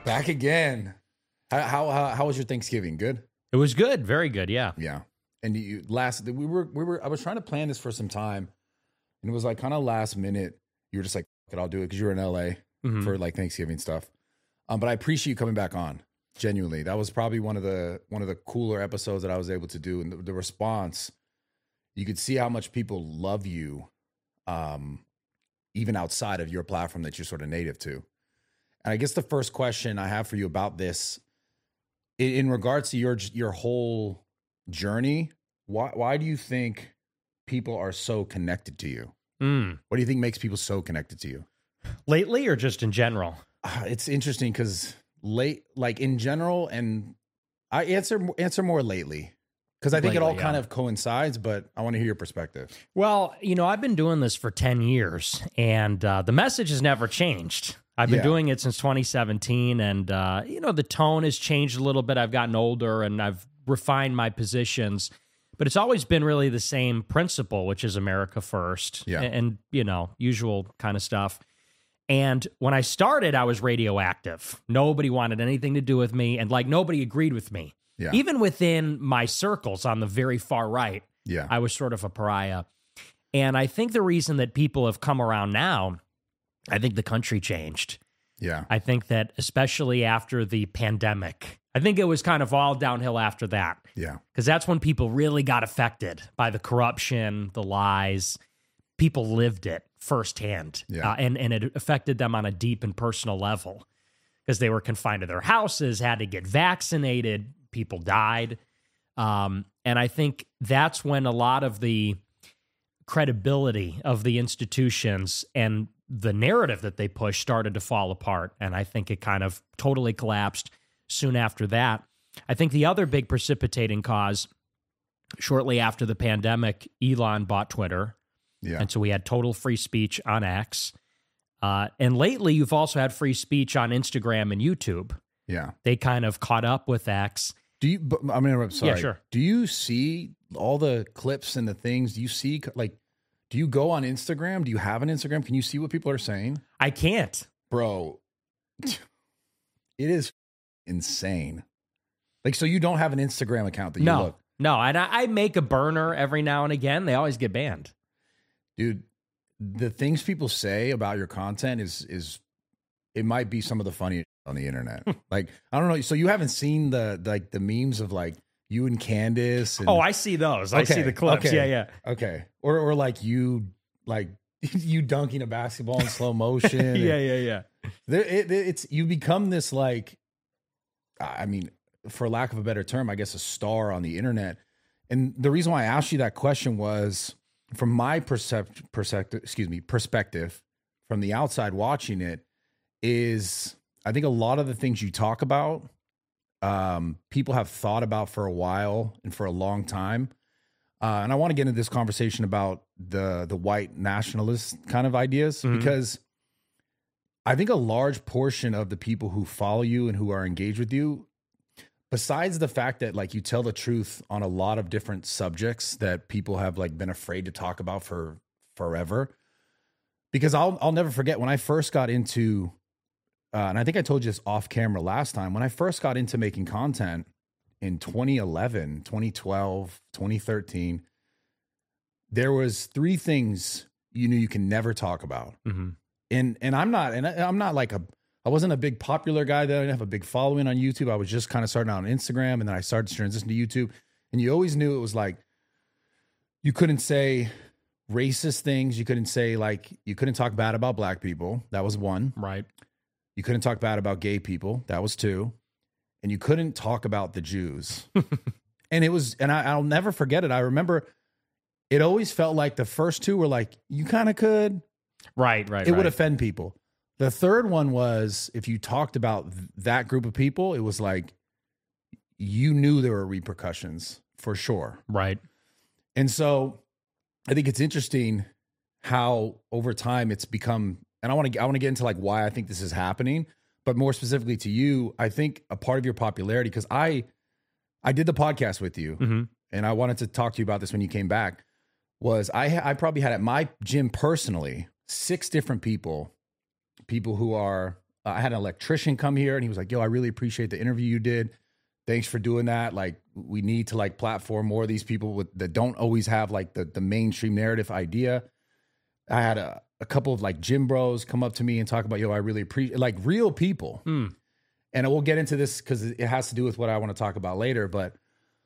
Back again. How was your Thanksgiving? Good? It was good. Very good. Yeah. Yeah. And I was trying to plan this for some time, and it was like kind of last minute. You were just like, I'll do it because you were in LA for like Thanksgiving stuff. But I appreciate you coming back on. Genuinely. That was probably one of the cooler episodes that I was able to do. And the response, you could see how much people love you, even outside of your platform that you're sort of native to. And I guess the first question I have for you about this, in regards to your whole journey, why do you think people are so connected to you? What do you think makes people so connected to you? Lately or just in general? It's interesting because like in general, and I answer more lately because I think it all kind of coincides, but I want to hear your perspective. Well, I've been doing this for 10 years and the message has never changed. I've been doing it since 2017 and, the tone has changed a little bit. I've gotten older and I've refined my positions, but it's always been really the same principle, which is America first and usual kind of stuff. And when I started, I was radioactive. Nobody wanted anything to do with me, and nobody agreed with me. Yeah. Even within my circles on the very far right, I was sort of a pariah. And I think the reason that people have come around now, I think the country changed. Yeah. I think that especially after the pandemic, I think it was kind of all downhill after that. Yeah. Because that's when people really got affected by the corruption, the lies. People lived it firsthand, and it affected them on a deep and personal level because they were confined to their houses, had to get vaccinated, people died. And I think that's when a lot of the credibility of the institutions and the narrative that they pushed started to fall apart. And I think it kind of totally collapsed soon after that. I think the other big precipitating cause, shortly after the pandemic, Elon bought Twitter. Yeah. And so we had total free speech on X. And lately, you've also had free speech on Instagram and YouTube. Yeah. They kind of caught up with X. I'm sorry. Yeah, sure. Do you see all the clips and the things? Do you see, do you go on Instagram? Do you have an Instagram? Can you see what people are saying? I can't. Bro, it is insane. So you don't have an Instagram account that you look? No, and I make a burner every now and again. They always get banned. Dude, the things people say about your content is it might be some of the funniest on the internet. I don't know. So you haven't seen the memes of you and Candace? And, I see those. I see the clips. Okay, yeah. Okay. Or you you dunking a basketball in slow motion. yeah. It's you become this for lack of a better term, I guess a star on the internet. And the reason why I asked you that question was, from my perspective, from the outside watching it, is I think a lot of the things you talk about, people have thought about for a while and for a long time. And I want to get into this conversation about the white nationalist kind of ideas, because I think a large portion of the people who follow you and who are engaged with you, besides the fact that you tell the truth on a lot of different subjects that people have been afraid to talk about for forever, because I'll never forget when I first got into, and I think I told you this off camera last time, when I first got into making content in 2011, 2012, 2013, there was 3 things you knew you can never talk about. And I'm not I wasn't a big popular guy. That I didn't have a big following on YouTube. I was just kind of starting out on Instagram, and then I started to transition to YouTube. And you always knew it was you couldn't say racist things. You couldn't say you couldn't talk bad about black people. That was 1. Right. You couldn't talk bad about gay people. That was 2. And you couldn't talk about the Jews. And I'll never forget it. I remember it always felt like the first 2 were you kind of could. Right. It would offend people. The third one was, if you talked about that group of people, it was you knew there were repercussions for sure. Right. And so I think it's interesting how over time it's become, and I want to get into why I think this is happening, but more specifically to you, I think a part of your popularity, because I did the podcast with you, and I wanted to talk to you about this when you came back, was I probably had at my gym personally 6 different people who are I had an electrician come here and he was like, yo, I really appreciate the interview you did. Thanks for doing that. Like, we need to like platform more of these people that don't always have like the mainstream narrative idea. I had a couple of like gym bros come up to me and talk about, yo, I really appreciate, like, real people. And we'll get into this because it has to do with what I want to talk about later. But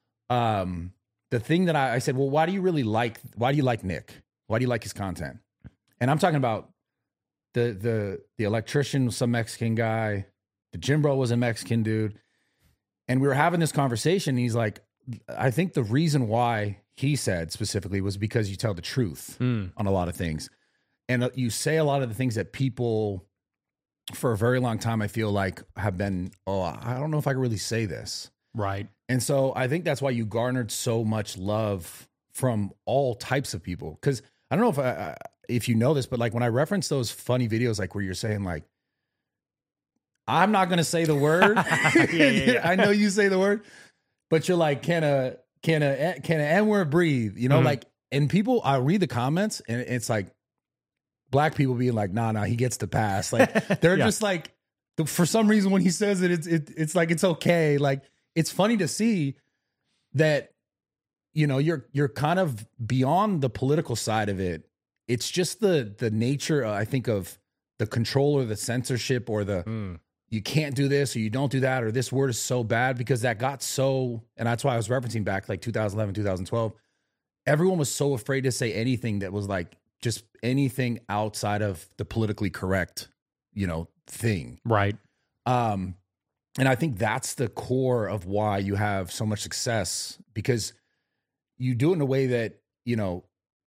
the thing that I said, well, why do you like Nick? Why do you like his content? And I'm talking about the electrician was some Mexican guy. The gym bro was a Mexican dude. And we were having this conversation. And he's like, I think the reason why, he said specifically, was because you tell the truth on a lot of things. And you say a lot of the things that people for a very long time, I feel like, have been, oh, I don't know if I can really say this. Right. And so I think that's why you garnered so much love from all types of people. Because I don't know if you know this, but like when I reference those funny videos, like where you're saying like, I'm not going to say the word. Yeah. I know you say the word, but you're like, can a N-word breathe? You know, like, and people, I read the comments and it's like black people being like, nah, he gets the pass. Like they're just like, for some reason when he says it, it's like, it's okay. Like, it's funny to see that, you know, you're kind of beyond the political side of it. It's just the nature, I think, of the control or the censorship or the, you can't do this or you don't do that, or this word is so bad, because that got so, and that's why I was referencing back like 2011, 2012. Everyone was so afraid to say anything that was like just anything outside of the politically correct, you know, thing. Right. And I think that's the core of why you have so much success, because you do it in a way that, you know,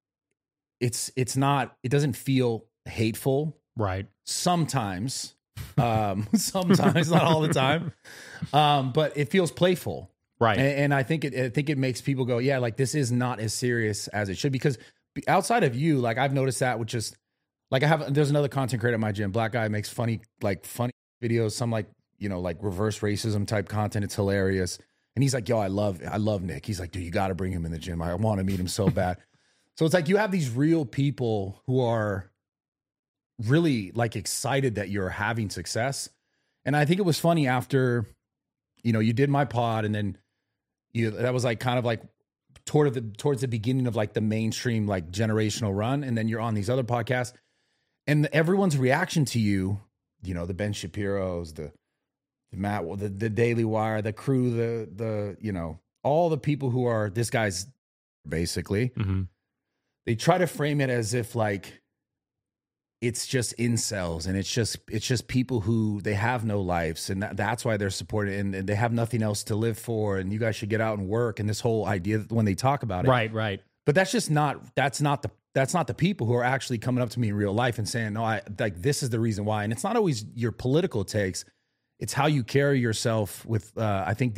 it doesn't feel hateful. Right. Sometimes, sometimes, not all the time. But it feels playful. Right. And I think it makes people go, yeah, like this is not as serious as it should, because outside of you, like I've noticed that with just like there's another content creator at my gym, black guy, makes funny videos, some like, you know, like reverse racism type content. It's hilarious. And he's like, yo, I love Nick. He's like, dude, you got to bring him in the gym. I want to meet him so bad. So it's like you have these real people who are really like excited that you're having success. And I think it was funny after, you know, you did my pod, and then that was like kind of like towards the beginning of like the mainstream, like generational run. And then you're on these other podcasts, and everyone's reaction to you, you know, the Ben Shapiro's, the Matt, the Daily Wire, the crew, the, you know, all the people who are this guy's basically, they try to frame it as if like, it's just incels, and it's just people who they have no lives, and that's why they're supported, and they have nothing else to live for, and you guys should get out and work, and this whole idea when they talk about it. Right. But that's not the people who are actually coming up to me in real life and saying, no, like this is the reason why. And it's not always your political takes. It's how you carry yourself with, I think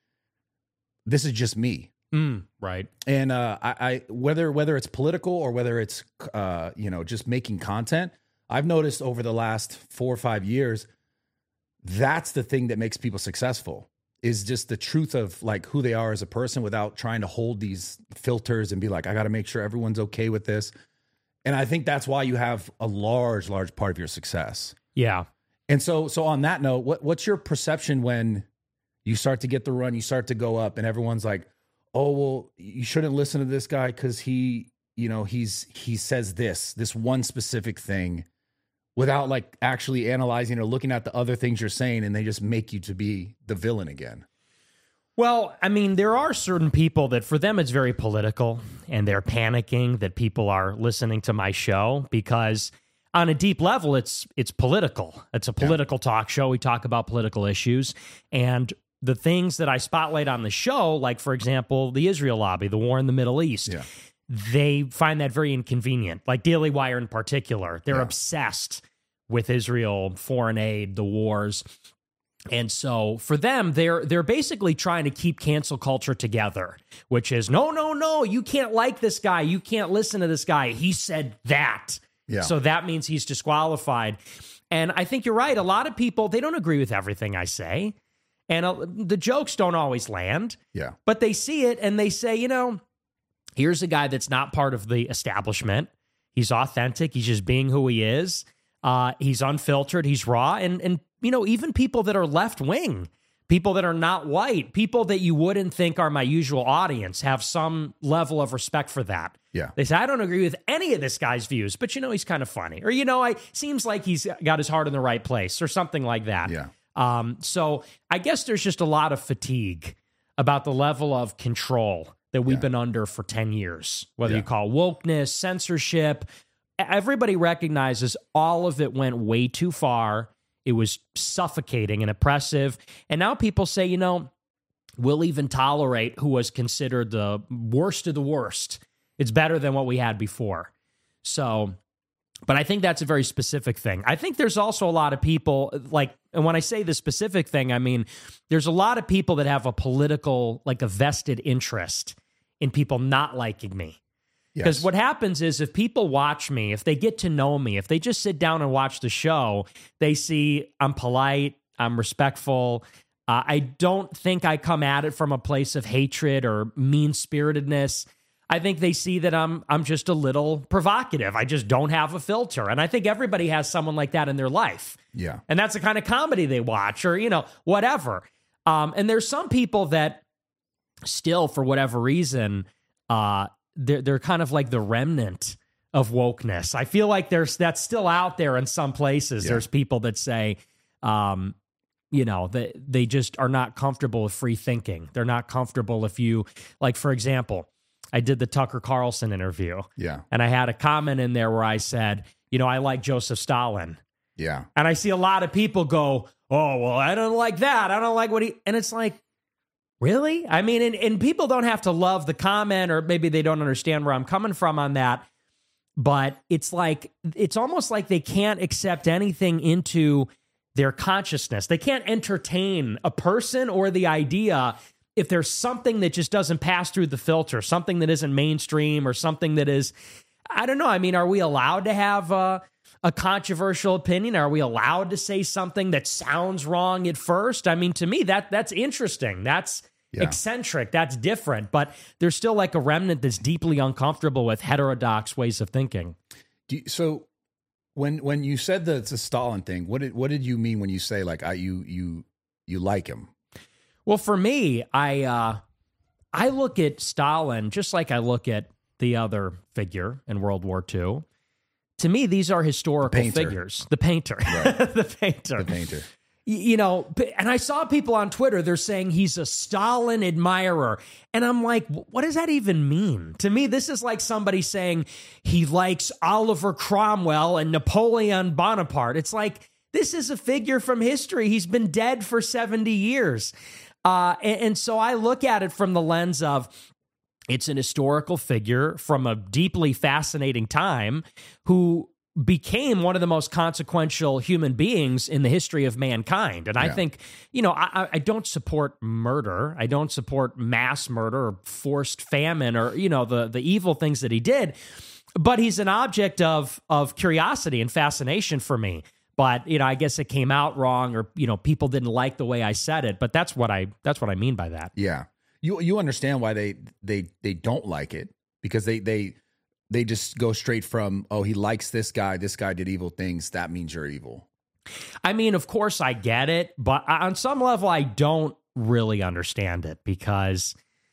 this is just me. Right. And I whether it's political or whether it's you know, just making content, I've noticed over the last 4 or 5 years, that's the thing that makes people successful, is just the truth of like who they are as a person, without trying to hold these filters and be like, I got to make sure everyone's okay with this. And I think that's why you have a large part of your success. Yeah. And so on that note, what's your perception when you start to get the run, you start to go up, and everyone's like, oh, well, you shouldn't listen to this guy because he says this one specific thing, without like actually analyzing or looking at the other things you're saying, and they just make you to be the villain again. Well, I mean, there are certain people that for them it's very political, and they're panicking that people are listening to my show, because on a deep level, it's political. It's a political talk show. We talk about political issues, and the things that I spotlight on the show, like, for example, the Israel lobby, the war in the Middle East, they find that very inconvenient. Like Daily Wire in particular, they're obsessed with Israel, foreign aid, the wars. And so for them, they're basically trying to keep cancel culture together, which is, no, you can't like this guy. You can't listen to this guy. He said that. Yeah. So that means he's disqualified. And I think you're right. A lot of people, they don't agree with everything I say. And the jokes don't always land. Yeah. But they see it and they say, you know, here's a guy that's not part of the establishment. He's authentic. He's just being who he is. He's unfiltered. He's raw. And even people that are left wing, people that are not white, people that you wouldn't think are my usual audience have some level of respect for that. Yeah. They say, I don't agree with any of this guy's views, but he's kind of funny. Or, seems like he's got his heart in the right place or something like that. Yeah. So I guess there's just a lot of fatigue about the level of control that we've been under for 10 years, whether you call wokeness, censorship. Everybody recognizes all of it went way too far. It was suffocating and oppressive. And now people say, we'll even tolerate who was considered the worst of the worst. It's better than what we had before. So, but I think that's a very specific thing. I think there's also a lot of people and when I say the specific thing, I mean, there's a lot of people that have a political, a vested interest in people not liking me. Because what happens is if people watch me, if they get to know me, if they just sit down and watch the show, they see I'm polite, I'm respectful. I don't think I come at it from a place of hatred or mean-spiritedness. I think they see that I'm just a little provocative. I just don't have a filter. And I think everybody has someone like that in their life. Yeah. And that's the kind of comedy they watch or, whatever. And there's some people that still, for whatever reason, they're kind of like the remnant of wokeness. I feel like that's still out there in some places. Yeah. There's people that say, that they just are not comfortable with free thinking. They're not comfortable if you, for example, I did the Tucker Carlson interview. Yeah. And I had a comment in there where I said, I like Joseph Stalin. Yeah. And I see a lot of people go, oh, well, I don't like that. I don't like what and it's like, really? I mean, and people don't have to love the comment, or maybe they don't understand where I'm coming from on that. But it's almost like they can't accept anything into their consciousness. They can't entertain a person or the idea if there's something that just doesn't pass through the filter, something that isn't mainstream or something that is, I don't know. I mean, are we allowed to have a controversial opinion? Are we allowed to say something that sounds wrong at first? I mean, to me, that's interesting. That's eccentric. That's different. But there's still a remnant that's deeply uncomfortable with heterodox ways of thinking. So when you said the Stalin thing, what did you mean when you say you like him? Well, for me, I look at Stalin just like I look at the other figure in World War II. To me, these are historical figures. The painter. Right. The painter. And I saw people on Twitter, they're saying he's a Stalin admirer. And I'm like, what does that even mean? To me, this is like somebody saying he likes Oliver Cromwell and Napoleon Bonaparte. It's like, this is a figure from history. He's been dead for 70 years. And so I look at it from the lens of, it's an historical figure from a deeply fascinating time who became one of the most consequential human beings in the history of mankind. And I think, I don't support murder. I don't support mass murder or forced famine or, the evil things that he did. But he's an object of curiosity and fascination for me. But, I guess it came out wrong or, people didn't like the way I said it. But that's what I mean by that. Yeah. You understand why they don't like it, because they just go straight from, oh, he likes this guy did evil things, that means you're evil. I mean, of course I get it, but on some level I don't really understand it because,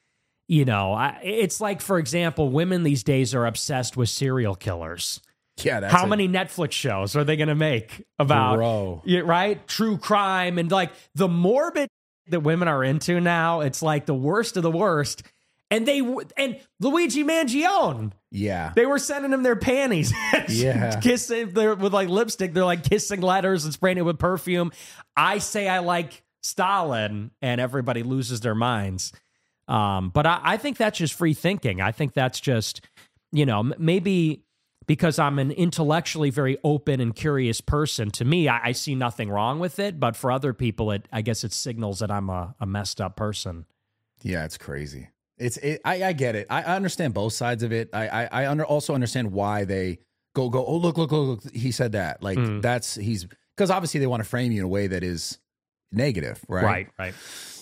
it's like, for example, women these days are obsessed with serial killers. Yeah, how many Netflix shows are they going to make about, right? True crime and the morbid that women are into now. It's like the worst of the worst. And Luigi Mangione. Yeah. They were sending him their panties. Kissing with lipstick. They're kissing letters and spraying it with perfume. I say I like Stalin and everybody loses their minds. But I think that's just free thinking. I think that's just, maybe because I'm an intellectually very open and curious person. To me, I see nothing wrong with it. But for other people, I guess it signals that I'm a messed up person. Yeah, it's crazy. I get it. I understand both sides of it. I also understand why they go, oh, look, he said that. Because obviously they want to frame you in a way that is negative, right? Right.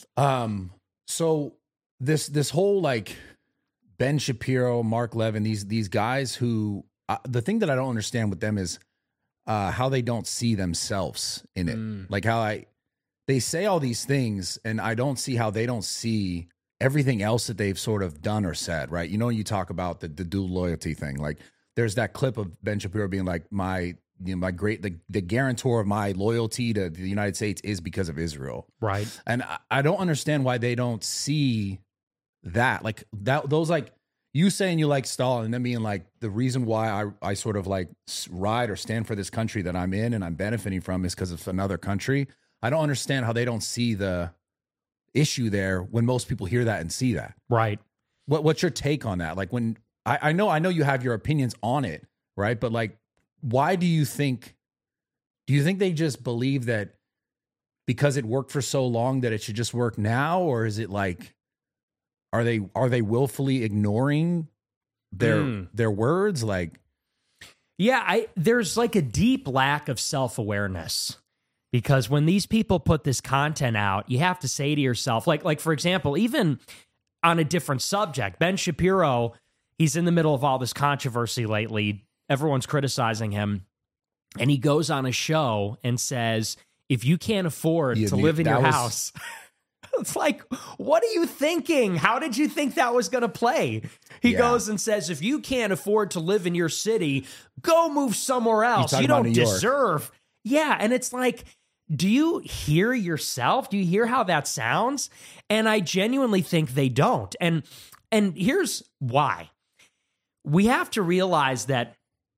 So this whole Ben Shapiro, Mark Levin, these guys who, the thing that I don't understand with them is how they don't see themselves in it. Like how they say all these things, and I don't see how they don't see everything else that they've sort of done or said, right? You know, you talk about the dual loyalty thing. Like there's that clip of Ben Shapiro being like, the guarantor of my loyalty to the United States is because of Israel. Right. And I don't understand why they don't see that. Like those, like you saying you like Stalin and then being like, the reason why I sort of like ride or stand for this country that I'm in and I'm benefiting from is because of another country. I don't understand how they don't see the issue there when most people hear that and see that. Right. What's your take on that? Like when I know you have your opinions on it, right? But like, why do you think they just believe that because it worked for so long that it should just work now? Or is it like, are they willfully ignoring their words? Like, yeah, there's like a deep lack of self-awareness. Because when these people put this content out, you have to say to yourself, like for example, even on a different subject, Ben Shapiro, he's in the middle of all this controversy lately. Everyone's criticizing him. And he goes on a show and says, if you can't afford to live in your house, it's like, what are you thinking? How did you think that was going to play? He goes and says, if you can't afford to live in your city, go move somewhere else. You don't deserve. Yeah. And it's like, do you hear yourself? Do you hear how that sounds? And I genuinely think they don't. And here's why. We have to realize that,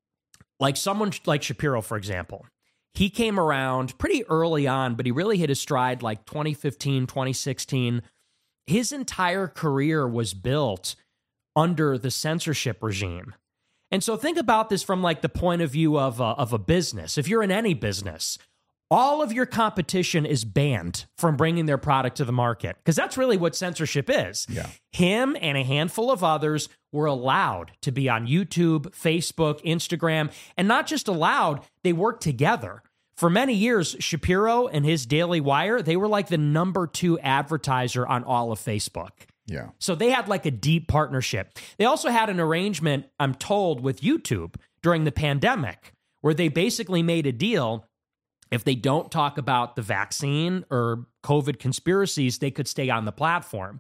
like someone like Shapiro, for example, he came around pretty early on, but he really hit his stride like 2015, 2016. His entire career was built under the censorship regime. And so think about this from like the point of view of a business. If you're in any business, all of your competition is banned from bringing their product to the market, because that's really what censorship is. Yeah. Him and a handful of others were allowed to be on YouTube, Facebook, Instagram, and not just allowed, they worked together. For many years, Shapiro and his Daily Wire, they were like the number 2 advertiser on all of Facebook. Yeah. So they had like a deep partnership. They also had an arrangement, I'm told, with YouTube during the pandemic, where they basically made a deal. If they don't talk about the vaccine or COVID conspiracies, they could stay on the platform.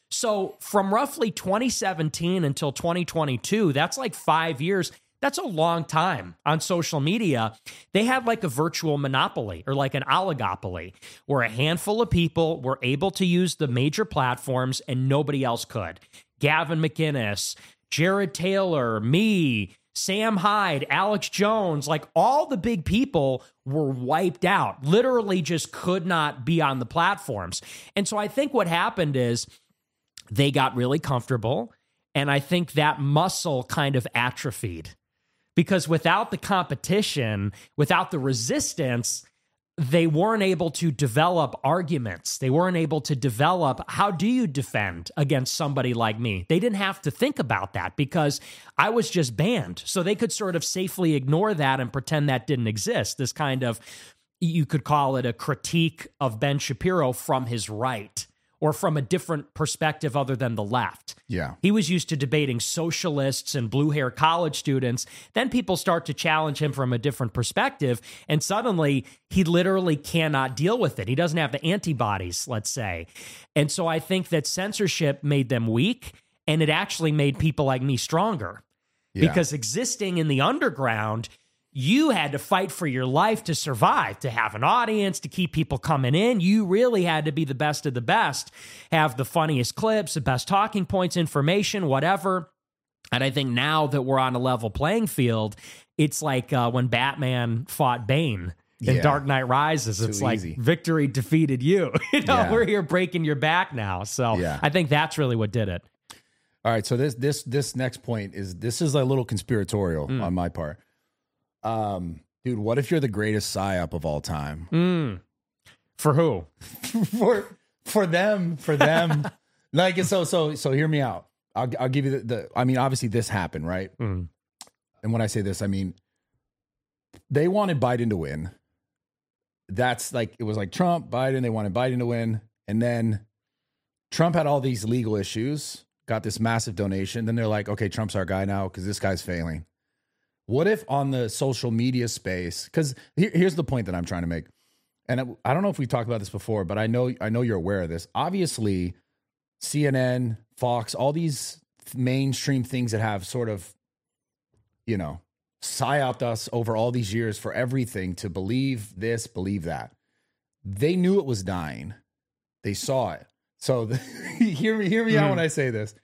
So from roughly 2017 until 2022, that's like 5 years. That's a long time on social media. They had like a virtual monopoly or like an oligopoly where a handful of people were able to use the major platforms and nobody else could. Gavin McInnes, Jared Taylor, me, Sam Hyde, Alex Jones, like all the big people were wiped out, literally just could not be on the platforms. And so I think what happened is they got really comfortable, and I think that muscle kind of atrophied, because without the competition, without the resistance, they weren't able to develop arguments. They weren't able to develop, how do you defend against somebody like me? They didn't have to think about that because I was just banned. So they could sort of safely ignore that and pretend that didn't exist. This kind of, you could call it a critique of Ben Shapiro from his right, or from a different perspective other than the left. Yeah. He was used to debating socialists and blue-hair college students. Then people start to challenge him from a different perspective, and suddenly he literally cannot deal with it. He doesn't have the antibodies, let's say. And so I think that censorship made them weak, and it actually made people like me stronger. Yeah. Because existing in the underground, you had to fight for your life to survive, to have an audience, to keep people coming in. You really had to be the best of the best, have the funniest clips, the best talking points, information, whatever. And I think now that we're on a level playing field, it's like when Batman fought Bane in Dark Knight Rises. It's like easy. Victory defeated you. We're here breaking your back now. So I think that's really what did it. All right. So this next point is a little conspiratorial on my part. Dude, what if you're the greatest psyop of all time? For who? for them. Like, so hear me out. I'll give you the I mean, obviously this happened, right? And when I say this, I mean, they wanted Biden to win. That's like, it was like Trump, Biden, they wanted Biden to win. And then Trump had all these legal issues, got this massive donation. Then they're like, okay, Trump's our guy now because this guy's failing. What if on the social media space, because here's the point that I'm trying to make. And I don't know if we talked about this before, but I know you're aware of this. Obviously, CNN, Fox, all these mainstream things that have sort of, psyoped us over all these years for everything to believe this, believe that. They knew it was dying. They saw it. So hear me out when I say this.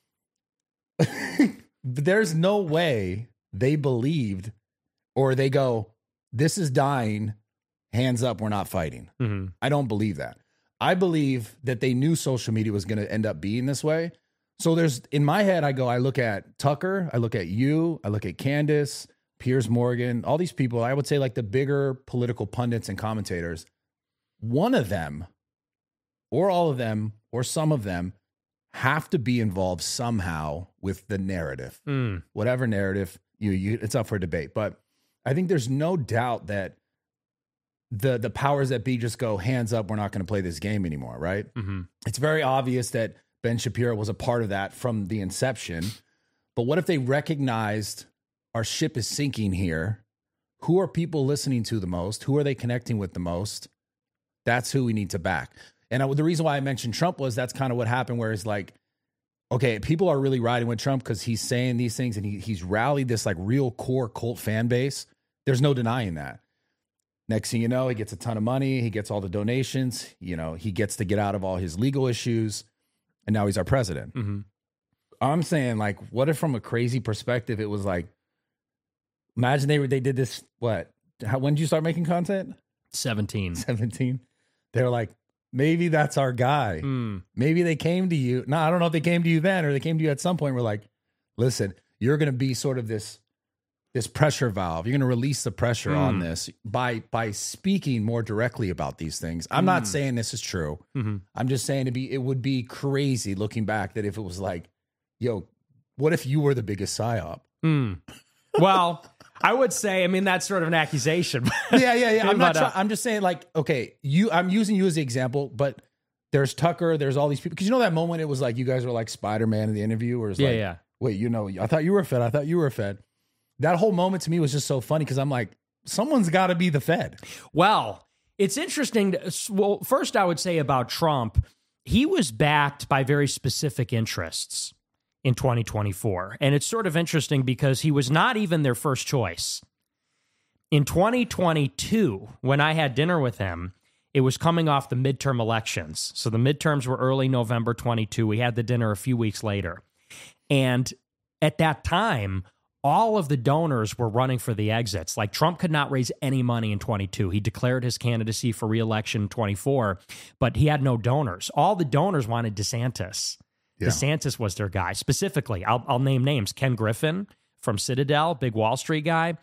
There's no way they believed, or they go, this is dying. Hands up, we're not fighting. Mm-hmm. I don't believe that. I believe that they knew social media was going to end up being this way. So in my head, I look at Tucker, I look at you, I look at Candace, Piers Morgan, all these people, I would say like the bigger political pundits and commentators. One of them, or all of them, or some of them have to be involved somehow with the narrative. Whatever narrative, it's up for debate. But I think there's no doubt that the powers that be just go, hands up, we're not going to play this game anymore, right? Mm-hmm. It's very obvious that Ben Shapiro was a part of that from the inception. But what if they recognized our ship is sinking here? Who are people listening to the most? Who are they connecting with the most? That's who we need to back. And the reason why I mentioned Trump was that's kind of what happened, where it's like, okay, people are really riding with Trump because he's saying these things and he's rallied this like real core cult fan base. There's no denying that. Next thing you know, he gets a ton of money. He gets all the donations. He gets to get out of all his legal issues. And now he's our president. Mm-hmm. I'm saying, like, what if from a crazy perspective, it was like, imagine they did this, when did you start making content? 17. They're like, maybe that's our guy. Maybe they came to you. No, I don't know if they came to you then or they came to you at some point. We're like, listen, you're going to be sort of this pressure valve. You're going to release the pressure on this by speaking more directly about these things. I'm not saying this is true. Mm-hmm. I'm just saying it would be crazy looking back that if it was like, yo, what if you were the biggest psyop? Well, I would say, that's sort of an accusation. Yeah. I'm just saying, like, okay, I'm using you as the example, but there's Tucker, there's all these people. Because that moment, it was like you guys were like Spider-Man in the interview, where it's wait, I thought you were a Fed. That whole moment to me was just so funny because I'm like, someone's got to be the Fed. Well, it's interesting. First, I would say about Trump, he was backed by very specific interests in 2024. And it's sort of interesting because he was not even their first choice. In 2022, when I had dinner with him, it was coming off the midterm elections. So the midterms were early November 22. We had the dinner a few weeks later. And at that time, all of the donors were running for the exits. Like, Trump could not raise any money in 22. He declared his candidacy for re-election in 24, but he had no donors. All the donors wanted DeSantis. Yeah. DeSantis was their guy. Specifically, I'll name names. Ken Griffin from Citadel, big Wall Street guy.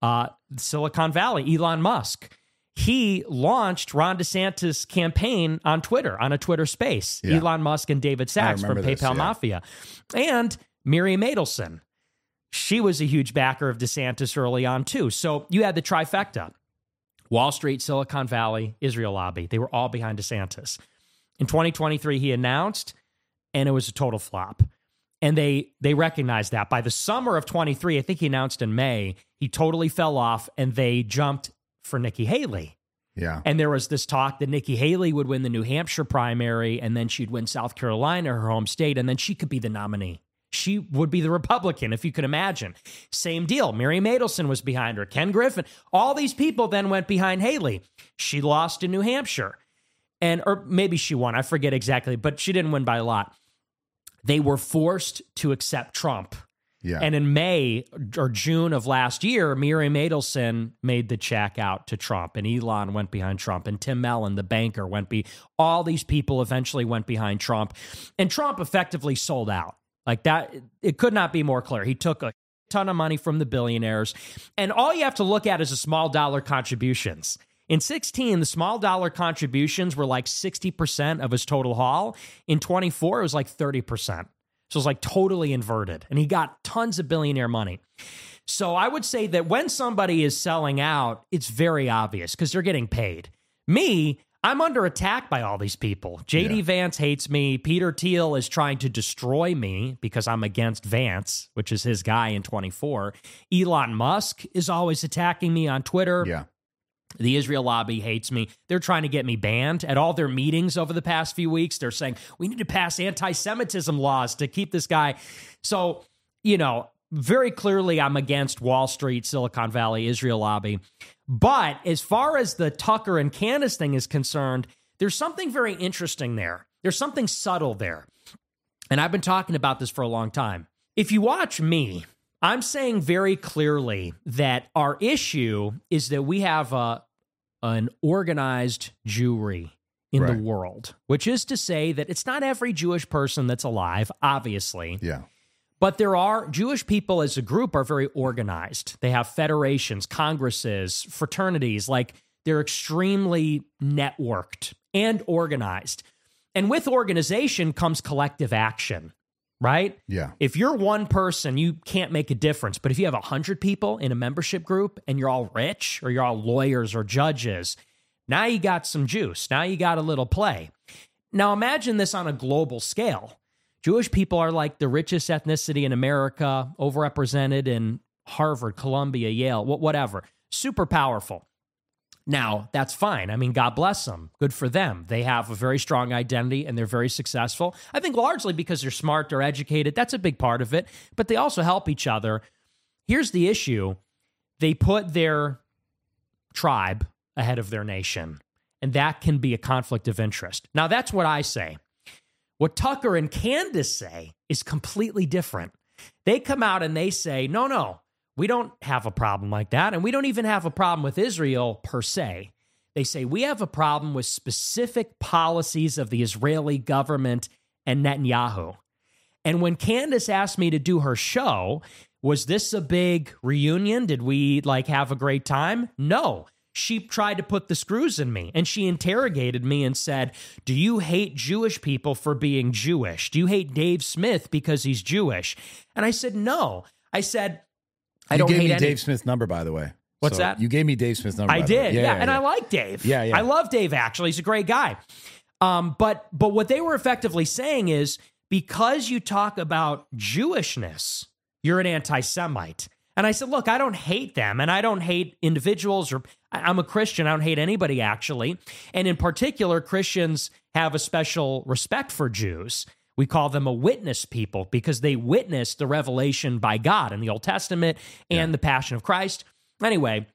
Silicon Valley, Elon Musk. He launched Ron DeSantis' campaign on Twitter, on a Twitter space. Yeah. Elon Musk and David Sachs from PayPal Mafia. And Miriam Adelson. She was a huge backer of DeSantis early on, too. So you had the trifecta. Wall Street, Silicon Valley, Israel lobby. They were all behind DeSantis. In 2023, he announced, and it was a total flop. And they recognized that. By the summer of 23, I think he announced in May, he totally fell off, and they jumped for Nikki Haley. Yeah. And there was this talk that Nikki Haley would win the New Hampshire primary, and then she'd win South Carolina, her home state, and then she could be the nominee. She would be the Republican, if you could imagine. Same deal. Miriam Adelson was behind her. Ken Griffin. All these people then went behind Haley. She lost in New Hampshire. Or maybe she won. I forget exactly, but she didn't win by a lot. They were forced to accept Trump. Yeah. And in May or June of last year, Miriam Adelson made the check out to Trump, and Elon went behind Trump, and Tim Mellon, the banker, all these people eventually went behind Trump, and Trump effectively sold out. Like that, it could not be more clear. He took a ton of money from the billionaires, and all you have to look at is the small dollar contributions. In 16, the small dollar contributions were like 60% of his total haul. In 24, it was like 30%. So it was like totally inverted, and he got tons of billionaire money. So I would say that when somebody is selling out, it's very obvious because they're getting paid. Me, I'm under attack by all these people. JD Vance hates me. Peter Thiel is trying to destroy me because I'm against Vance, which is his guy in 24. Elon Musk is always attacking me on Twitter. Yeah. The Israel lobby hates me. They're trying to get me banned. At all their meetings over the past few weeks, they're saying, we need to pass anti-Semitism laws to keep this guy. So, very clearly I'm against Wall Street, Silicon Valley, Israel lobby. But as far as the Tucker and Candace thing is concerned, there's something very interesting there. There's something subtle there. And I've been talking about this for a long time. If you watch me, I'm saying very clearly that our issue is that we have an organized Jewry in the world, which is to say that it's not every Jewish person that's alive, obviously. Yeah. But there are Jewish people as a group are very organized. They have federations, congresses, fraternities, like they're extremely networked and organized. And with organization comes collective action, right? Yeah. If you're one person, you can't make a difference. But if you have 100 people in a membership group and you're all rich or you're all lawyers or judges, now you got some juice. Now you got a little play. Now imagine this on a global scale. Jewish people are like the richest ethnicity in America, overrepresented in Harvard, Columbia, Yale, whatever. Super powerful. Now, that's fine. I mean, God bless them. Good for them. They have a very strong identity and they're very successful. I think largely because they're smart, they're educated. That's a big part of it. But they also help each other. Here's the issue. They put their tribe ahead of their nation. And that can be a conflict of interest. Now, that's what I say. What Tucker and Candace say is completely different. They come out and they say, no, we don't have a problem like that. And we don't even have a problem with Israel per se. They say we have a problem with specific policies of the Israeli government and Netanyahu. And when Candace asked me to do her show, was this a big reunion? Did we have a great time? No. She tried to put the screws in me, and she interrogated me and said, do you hate Jewish people for being Jewish? Do you hate Dave Smith because he's Jewish? And I said, no. I said, I don't hate You gave me Dave Smith's number, by the way. What's that? You gave me Dave Smith's number. I did, yeah. And I like Dave. Yeah. I love Dave, actually. He's a great guy. But what they were effectively saying is, because you talk about Jewishness, you're an anti-Semite. And I said, look, I don't hate them, and I don't hate individuals, or I'm a Christian. I don't hate anybody, actually. And in particular, Christians have a special respect for Jews. We call them a witness people because they witnessed the revelation by God in the Old Testament and the Passion of Christ. Anyway,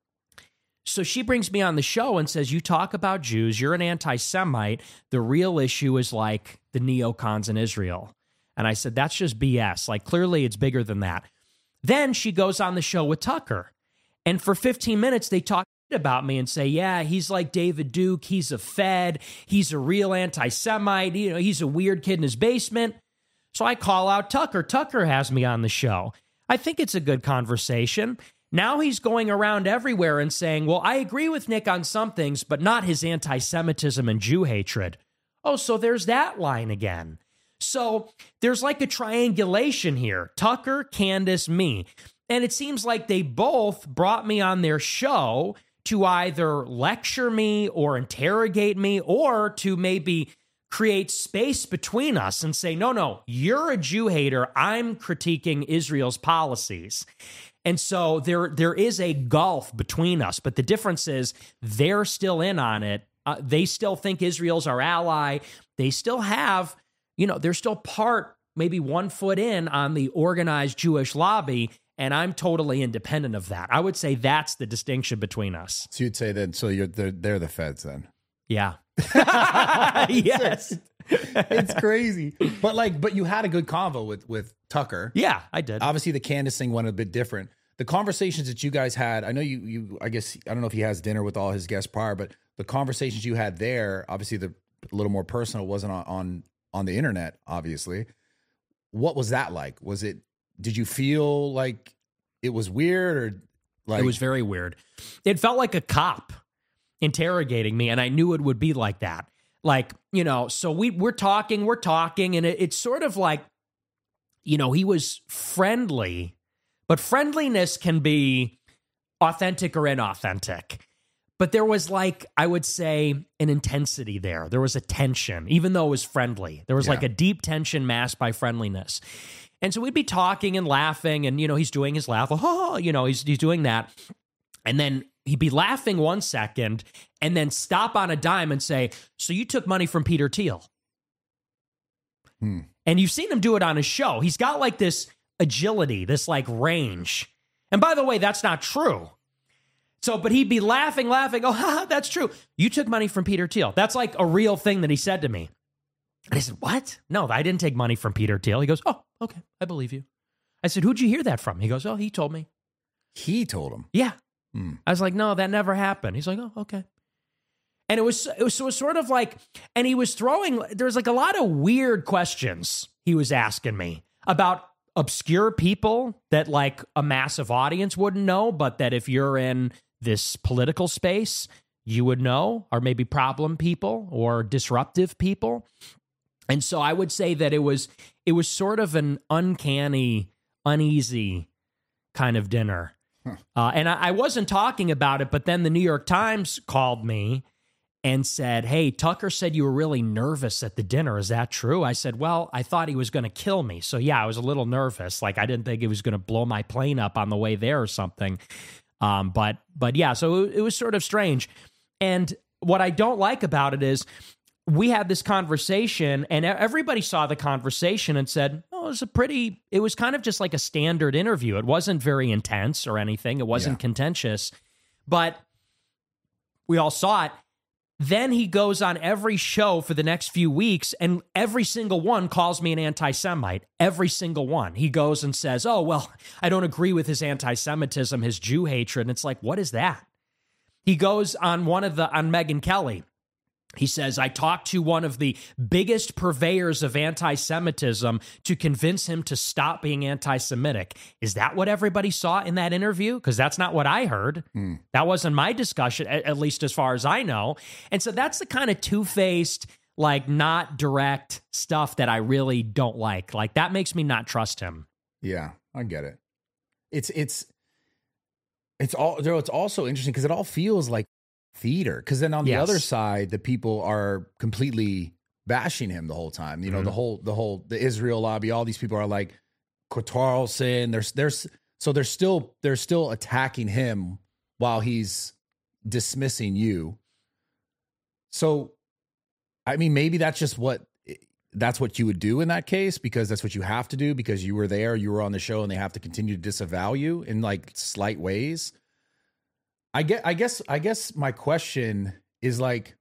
so she brings me on the show and says, you talk about Jews, you're an anti-Semite. The real issue is like the neocons in Israel. And I said, that's just BS. Clearly it's bigger than that. Then she goes on the show with Tucker. And for 15 minutes, they talk about me and say, yeah, he's like David Duke. He's a Fed. He's a real anti-Semite. He's a weird kid in his basement. So I call out Tucker. Tucker has me on the show. I think it's a good conversation. Now he's going around everywhere and saying, well, I agree with Nick on some things, but not his anti-Semitism and Jew hatred. Oh, so there's that line again. So there's a triangulation here. Tucker, Candace, me. And it seems like they both brought me on their show to either lecture me or interrogate me or to maybe create space between us and say, no, you're a Jew hater. I'm critiquing Israel's policies. And so there is a gulf between us. But the difference is they're still in on it. They still think Israel's our ally. They still have... they're still part, maybe 1 foot in on the organized Jewish lobby, and I'm totally independent of that. I would say that's the distinction between us. So you'd say that, they're the Feds then? Yeah. Yes. It's crazy. But you had a good convo with Tucker. Yeah, I did. Obviously, the Candace thing went a bit different. The conversations that you guys had, I know I guess, I don't know if he has dinner with all his guests prior, but the conversations you had there, obviously a little more personal, wasn't on the internet, obviously. What was that like? Did you feel like it was weird or It was very weird. It felt like a cop interrogating me, and I knew it would be like that. So we're talking, and it's sort of like, he was friendly, but friendliness can be authentic or inauthentic. But there was like, I would say, an intensity there. There was a tension, even though it was friendly. There was like a deep tension masked by friendliness. And so we'd be talking and laughing, and, he's doing his laugh. Oh, he's doing that. And then he'd be laughing 1 second and then stop on a dime and say, so you took money from Peter Thiel. And you've seen him do it on his show. He's got like this agility, this like range. And by the way, that's not true. So, but he'd be laughing. Oh, haha, that's true. You took money from Peter Thiel. That's like a real thing that he said to me. And I said, what? No, I didn't take money from Peter Thiel. He goes, oh, okay, I believe you. I said, who'd you hear that from? He goes, oh, he told me. He told him? Yeah. I was like, no, that never happened. He's like, oh, okay. And it was sort of like, and he was throwing, there was like a lot of weird questions he was asking me about obscure people that like a massive audience wouldn't know, but that if you're in this political space, you would know, or maybe problem people or disruptive people. And so I would say that it was sort of an uncanny, uneasy kind of dinner. And I wasn't talking about it, but then the New York Times called me and said, hey, Tucker said you were really nervous at the dinner. Is that true? I said, well, I thought he was going to kill me. So yeah, I was a little nervous. Like I didn't think he was going to blow my plane up on the way there or something. But yeah, so it was sort of strange. And what I don't like about it is we had this conversation and everybody saw the conversation and said, oh, it was kind of just like a standard interview. It wasn't very intense or anything. It wasn't contentious, but we all saw it. Then he goes on every show for the next few weeks, and every single one calls me an anti-Semite. Every single one. He goes and says, oh, well, I don't agree with his anti-Semitism, his Jew hatred. And it's like, what is that? He goes on on Megyn Kelly. He says, I talked to one of the biggest purveyors of anti-Semitism to convince him to stop being anti-Semitic. Is that what everybody saw in that interview? Because that's not what I heard. That wasn't my discussion, at least as far as I know. And so that's the kind of two-faced, like not direct stuff that I really don't like. Like that makes me not trust him. Yeah, I get it. It's also interesting because it all feels like theater, because then on the other side the people are completely bashing him the whole time. The Israel lobby, all these people are like Carlson. They're still attacking him while he's dismissing you. So I mean, maybe that's what you would do in that case, because that's what you have to do, because you were there, you were on the show, and they have to continue to disavow you in like slight ways. I guess my question is like,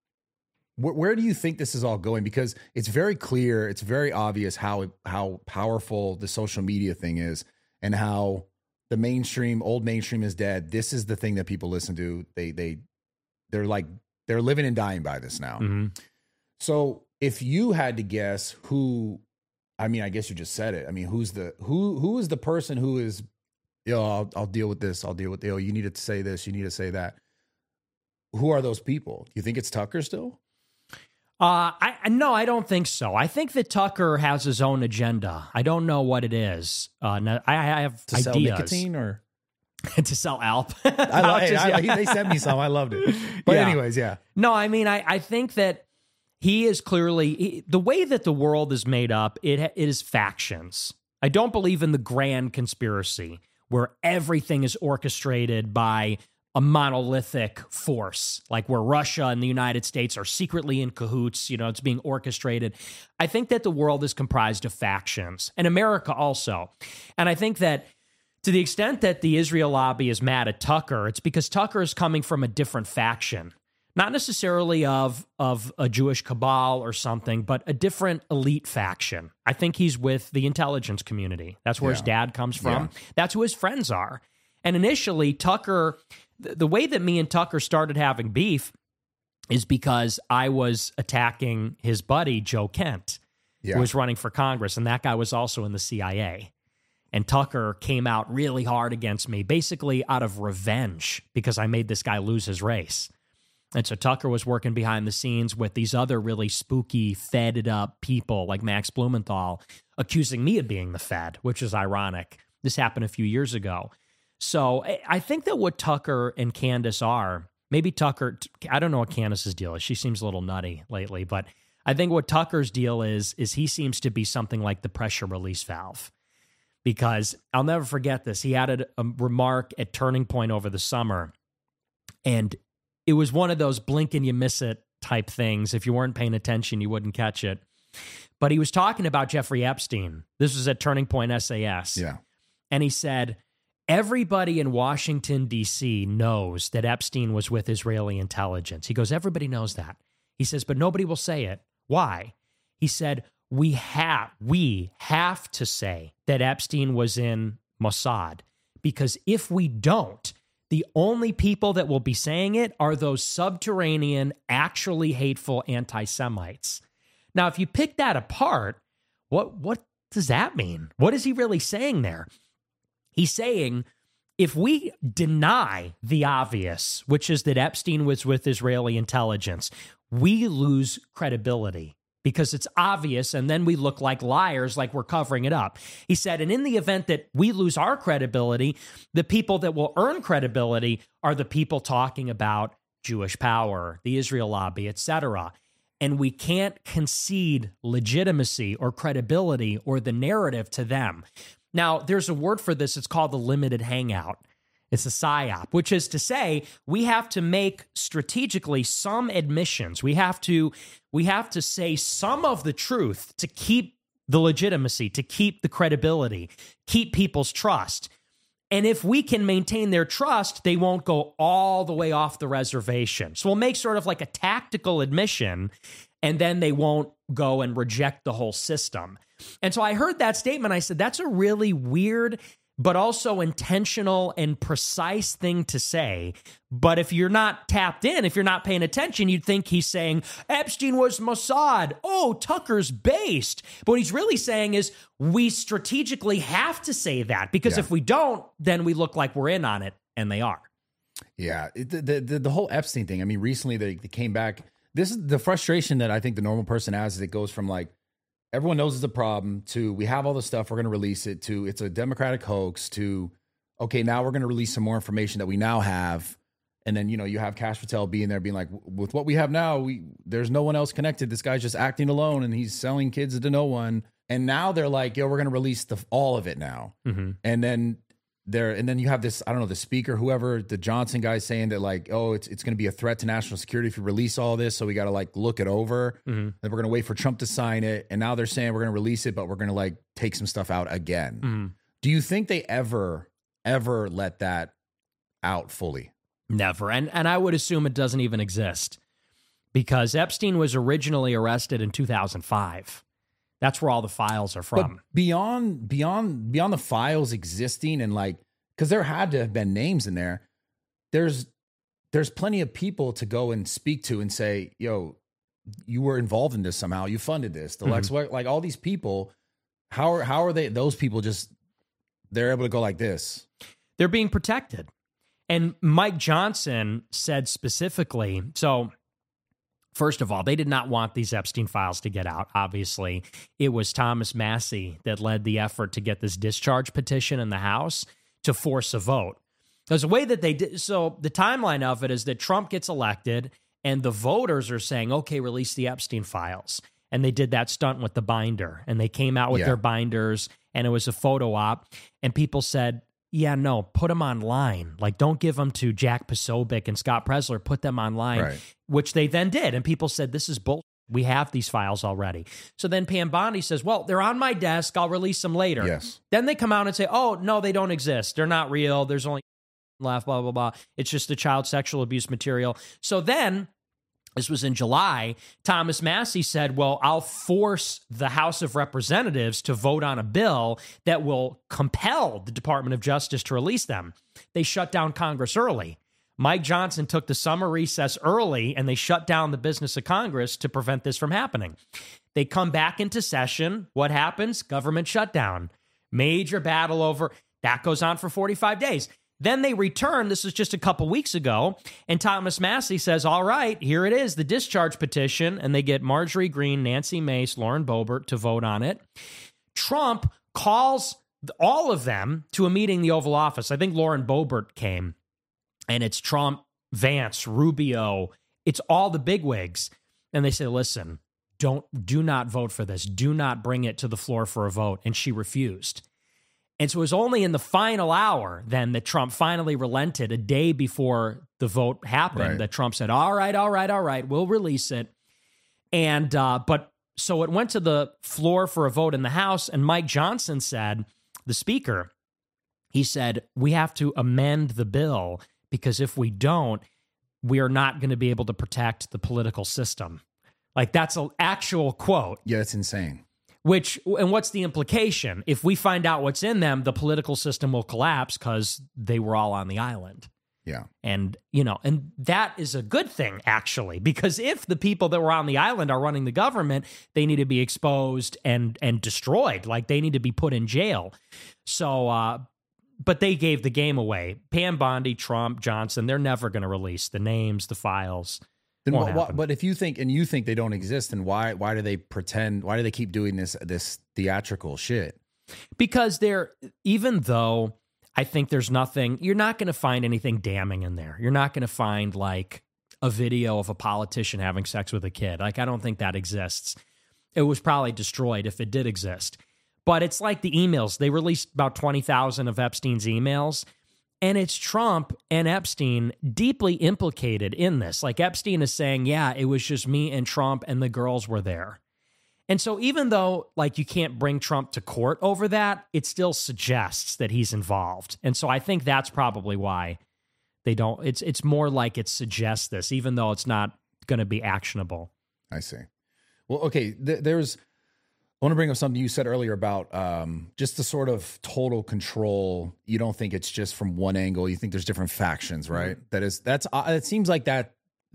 where do you think this is all going? Because it's very clear, it's very obvious how powerful the social media thing is, and how the old mainstream is dead. This is the thing that people listen to. They're living and dying by this now. Mm-hmm. So if you had to guess who, I mean, I guess you just said it. I mean, who is the person who is, I'll deal with this. I'll deal with you need to say this. You need to say that. Who are those people? You think it's Tucker still? No, I don't think so. I think that Tucker has his own agenda. I don't know what it is. I have to ideas. Sell nicotine or to sell Alp. They sent me some. I loved it. But anyways, yeah. No, I mean, I think that he is clearly the way that the world is made up. It is factions. I don't believe in the grand conspiracy where everything is orchestrated by a monolithic force, like where Russia and the United States are secretly in cahoots, it's being orchestrated. I think that the world is comprised of factions, and America also. And I think that to the extent that the Israel lobby is mad at Tucker, it's because Tucker is coming from a different faction, not necessarily of a Jewish cabal or something, but a different elite faction. I think he's with the intelligence community. That's where his dad comes from. Yeah. That's who his friends are. And initially, Tucker, the way that me and Tucker started having beef is because I was attacking his buddy, Joe Kent, who was running for Congress. And that guy was also in the CIA. And Tucker came out really hard against me, basically out of revenge, because I made this guy lose his race. And so Tucker was working behind the scenes with these other really spooky, fed up people like Max Blumenthal, accusing me of being the Fed, which is ironic. This happened a few years ago. So I think that what Tucker and Candace are maybe Tucker, I don't know what Candace's deal is. She seems a little nutty lately, but I think what Tucker's deal is he seems to be something like the pressure release valve. Because I'll never forget this. He added a remark at Turning Point over the summer, and it was one of those blink and you miss it type things. If you weren't paying attention, you wouldn't catch it. But he was talking about Jeffrey Epstein. This was at Turning Point SAS. Yeah. And he said, everybody in Washington, D.C. knows that Epstein was with Israeli intelligence. He goes, everybody knows that. He says, but nobody will say it. Why? He said, we have to say that Epstein was in Mossad, because if we don't, the only people that will be saying it are those subterranean, actually hateful anti-Semites. Now, if you pick that apart, what does that mean? What is he really saying there? He's saying, if we deny the obvious, which is that Epstein was with Israeli intelligence, we lose credibility because it's obvious, and then we look like liars, like we're covering it up. He said, and in the event that we lose our credibility, the people that will earn credibility are the people talking about Jewish power, the Israel lobby, etc. And we can't concede legitimacy or credibility or the narrative to them. Now, there's a word for this. It's called the limited hangout. It's a PSYOP, which is to say we have to make strategically some admissions. We have to say some of the truth to keep the legitimacy, to keep the credibility, keep people's trust. And if we can maintain their trust, they won't go all the way off the reservation. So we'll make sort of like a tactical admission, and then they won't go and reject the whole system. And so I heard that statement. I said, that's a really weird but also intentional and precise thing to say. But if you're not tapped in, if you're not paying attention, you'd think he's saying, Epstein was Mossad. Oh, Tucker's based. But what he's really saying is we strategically have to say that, because if we don't, then we look like we're in on it, and they are. Yeah, the whole Epstein thing. I mean, recently they came back. This is the frustration that I think the normal person has, is it goes from like, everyone knows it's a problem, to we have all the stuff, we're going to release it, to it's a Democratic hoax, to, okay, now we're going to release some more information that we now have. And then, you have Kash Patel being there being like, with what we have now, there's no one else connected. This guy's just acting alone and he's selling kids to no one. And now they're like, yo, we're going to release all of it now. Mm-hmm. And then you have this, I don't know, the speaker, whoever, the Johnson guy, saying that like, oh, it's going to be a threat to national security if you release all this. So we got to like look it over. Mm-hmm. Then we're going to wait for Trump to sign it. And now they're saying we're going to release it, but we're going to like take some stuff out again. Mm-hmm. Do you think they ever let that out fully? Never. And I would assume it doesn't even exist, because Epstein was originally arrested in 2005. That's where all the files are from. But beyond the files existing, and like, because there had to have been names in there, there's plenty of people to go and speak to and say, yo, you were involved in this somehow. You funded this. The Lex, like all these people, how are they? Those people they're able to go like this. They're being protected. And Mike Johnson said specifically, so first of all, they did not want these Epstein files to get out, obviously. It was Thomas Massie that led the effort to get this discharge petition in the House to force a vote. There's a way that they did. So the timeline of it is that Trump gets elected and the voters are saying, okay, release the Epstein files. And they did that stunt with the binder, and they came out with their binders, and it was a photo op. And people said, yeah, no, put them online. Like, don't give them to Jack Posobiec and Scott Presler. Put them online, which they then did. And people said, this is bullshit. We have these files already. So then Pam Bondi says, well, they're on my desk. I'll release them later. Yes. Then they come out and say, oh, no, they don't exist. They're not real. There's only left, blah, blah, blah. It's just the child sexual abuse material. So then, this was in July, Thomas Massie said, well, I'll force the House of Representatives to vote on a bill that will compel the Department of Justice to release them. They shut down Congress early. Mike Johnson took the summer recess early, and they shut down the business of Congress to prevent this from happening. They come back into session. What happens? Government shutdown. Major battle over. That goes on for 45 days. Then they return. This was just a couple weeks ago. And Thomas Massie says, all right, here it is, the discharge petition. And they get Marjorie Greene, Nancy Mace, Lauren Boebert to vote on it. Trump calls all of them to a meeting in the Oval Office. I think Lauren Boebert came. And it's Trump, Vance, Rubio, it's all the bigwigs. And they say, listen, do not vote for this. Do not bring it to the floor for a vote. And she refused. And so it was only in the final hour then that Trump finally relented, a day before the vote happened, that Trump said, all right, we'll release it. And, but so it went to the floor for a vote in the House, and Mike Johnson said, the speaker, he said, we have to amend the bill because if we don't, we are not going to be able to protect the political system. Like, that's an actual quote. Yeah, it's insane. And what's the implication? If we find out what's in them, the political system will collapse because they were all on the island. Yeah. And, and that is a good thing, actually, because if the people that were on the island are running the government, they need to be exposed and destroyed. Like, they need to be put in jail. So, but they gave the game away. Pam Bondi, Trump, Johnson, they're never going to release the names, the files. Then but if you think they don't exist, then why do they pretend? Why do they keep doing this theatrical shit? Because even though I think there's nothing, you're not going to find anything damning in there. You're not going to find like a video of a politician having sex with a kid. Like, I don't think that exists. It was probably destroyed if it did exist. But it's like the emails. They released about 20,000 of Epstein's emails. And it's Trump and Epstein deeply implicated in this. Like, Epstein is saying, yeah, it was just me and Trump and the girls were there. And so even though, like, you can't bring Trump to court over that, it still suggests that he's involved. And so I think that's probably why they don't. It's more like it suggests this, even though it's not going to be actionable. I see. Well, okay, I want to bring up something you said earlier about just the sort of total control. You don't think it's just from one angle. You think there's different factions, right? Mm-hmm. It seems like that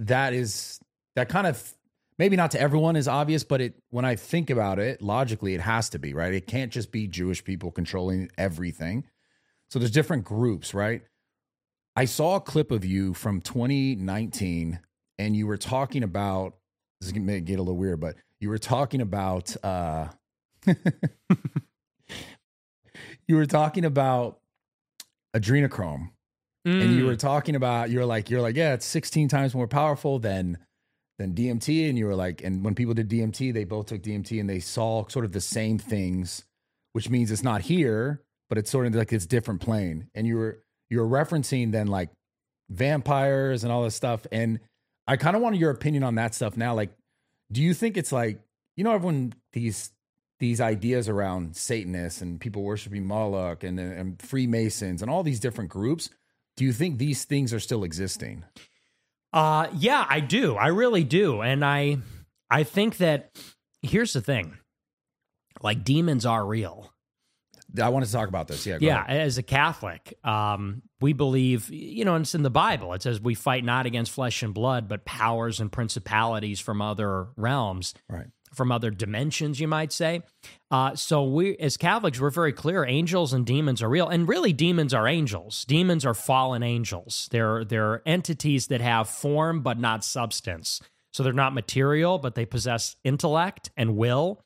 kind of, maybe not to everyone is obvious, but when I think about it, logically, it has to be, right? It can't just be Jewish people controlling everything. So there's different groups, right? I saw a clip of you from 2019, and you were talking about, this is going to get a little weird, but you were talking about adrenochrome, and you were talking about, you're like, yeah, it's 16 times more powerful than DMT. And you were like, and when people did DMT, they both took DMT and they saw sort of the same things, which means it's not here, but it's sort of like this different plane. And you were referencing then like vampires and all this stuff. And I kind of wanted your opinion on that stuff now. Like, do you think it's like, everyone, these ideas around Satanists and people worshiping Moloch and Freemasons and all these different groups, do you think these things are still existing? Yeah, I do. I really do. And I think that, here's the thing, like, demons are real. I wanted to talk about this. Yeah. Yeah. As a Catholic, we believe, and it's in the Bible. It says we fight not against flesh and blood, but powers and principalities from other realms, right? From other dimensions, you might say. So we, as Catholics, we're very clear. Angels and demons are real, and really, demons are angels. Demons are fallen angels. They're entities that have form but not substance. So they're not material, but they possess intellect and will.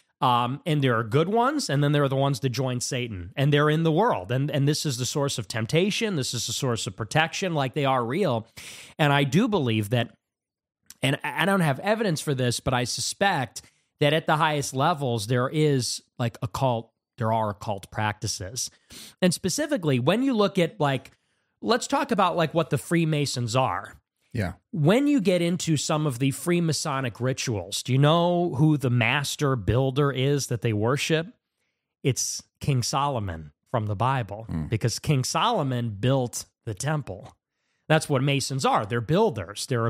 And there are good ones, and then there are the ones that join Satan, and they're in the world. And this is the source of temptation. This is the source of protection, like they are real. And I do believe that, and I don't have evidence for this, but I suspect that at the highest levels, there is like there are occult practices. And specifically, when you look at let's talk about like what the Freemasons are. Yeah. When you get into some of the Freemasonic rituals, do you know who the master builder is that they worship? It's King Solomon from the Bible, because King Solomon built the temple. That's what Masons are. They're builders. They're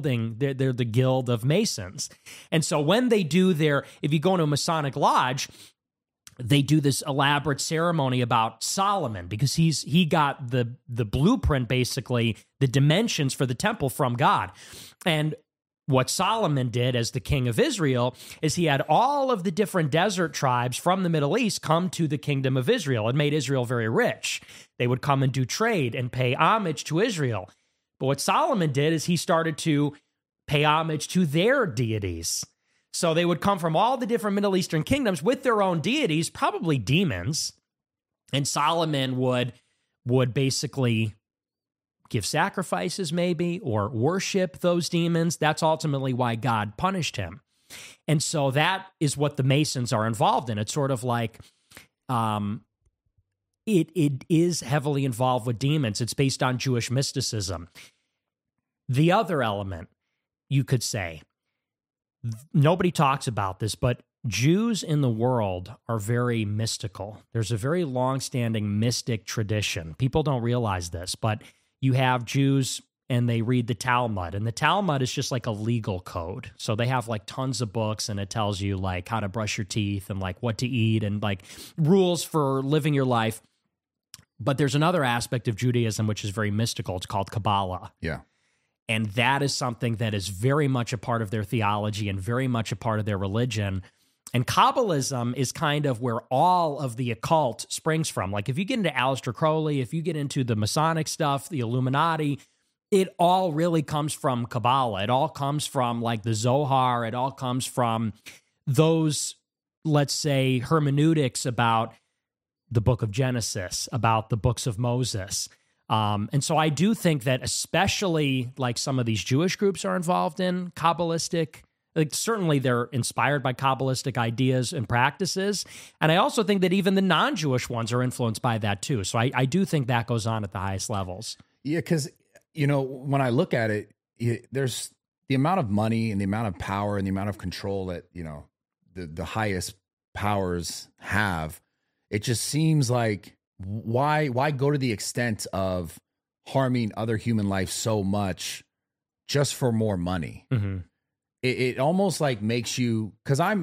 the guild of Masons. And so when they do if you go into a Masonic lodge, they do this elaborate ceremony about Solomon, because he got the blueprint, basically the dimensions for the temple from God. And what Solomon did as the king of Israel is he had all of the different desert tribes from the Middle East come to the kingdom of Israel. It made Israel very rich. They would come and do trade and pay homage to Israel. But what Solomon did is he started to pay homage to their deities. So they would come from all the different Middle Eastern kingdoms with their own deities, probably demons. And Solomon would basically give sacrifices maybe or worship those demons. That's ultimately why God punished him. And so that is what the Masons are involved in. It's sort of like it is heavily involved with demons. It's based on Jewish mysticism. The other element, you could say, nobody talks about this, but Jews in the world are very mystical. There's a very long-standing mystic tradition. People don't realize this, but you have Jews and they read the Talmud, and the Talmud is just like a legal code. So they have like tons of books, and it tells you like how to brush your teeth and like what to eat and like rules for living your life. But there's another aspect of Judaism which is very mystical. It's called Kabbalah. Yeah. And that is something that is very much a part of their theology and very much a part of their religion. And Kabbalism is kind of where all of the occult springs from. Like if you get into Aleister Crowley, if you get into the Masonic stuff, the Illuminati, it all really comes from Kabbalah. It all comes from like the Zohar. It all comes from those, let's say, hermeneutics about the book of Genesis, about the books of Moses. And so I do think that especially like some of these Jewish groups are involved in Kabbalistic, like certainly they're inspired by Kabbalistic ideas and practices. And I also think that even the non-Jewish ones are influenced by that too. So I do think that goes on at the highest levels. Yeah, because, you know, when I look at it, there's the amount of money and the amount of power and the amount of control that, you know, the highest powers have. It just seems like why go to the extent of harming other human life so much just for more money? Mm-hmm. It almost like makes you, because I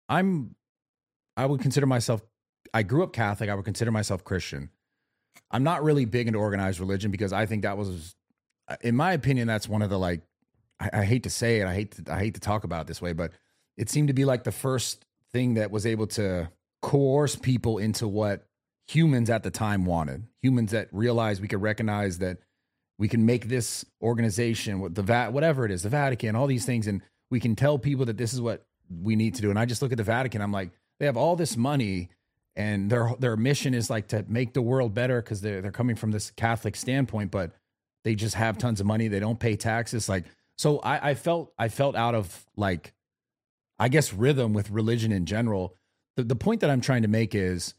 would consider myself, I grew up Catholic. I would consider myself Christian. I'm not really big into organized religion because I think that was, in my opinion, that's one of the like, I hate to say it. I hate to talk about it this way, but it seemed to be like the first thing that was able to coerce people into what humans at the time wanted. Humans that realized we could recognize that we can make this organization, whatever it is, the Vatican, all these things, and we can tell people that this is what we need to do. And I just look at the Vatican, I'm like, they have all this money, and their mission is like to make the world better because they're coming from this Catholic standpoint, but they just have tons of money. They don't pay taxes. Like, so I felt out of like, I guess, rhythm with religion in general. The point that I'm trying to make is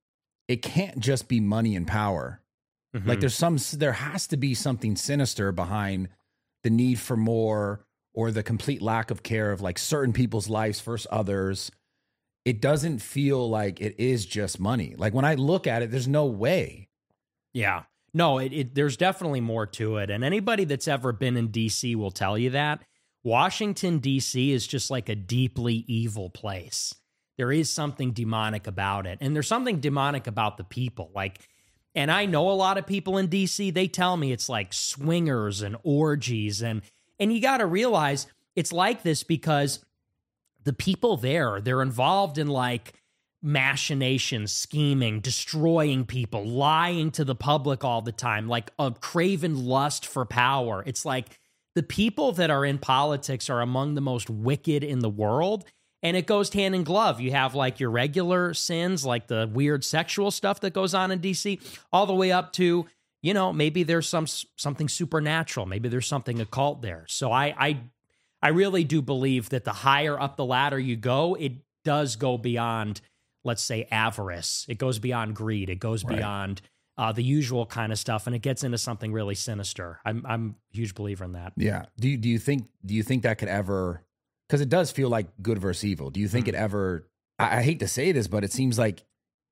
it can't just be money and power. Mm-hmm. Like there has to be something sinister behind the need for more or the complete lack of care of like certain people's lives versus others. It doesn't feel like it is just money. Like when I look at it, there's no way. Yeah. No, there's definitely more to it. And anybody that's ever been in D.C. will tell you that. Washington, D.C. is just like a deeply evil place. There is something demonic about it. And there's something demonic about the people. Like, and I know a lot of people in D.C., they tell me it's like swingers and orgies. And you got to realize it's like this because the people there, they're involved in like machinations, scheming, destroying people, lying to the public all the time, like a craven lust for power. It's like the people that are in politics are among the most wicked in the world. And it goes hand in glove. You have like your regular sins, like the weird sexual stuff that goes on in DC, all the way up to, you know, maybe there's something supernatural. Maybe there's something occult there. So I really do believe that the higher up the ladder you go, it does go beyond, let's say, avarice. It goes beyond greed. It goes beyond the usual kind of stuff, and it gets into something really sinister. I'm a huge believer in that. Yeah. Do you think that could ever? Because it does feel like good versus evil. Do you think it ever, I hate to say this, but it seems like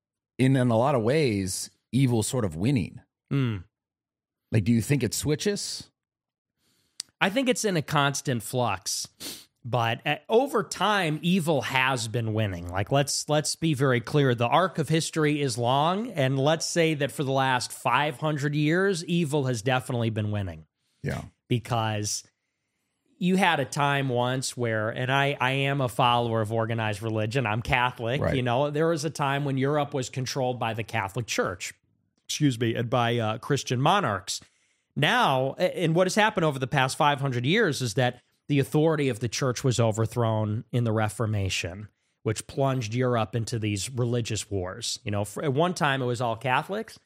in a lot of ways, evil's sort of winning. Like, do you think it switches? I think it's in a constant flux, but over time, evil has been winning. Like, let's be very clear. The arc of history is long, and let's say that for the last 500 years, evil has definitely been winning. Yeah. Because you had a time once where, and I am a follower of organized religion. I'm Catholic. Right. You know, there was a time when Europe was controlled by the Catholic Church, and by Christian monarchs. Now, and what has happened over the past 500 years is that the authority of the church was overthrown in the Reformation, which plunged Europe into these religious wars. You know, at one time it was all Catholics.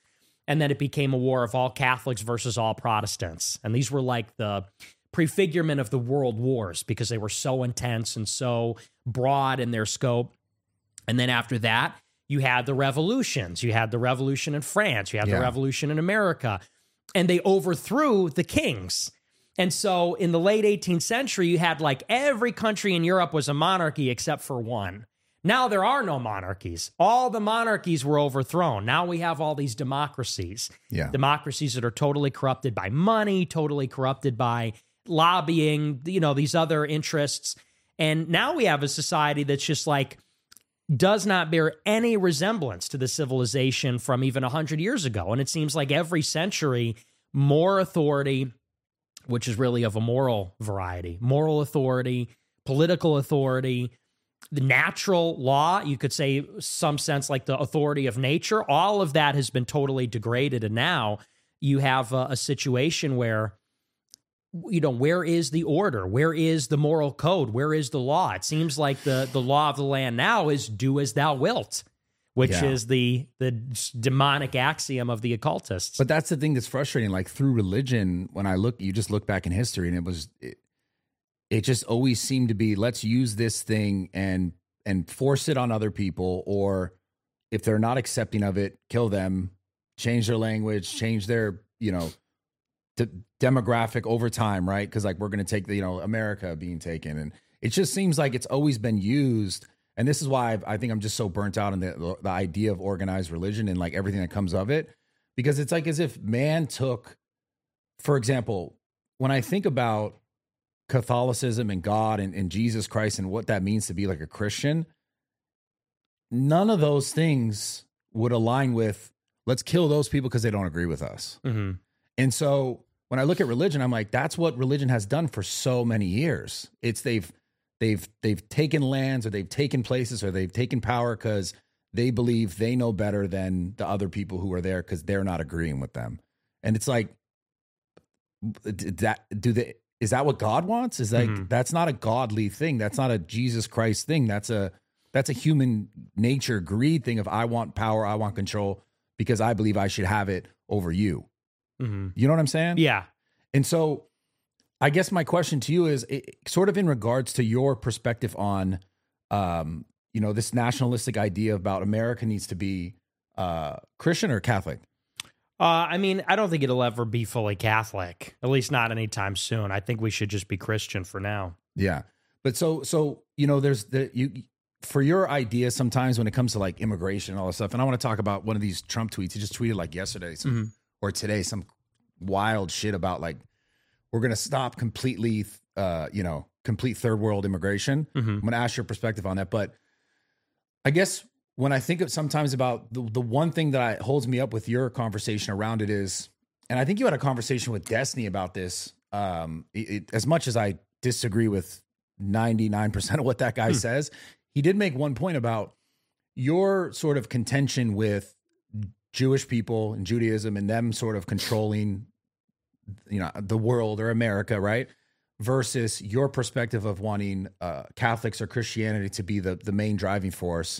And then it became a war of all Catholics versus all Protestants. And these were like the prefigurement of the world wars because they were so intense and so broad in their scope. And then after that, you had the revolutions. You had the revolution in France. You had the revolution in America. And they overthrew the kings. And so in the late 18th century, you had like every country in Europe was a monarchy except for one. Now there are no monarchies. All the monarchies were overthrown. Now we have all these democracies. Democracies that are totally corrupted by money, totally corrupted by lobbying, these other interests. And now we have a society that's just like, does not bear any resemblance to the civilization from even 100 years ago. And it seems like every century, more authority, which is really of a moral variety, moral authority, political authority, the natural law, you could say some sense like the authority of nature, all of that has been totally degraded. And now you have a situation where, where is the order? Where is the moral code? Where is the law? It seems like the law of the land now is do as thou wilt, which is the demonic axiom of the occultists. But that's the thing that's frustrating. Like through religion, when you just look back in history, and it just always seemed to be, let's use this thing and force it on other people, or if they're not accepting of it, kill them, change their language, change their, demographic over time, right? Because like we're going to take America being taken, and it just seems like it's always been used. And this is why I think I'm just so burnt out on the idea of organized religion and like everything that comes of it, because it's like as if man took, for example, when I think about Catholicism and God and Jesus Christ and what that means to be like a Christian, none of those things would align with let's kill those people because they don't agree with us. Mm-hmm. And so when I look at religion, I'm like, that's what religion has done for so many years. It's they've taken lands, or they've taken places, or they've taken power because they believe they know better than the other people who are there because they're not agreeing with them. And it's like, is that what God wants? Is like that's not a godly thing. That's not a Jesus Christ thing. That's a human nature greed thing of I want power, I want control because I believe I should have it over you. Mm-hmm. You know what I'm saying? Yeah. And so I guess my question to you is sort of in regards to your perspective on, this nationalistic idea about America needs to be Christian or Catholic. I don't think it'll ever be fully Catholic, at least not anytime soon. I think we should just be Christian for now. Yeah. But so there's for your idea sometimes when it comes to like immigration and all this stuff, and I want to talk about one of these Trump tweets. He just tweeted like yesterday or today, some wild shit about like, we're going to stop completely, complete third world immigration. Mm-hmm. I'm going to ask your perspective on that. But I guess when I think of sometimes about the one thing that holds me up with your conversation around it is, and I think you had a conversation with Destiny about this, as much as I disagree with 99% of what that guy says, he did make one point about your sort of contention with Jewish people and Judaism and them sort of controlling, the world or America, right? Versus your perspective of wanting Catholics or Christianity to be the main driving force.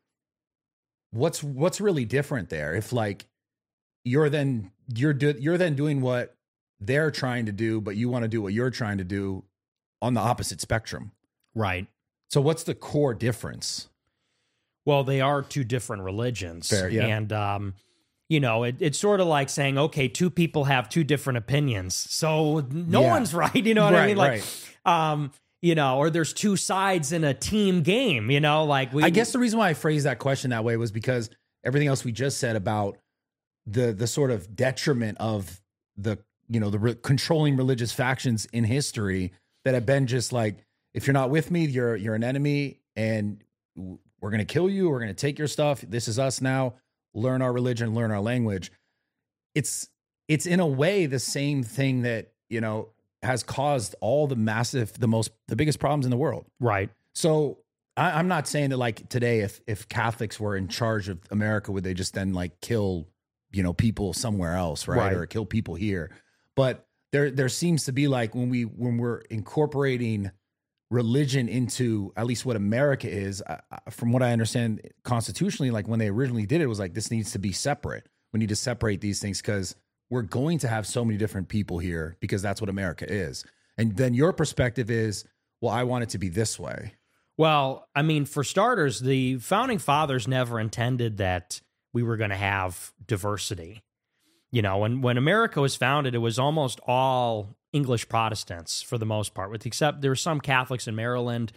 What's really different there? If like you're then doing what they're trying to do, but you want to do what you're trying to do on the opposite spectrum, right? So what's the core difference? Well, they are two different religions. Fair, yeah. And, it's sort of like saying, okay, two people have two different opinions. So no one's right. You know what I mean? Like, right. Or there's two sides in a team game, I guess the reason why I phrased that question that way was because everything else we just said about the sort of detriment of the controlling religious factions in history that have been just like, if you're not with me, you're an enemy, and we're going to kill you. We're going to take your stuff. This is us now. Learn our religion, learn our language. It's in a way the same thing that, has caused all the biggest problems in the world. Right. So I'm not saying that like today, if Catholics were in charge of America, would they just then like kill, people somewhere else, right? Or kill people here. But there seems to be like when we're incorporating religion into at least what America is, from what I understand constitutionally, like when they originally did it, was like, this needs to be separate. We need to separate these things because we're going to have so many different people here because that's what America is. And then your perspective is, well, I want it to be this way. Well, I mean, for starters, the founding fathers never intended that we were going to have diversity. You know, when America was founded, it was almost all English Protestants for the most part, with except there were some Catholics in Maryland,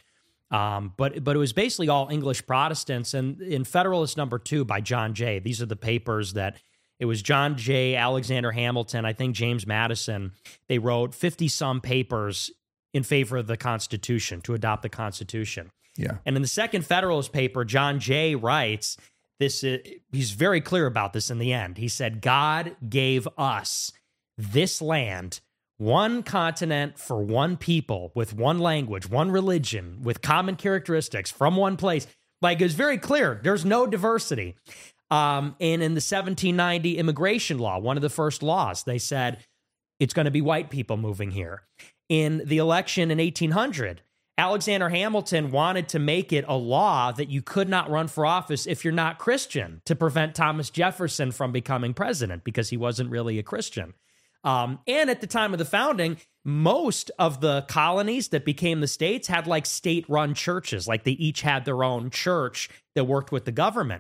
but it was basically all English Protestants. And in Federalist Number 2 by John Jay, these are the papers that it was John Jay, Alexander Hamilton, I think James Madison. They wrote 50-some papers in favor of the Constitution, to adopt the Constitution. Yeah. And in the second Federalist paper, John Jay writes this. He's very clear about this in the end. He said, God gave us this land, one continent for one people, with one language, one religion, with common characteristics from one place. Like, it's very clear. There's no diversity. And in the 1790 immigration law, one of the first laws, they said it's going to be white people moving here. In the election in 1800, Alexander Hamilton wanted to make it a law that you could not run for office if you're not Christian, to prevent Thomas Jefferson from becoming president because he wasn't really a Christian. And at the time of the founding, most of the colonies that became the states had like state-run churches, like they each had their own church that worked with the government.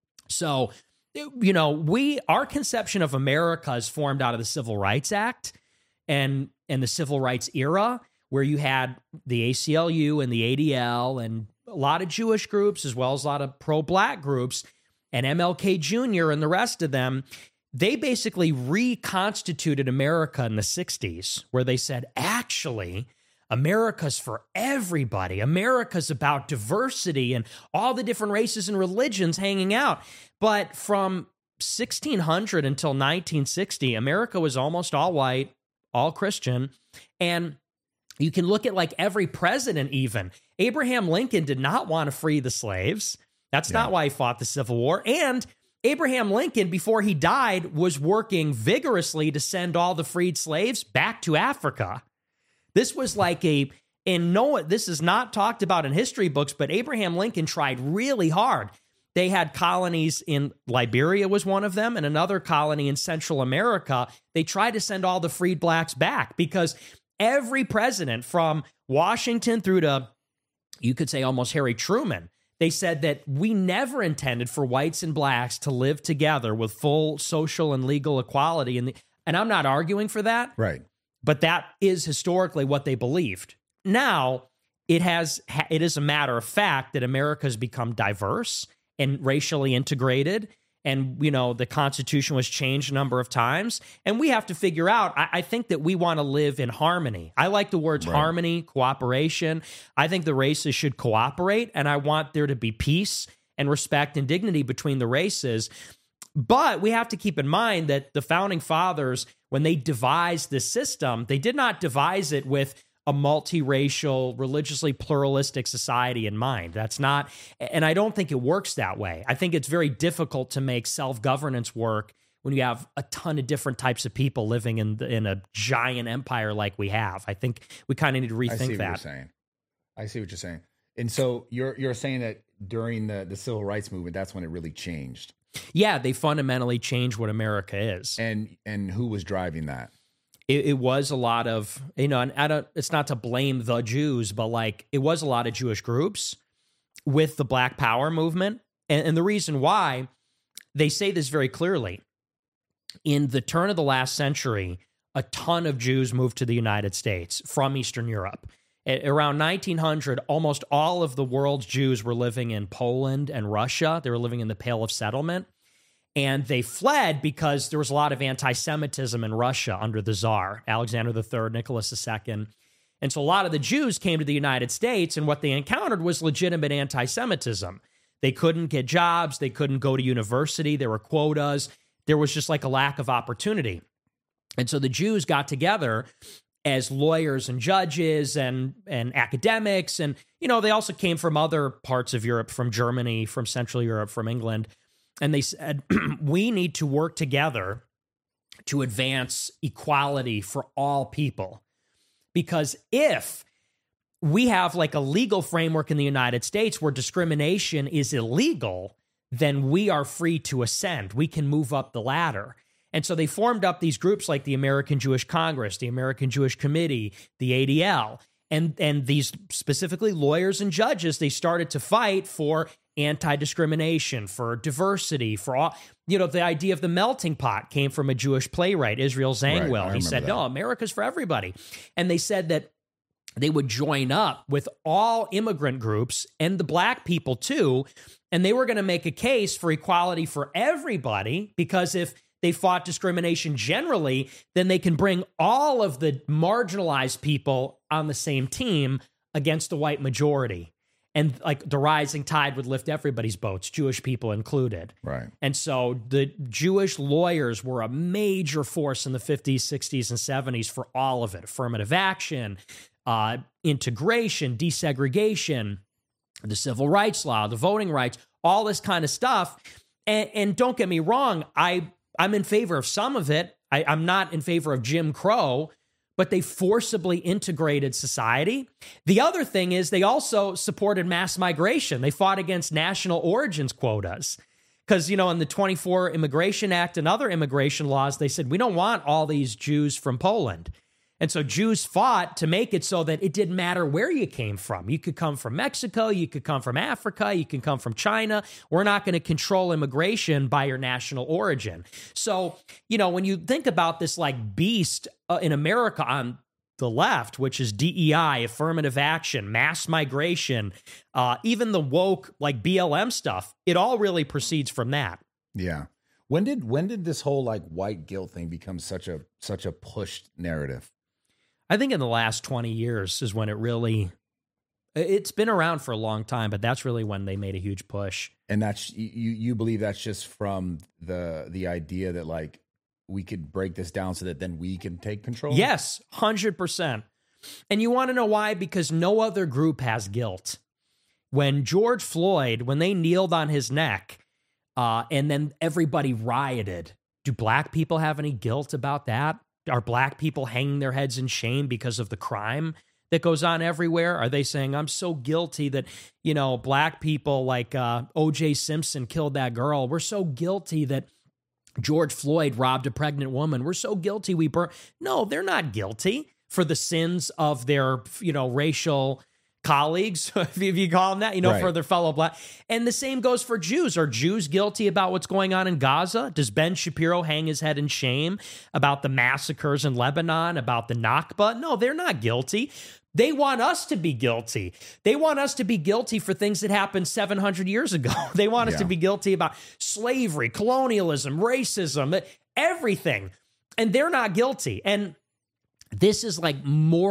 So, you know, our conception of America is formed out of the Civil Rights Act and the Civil Rights era, where you had the ACLU and the ADL and a lot of Jewish groups, as well as a lot of pro-black groups, and MLK Jr. and the rest of them. They basically reconstituted America in the 60s, where they said, actually, America's for everybody. America's about diversity and all the different races and religions hanging out. But from 1600 until 1960, America was almost all white, all Christian. And you can look at like every president even. Abraham Lincoln did not want to free the slaves. That's not why he fought the Civil War. And Abraham Lincoln, before he died, was working vigorously to send all the freed slaves back to Africa. This was like this is not talked about in history books, but Abraham Lincoln tried really hard. They had colonies in Liberia was one of them, and another colony in Central America. They tried to send all the freed blacks back because every president from Washington through to, you could say almost Harry Truman, they said that we never intended for whites and blacks to live together with full social and legal equality. And I'm not arguing for that. Right. But that is historically what they believed. Now, it is a matter of fact that America has become diverse and racially integrated. And, you know, the Constitution was changed a number of times. And we have to figure out, I think that we want to live in harmony. I like the words harmony, cooperation. I think the races should cooperate. And I want there to be peace and respect and dignity between the races. But we have to keep in mind that the founding fathers, when they devised this system, they did not devise it with a multiracial, religiously pluralistic society in mind. That's not, and I don't think it works that way. I think it's very difficult to make self-governance work when you have a ton of different types of people living in a giant empire like we have. I think we kind of need to rethink that. I see what you're saying. And so you're saying that during the civil rights movement, that's when it really changed. Yeah, they fundamentally changed what America is. And who was driving that? It was a lot of, you know, and it's not to blame the Jews, but like it was a lot of Jewish groups with the Black Power movement. And the reason why, they say this very clearly. In the turn of the last century, a ton of Jews moved to the United States from Eastern Europe. Around 1900, almost all of the world's Jews were living in Poland and Russia. They were living in the Pale of Settlement. And they fled because there was a lot of anti-Semitism in Russia under the Tsar, Alexander III, Nicholas II. And so a lot of the Jews came to the United States, and what they encountered was legitimate anti-Semitism. They couldn't get jobs. They couldn't go to university. There were quotas. There was just like a lack of opportunity. And so the Jews got together as lawyers and judges and academics. And, you know, they also came from other parts of Europe, from Germany, from Central Europe, from England. And they said, we need to work together to advance equality for all people. Because if we have like a legal framework in the United States where discrimination is illegal, then we are free to ascend. We can move up the ladder. And so they formed up these groups like the American Jewish Congress, the American Jewish Committee, the ADL, and these specifically lawyers and judges, they started to fight for anti-discrimination, for diversity, for all, the idea of the melting pot came from a Jewish playwright, Israel Zangwill. Right, he said, no, America's for everybody. And they said that they would join up with all immigrant groups and the black people too, and they were going to make a case for equality for everybody, because if they fought discrimination generally, then they can bring all of the marginalized people on the same team against the white majority. And like the rising tide would lift everybody's boats, Jewish people included. Right. And so the Jewish lawyers were a major force in the 50s, 60s, and 70s for all of it. Affirmative action, integration, desegregation, the civil rights law, the voting rights, all this kind of stuff. And don't get me wrong, I'm in favor of some of it. I'm not in favor of Jim Crow, but they forcibly integrated society. The other thing is they also supported mass migration. They fought against national origins quotas. Because, in the 24 Immigration Act and other immigration laws, they said, we don't want all these Jews from Poland. And so Jews fought to make it so that it didn't matter where you came from. You could come from Mexico, you could come from Africa, you can come from China. We're not going to control immigration by your national origin. So, when you think about this like beast in America on the left, which is DEI, affirmative action, mass migration, even the woke like BLM stuff, it all really proceeds from that. Yeah. When did this whole like white guilt thing become such a pushed narrative? I think in the last 20 years is when it's been around for a long time, but that's really when they made a huge push. And that's, you believe that's just from the idea that like we could break this down so that then we can take control? Yes, 100%. And you want to know why? Because no other group has guilt. When George Floyd, when they kneeled on his neck, and then everybody rioted, do black people have any guilt about that? Are black people hanging their heads in shame because of the crime that goes on everywhere? Are they saying, I'm so guilty that, black people like O.J. Simpson killed that girl. We're so guilty that George Floyd robbed a pregnant woman. We're so guilty we burn. No, they're not guilty for the sins of their, racial colleagues, if you call them that, right, for their fellow black. And the same goes for Jews. Are Jews guilty about what's going on in Gaza? Does Ben Shapiro hang his head in shame about the massacres in Lebanon, about the Nakba? No, they're not guilty. They want us to be guilty. They want us to be guilty for things that happened 700 years ago. They want us to be guilty about slavery, colonialism, racism, everything. And they're not guilty. And this is like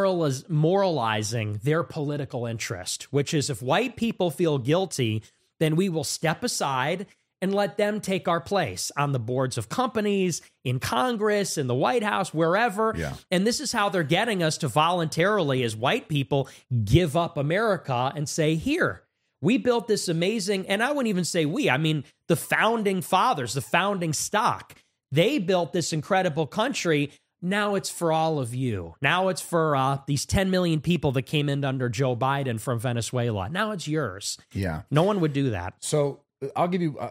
moralizing their political interest, which is if white people feel guilty, then we will step aside and let them take our place on the boards of companies, in Congress, in the White House, wherever. Yeah. And this is how they're getting us to voluntarily, as white people, give up America and say, here, we built this amazing, and I wouldn't even say we, I mean, the founding fathers, the founding stock, they built this incredible country. Now it's for all of you. Now it's for these 10 million people that came in under Joe Biden from Venezuela. Now it's yours. Yeah. No one would do that. So I'll give you,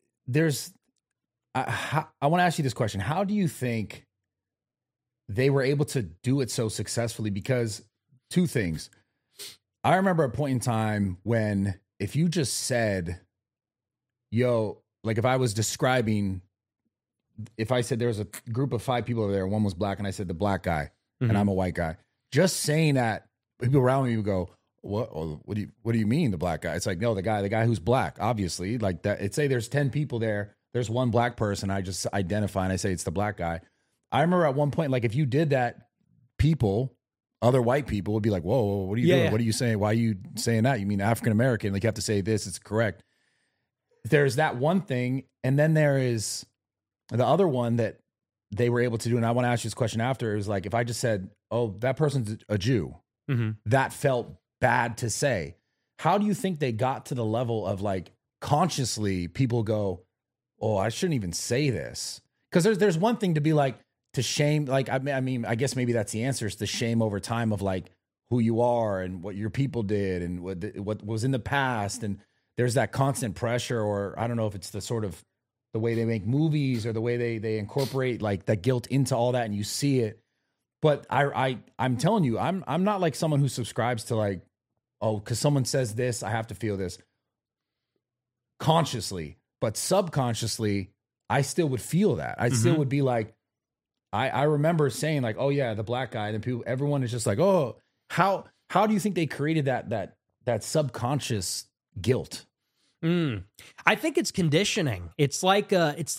I want to ask you this question. How do you think they were able to do it so successfully? Because two things. I remember a point in time when if you just said, like if I was describing, if I said there was a group of 5 people over there, one was black, and I said the black guy, and I'm a white guy, just saying that, people around me would go, what do you mean the black guy? It's like, no, the guy who's black, obviously, like that. It's say there's 10 people there. There's one black person. I just identify and I say it's the black guy. I remember at one point, like if you did that, other white people would be like, whoa, what are you doing? Yeah. What are you saying? Why are you saying that? You mean African-American? Like you have to say this, it's correct. There's that one thing. And then there is the other one that they were able to do. And I want to ask you this question after, is like, if I just said, oh, that person's a Jew, that felt bad to say. How do you think they got to the level of like consciously people go, oh, I shouldn't even say this? Because there's one thing to be like, to shame, like, I mean, I guess maybe that's the answer, is the shame over time of like who you are and what your people did and what was in the past. And there's that constant pressure, or I don't know if it's the sort of the way they make movies or the way they incorporate like that guilt into all that, and you see it. But I'm telling you, I'm not like someone who subscribes to like, oh, because someone says this, I have to feel this consciously, but subconsciously, I still would feel that. I still would be like, I remember saying like, oh yeah, the black guy, and people, everyone is just like, oh, how do you think they created that subconscious guilt? I think it's conditioning. It's like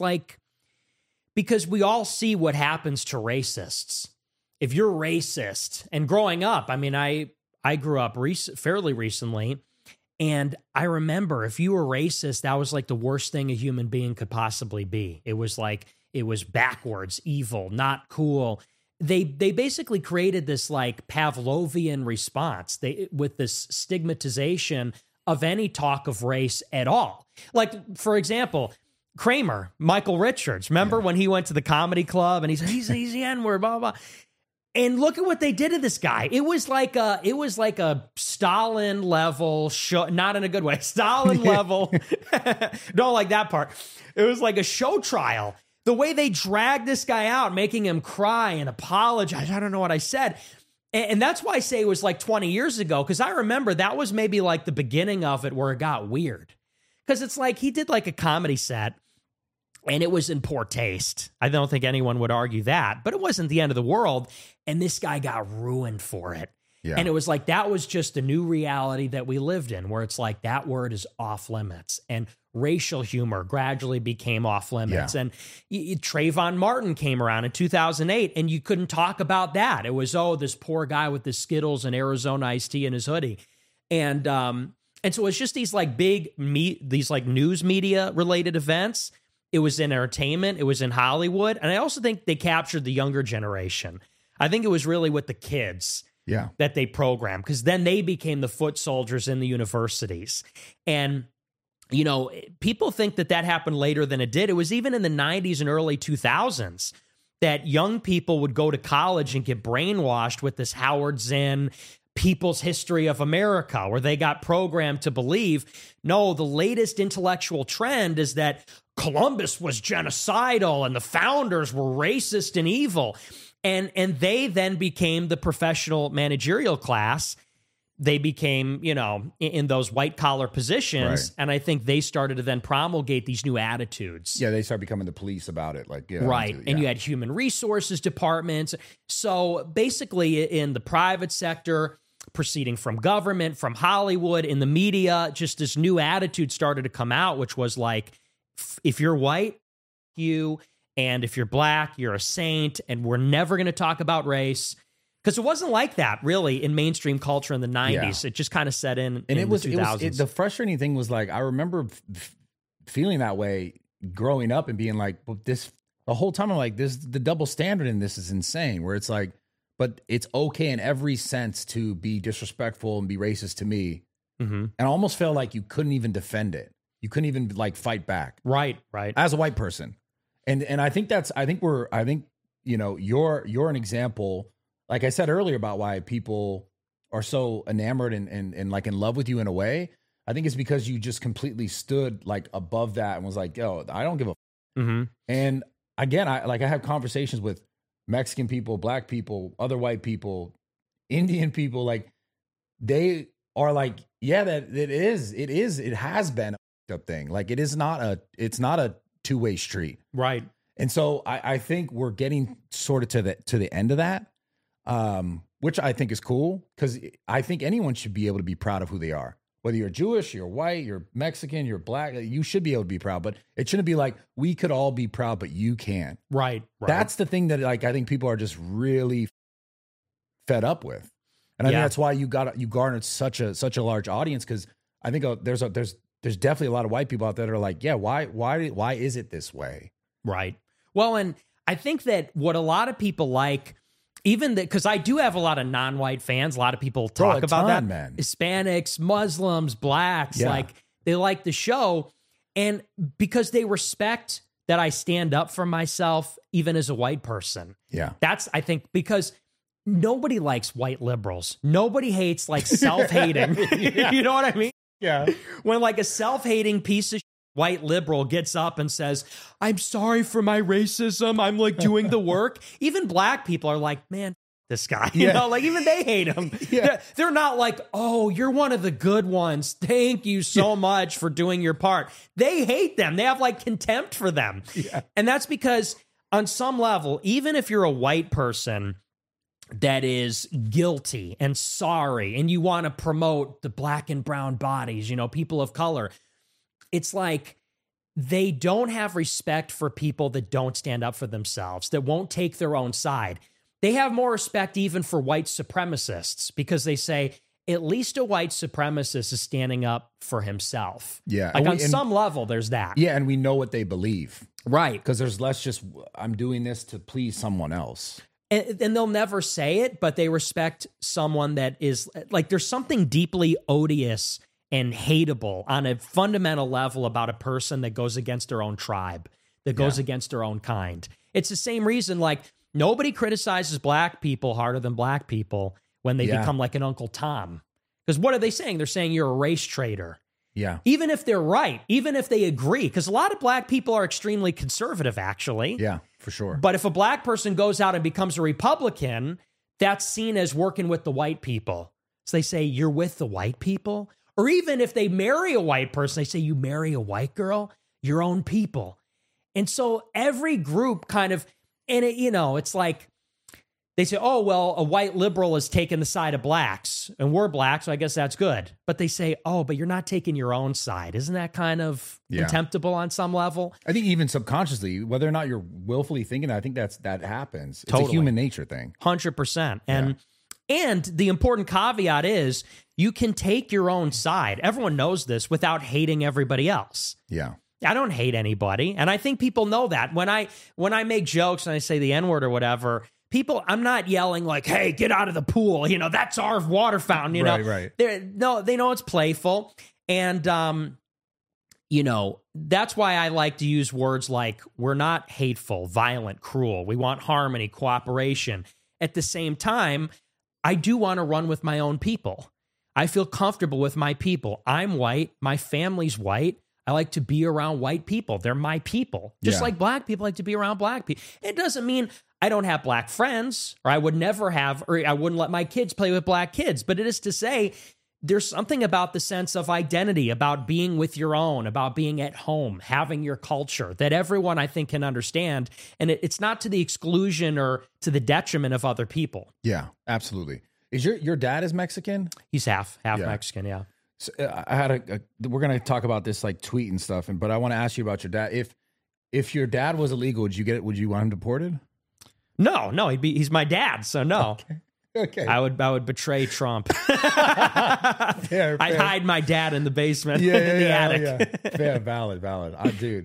because we all see what happens to racists. If you're racist, and growing up, I mean, I grew up fairly recently, and I remember if you were racist, that was like the worst thing a human being could possibly be. It was like, it was backwards, evil, not cool. They basically created this like Pavlovian response with this stigmatization of any talk of race at all. Like, for example, Kramer, Michael Richards, remember when he went to the comedy club and he's the N-word, blah, blah, blah. And look at what they did to this guy. It was like a Stalin level show, not in a good way. Stalin level. Don't like that part. It was like a show trial. The way they dragged this guy out, making him cry and apologize. I don't know what I said. And that's why I say it was like 20 years ago, because I remember that was maybe like the beginning of it where it got weird. Because it's like he did like a comedy set, and it was in poor taste. I don't think anyone would argue that, but it wasn't the end of the world. And this guy got ruined for it. Yeah. And it was like, that was just a new reality that we lived in, where it's like that word is off limits, and racial humor gradually became off limits. Yeah. And Trayvon Martin came around in 2008, and you couldn't talk about that. It was, oh, this poor guy with the Skittles and Arizona iced tea in his hoodie. And so it's just these like these like news media related events. It was in entertainment. It was in Hollywood. And I also think they captured the younger generation. I think it was really with the kids that they programmed, because then they became the foot soldiers in the universities. And, you know, people think that happened later than it did. It was even in the 90s and early 2000s that young people would go to college and get brainwashed with this Howard Zinn People's History of America, where they got programmed to believe, no, the latest intellectual trend is that Columbus was genocidal and the founders were racist and evil. And they then became the professional managerial class. They became, you know, in those white collar positions. Right. And I think they started to then promulgate these new attitudes. Yeah, they started becoming the police about it. Like, right. And you had human resources departments. So basically in the private sector, proceeding from government, from Hollywood, in the media, just this new attitude started to come out, which was like, if you're white, you, and if you're black, you're a saint, and we're never going to talk about race. Because it wasn't like that, really, in mainstream culture in the 90s. Yeah. It just kind of set in the 2000s. The frustrating thing was, like, I remember feeling that way growing up and being like, well, the whole time I'm like, the double standard in this is insane, where it's like, but it's okay in every sense to be disrespectful and be racist to me. Mm-hmm. And I almost felt like you couldn't even defend it. You couldn't even like fight back. Right. As a white person. And I think you know, you're an example, like I said earlier, about why people are so enamored and like in love with you in a way. I think it's because you just completely stood like above that and was like, yo, I don't give a mm-hmm. And again, I have conversations with Mexican people, black people, other white people, Indian people, like they are like, yeah, it has been a thing. Like it's not a two-way street. Right. And so I think we're getting sort of to the end of that, which I think is cool, because I think anyone should be able to be proud of who they are. Whether you're Jewish, you're white, you're Mexican, you're black, you should be able to be proud. But it shouldn't be like, we could all be proud, but you can't. Right. That's the thing that like I think people are just really fed up with. And I think that's why you garnered such a large audience, because I think there's definitely a lot of white people out there that are like, yeah, why is it this way? Right. Well, and I think that what a lot of people like, even that, because I do have a lot of non-white fans, a lot of people talk about that, man. Hispanics, Muslims, blacks, like they like the show, and because they respect that I stand up for myself, even as a white person. Yeah. That's, I think, because nobody likes white liberals. Nobody hates like self-hating. You know what I mean? Yeah. When like a self-hating piece of white liberal gets up and says, I'm sorry for my racism, I'm like doing the work. Even black people are like, man, this guy, you know, like even they hate him. They're not like, oh, you're one of the good ones. Thank you so much for doing your part. They hate them. They have like contempt for them. Yeah. And that's because on some level, even if you're a white person that is guilty and sorry, and you want to promote the black and brown bodies, you know, people of color, it's like they don't have respect for people that don't stand up for themselves, that won't take their own side. They have more respect even for white supremacists because they say, at least a white supremacist is standing up for himself. Yeah. Like on some level, there's that. Yeah, and we know what they believe. Right. Because there's less just, I'm doing this to please someone else. And they'll never say it, but they respect someone that is like, there's something deeply odious and hateable on a fundamental level about a person that goes against their own tribe, that goes against their own kind. It's the same reason, like, nobody criticizes black people harder than black people when they become like an Uncle Tom. Because what are they saying? They're saying you're a race traitor. Yeah. Even if they're right, even if they agree, because a lot of black people are extremely conservative, actually. Yeah, for sure. But if a black person goes out and becomes a Republican, that's seen as working with the white people. So they say, you're with the white people? Or even if they marry a white person, they say, you marry a white girl? Your own people. And so every group kind of, and it, you know, it's like, they say, oh, well, a white liberal is taking the side of blacks, and we're black, so I guess that's good. But they say, oh, but you're not taking your own side. Isn't that kind of contemptible on some level? I think even subconsciously, whether or not you're willfully thinking, I think that happens. It's Totally. a human nature thing. 100%. And the important caveat is you can take your own side. Everyone knows this without hating everybody else. Yeah. I don't hate anybody. And I think people know that. When I make jokes and I say the N-word or whatever, people, I'm not yelling like, hey, get out of the pool. You know, that's our water fountain, you know. Right. They know it's playful. And, you know, that's why I like to use words like we're not hateful, violent, cruel. We want harmony, cooperation. At the same time, I do want to run with my own people. I feel comfortable with my people. I'm white. My family's white. I like to be around white people. They're my people. Just like black people like to be around black people. It doesn't mean I don't have black friends, or I would never have, or I wouldn't let my kids play with black kids. But it is to say, there's something about the sense of identity, about being with your own, about being at home, having your culture that everyone, I think, can understand. And it's not to the exclusion or to the detriment of other people. Yeah, absolutely. Is your dad is Mexican? He's half Mexican, yeah. So I had we're going to talk about this like tweet and stuff, but I want to ask you about your dad. If your dad was illegal, would you want him deported? No, he's my dad, so no. Okay. I would betray Trump. fair. I'd hide my dad in the basement, in the attic. Yeah. Fair, valid. Dude,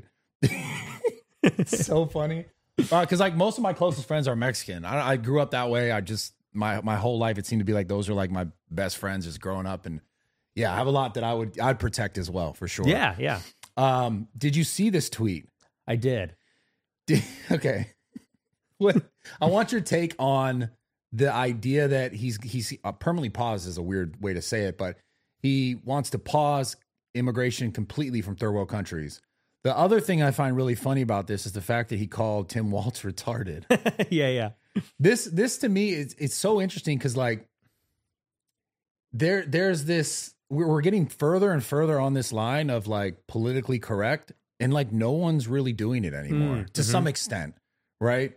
it's so funny because like most of my closest friends are Mexican. I grew up that way. I just my whole life it seemed to be like those are like my best friends just growing up, and yeah, I have a lot that I'd protect as well for sure. Yeah. Did you see this tweet? I did. Okay. What I want your take on the idea that he's permanently paused is a weird way to say it, but he wants to pause immigration completely from third world countries. The other thing I find really funny about this is the fact that he called Tim Walz retarded. Yeah. This to me it's so interesting because like there's this we're getting further and further on this line of like politically correct, and like no one's really doing it anymore to some extent, right?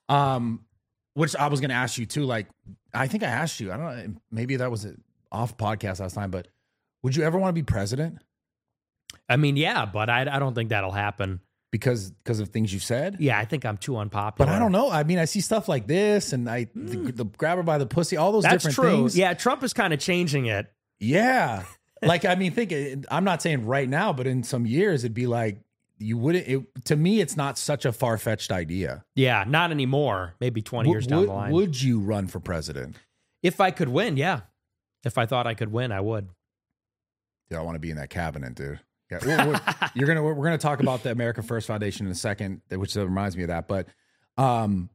Which I was going to ask you too. Like, I think I asked you, I don't know, maybe that was an off podcast last time, but would you ever want to be president? I mean, yeah, but I don't think that'll happen. Because of things you've said? Yeah, I think I'm too unpopular. But I don't know. I mean, I see stuff like this and the grab her by the pussy, all those That's different true. things. Yeah, Trump is kind of changing it. Yeah. Like, I mean, I'm not saying right now, but in some years it'd be like, to me, it's not such a far-fetched idea. Yeah, not anymore. Maybe 20 years down the line. Would you run for president? If I could win, yeah. If I thought I could win, I would. Yeah, I want to be in that cabinet, dude. Yeah, we're gonna talk about the America First Foundation in a second, which reminds me of that. But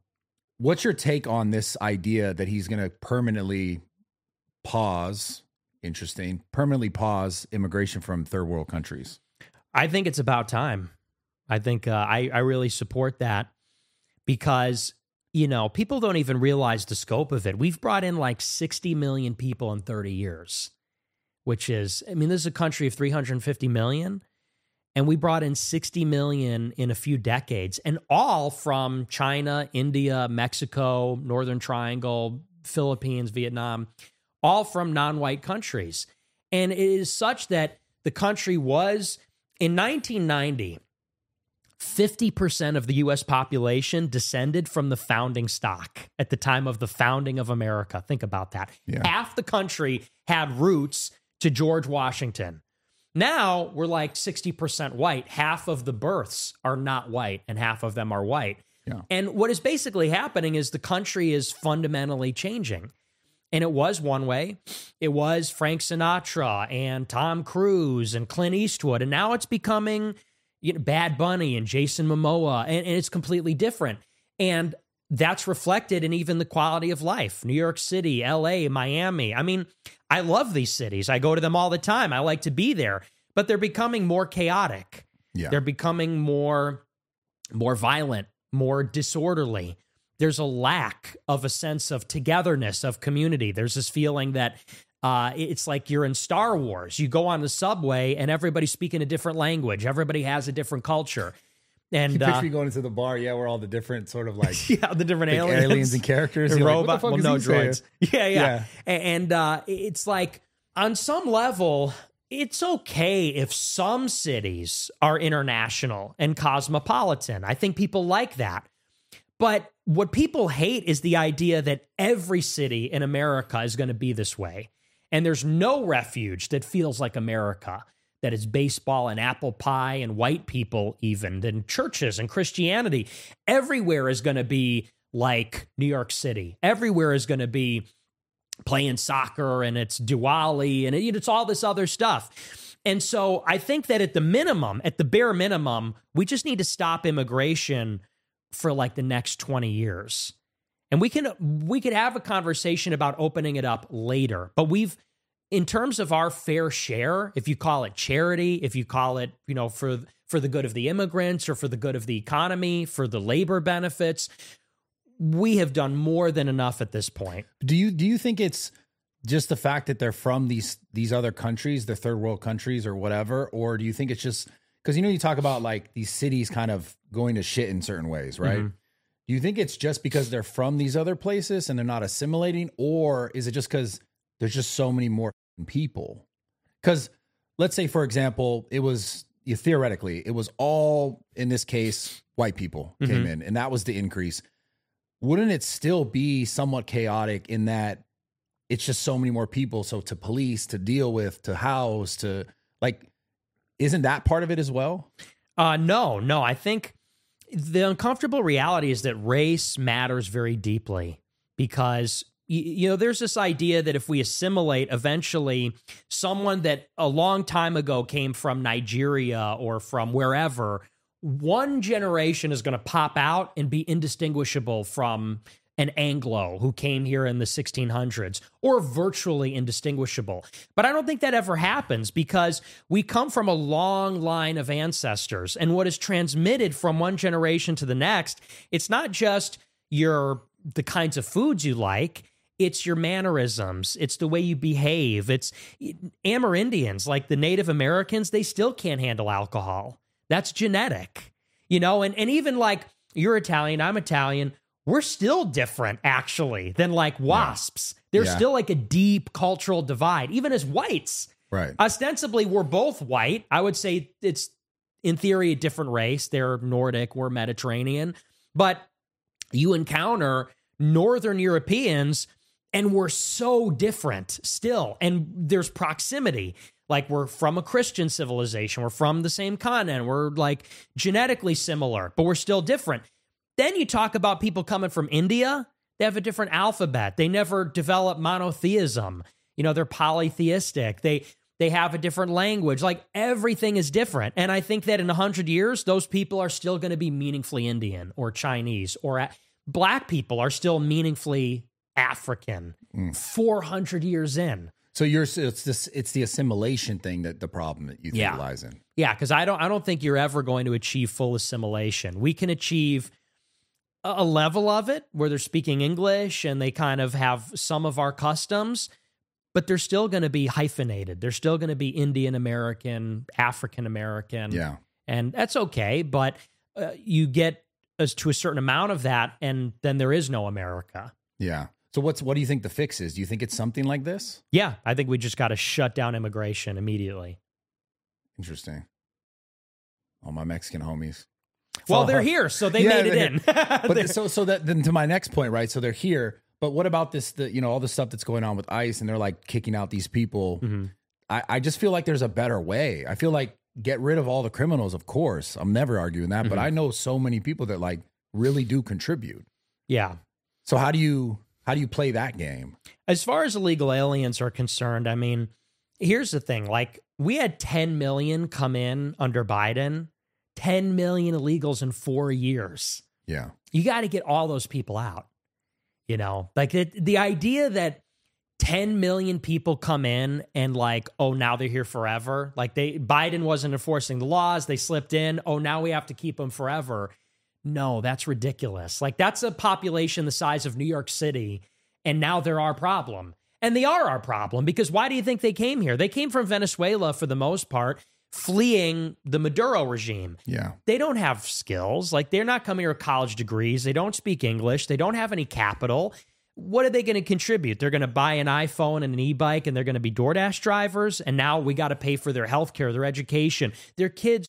what's your take on this idea that he's gonna permanently pause interesting. Permanently pause immigration from third world countries. I think it's about time. I think I really support that because, you know, people don't even realize the scope of it. We've brought in like 60 million people in 30 years, which is, I mean, this is a country of 350 million. And we brought in 60 million in a few decades, and all from China, India, Mexico, Northern Triangle, Philippines, Vietnam, all from non-white countries. And it is such that the country was, in 1990, 50% of the U.S. population descended from the founding stock at the time of the founding of America. Think about that. Yeah. Half the country had roots to George Washington. Now we're like 60% white. Half of the births are not white and half of them are white. Yeah. And what is basically happening is the country is fundamentally changing. And it was one way. It was Frank Sinatra and Tom Cruise and Clint Eastwood. And now it's becoming, you know, Bad Bunny and Jason Momoa. And it's completely different. And that's reflected in even the quality of life. New York City, LA, Miami. I mean, I love these cities. I go to them all the time. I like to be there, but they're becoming more chaotic. Yeah. They're becoming more violent, more disorderly. There's a lack of a sense of togetherness, of community. There's this feeling that it's like you're in Star Wars. You go on the subway and everybody's speaking a different language. Everybody has a different culture. And You picture me going into the bar, where all the different sort of like yeah, the different like aliens and characters, and You're robot, like, what the well, fuck no is he droids. saying? Yeah. And it's like on some level, it's okay if some cities are international and cosmopolitan. I think people like that. But what people hate is the idea that every city in America is going to be this way. And there's no refuge that feels like America, that is baseball and apple pie and white people even, then churches and Christianity. Everywhere is going to be like New York City. Everywhere is going to be playing soccer and it's Diwali and it's all this other stuff. And so I think that at the bare minimum, we just need to stop immigration for like the next 20 years. And we could have a conversation about opening it up later, but in terms of our fair share, if you call it charity, if you call it, you know, for the good of the immigrants or for the good of the economy, for the labor benefits, we have done more than enough at this point. Do you think it's just the fact that they're from these other countries, the third world countries or whatever, or do you think it's just because, you know, you talk about like these cities kind of going to shit in certain ways, right? Mm-hmm. Do you think it's just because they're from these other places and they're not assimilating, or is it just because there's just so many more people? Because let's say, for example, theoretically, it was all, in this case, white people came in, and that was the increase. Wouldn't it still be somewhat chaotic in that it's just so many more people? So to police, to deal with, to house, to like, isn't that part of it as well? No. I think the uncomfortable reality is that race matters very deeply because, you know, there's this idea that if we assimilate, eventually someone that a long time ago came from Nigeria or from wherever, one generation is going to pop out and be indistinguishable from an Anglo who came here in the 1600s, or virtually indistinguishable. But I don't think that ever happens because we come from a long line of ancestors, and what is transmitted from one generation to the next, it's not just the kinds of foods you like, it's your mannerisms, it's the way you behave. It's Amerindians, like the Native Americans, they still can't handle alcohol. That's genetic, you know, and even like you're Italian, I'm Italian. We're still different, actually, than like WASPs. There's still like a deep cultural divide, even as whites. Right. Ostensibly, we're both white. I would say it's, in theory, a different race. They're Nordic, we're Mediterranean. But you encounter Northern Europeans, and we're so different still. And there's proximity. Like, we're from a Christian civilization. We're from the same continent. We're like genetically similar, but we're still different. Then you talk about people coming from India. They have a different alphabet. They never develop monotheism. You know, they're polytheistic. They have a different language. Like, everything is different. And I think that in 100 years, those people are still going to be meaningfully Indian or Chinese, or Black people are still meaningfully African 400 years in. So it's the assimilation thing that the problem that you think lies in. Yeah, because I don't think you're ever going to achieve full assimilation. We can achieve a level of it where they're speaking English and they kind of have some of our customs, but they're still going to be hyphenated. They're still going to be Indian American, African American. Yeah. And that's okay, but you get to a certain amount of that, and then there is no America. Yeah. So what do you think the fix is? Do you think it's something like this? Yeah, I think we just got to shut down immigration immediately. Interesting. All my Mexican homies. Well, they're here, so they made it in. But so that then to my next point, right? So they're here, but what about this? All the stuff that's going on with ICE, and they're like kicking out these people. Mm-hmm. I just feel like there's a better way. I feel like get rid of all the criminals. Of course, I'm never arguing that, but I know so many people that like really do contribute. Yeah. So how do you play that game? As far as illegal aliens are concerned, I mean, here's the thing. Like, we had 10 million come in under Biden, 10 million illegals in 4 years. Yeah. You got to get all those people out. You know, like the idea that 10 million people come in and like, oh, now they're here forever. Like Biden wasn't enforcing the laws. They slipped in. Oh, now we have to keep them forever. No, that's ridiculous. Like, that's a population the size of New York City, and now they're our problem. And they are our problem, because why do you think they came here? They came from Venezuela for the most part, fleeing the Maduro regime. Yeah. They don't have skills. Like, they're not coming here with college degrees. They don't speak English. They don't have any capital. What are they going to contribute? They're going to buy an iPhone and an e-bike, and they're going to be DoorDash drivers, and now we got to pay for their healthcare, their education, their kids.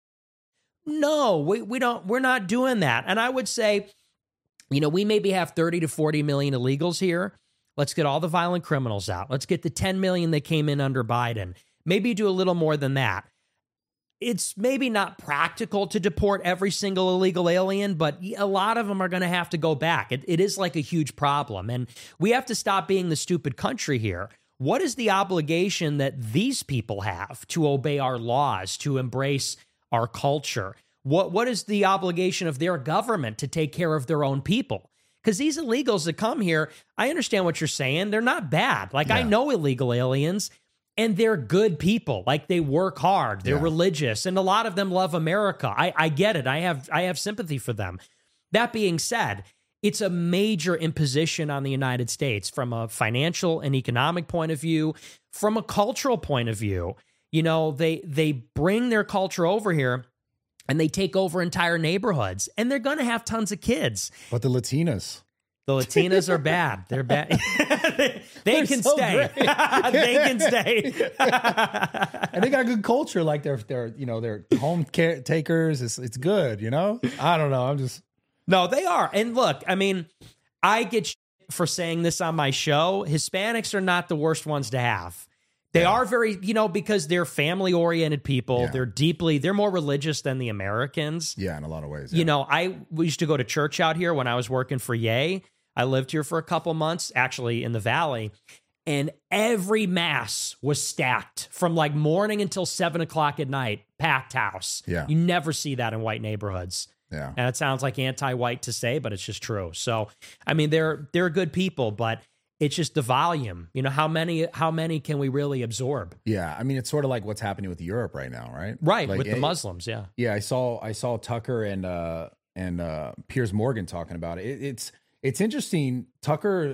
No, we don't. We're not doing that. And I would say, we maybe have 30 to 40 million illegals here. Let's get all the violent criminals out. Let's get the 10 million that came in under Biden. Maybe do a little more than that. It's maybe not practical to deport every single illegal alien, but a lot of them are going to have to go back. It is like a huge problem. And we have to stop being the stupid country here. What is the obligation that these people have to obey our laws, to embrace our culture? What is the obligation of their government to take care of their own people? Because these illegals that come here, I understand what you're saying. They're not bad. Like, I know illegal aliens, and they're good people. Like, they work hard. They're religious. And a lot of them love America. I get it. I have sympathy for them. That being said, it's a major imposition on the United States from a financial and economic point of view, from a cultural point of view. They bring their culture over here, and they take over entire neighborhoods, and they're going to have tons of kids. But the Latinas are bad. They're bad. they can so stay. They can stay. And they got good culture. Like they're home caretakers. It's good. I don't know. No, they are. And look, I mean, I get shit for saying this on my show. Hispanics are not the worst ones to have. They are very, because they're family-oriented people. Yeah. They're more religious than the Americans. Yeah, in a lot of ways. Yeah. We used to go to church out here when I was working for Ye. I lived here for a couple months, actually, in the Valley. And every mass was stacked from like morning until 7 o'clock at night, packed house. Yeah. You never see that in white neighborhoods. Yeah. And it sounds like anti-white to say, but it's just true. So, I mean, they're good people, but it's just the volume. How many can we really absorb? Yeah, I mean, it's sort of like what's happening with Europe right now, right? Right, like, with the Muslims, yeah. Yeah, I saw Tucker and Piers Morgan talking about it. It's interesting. Tucker,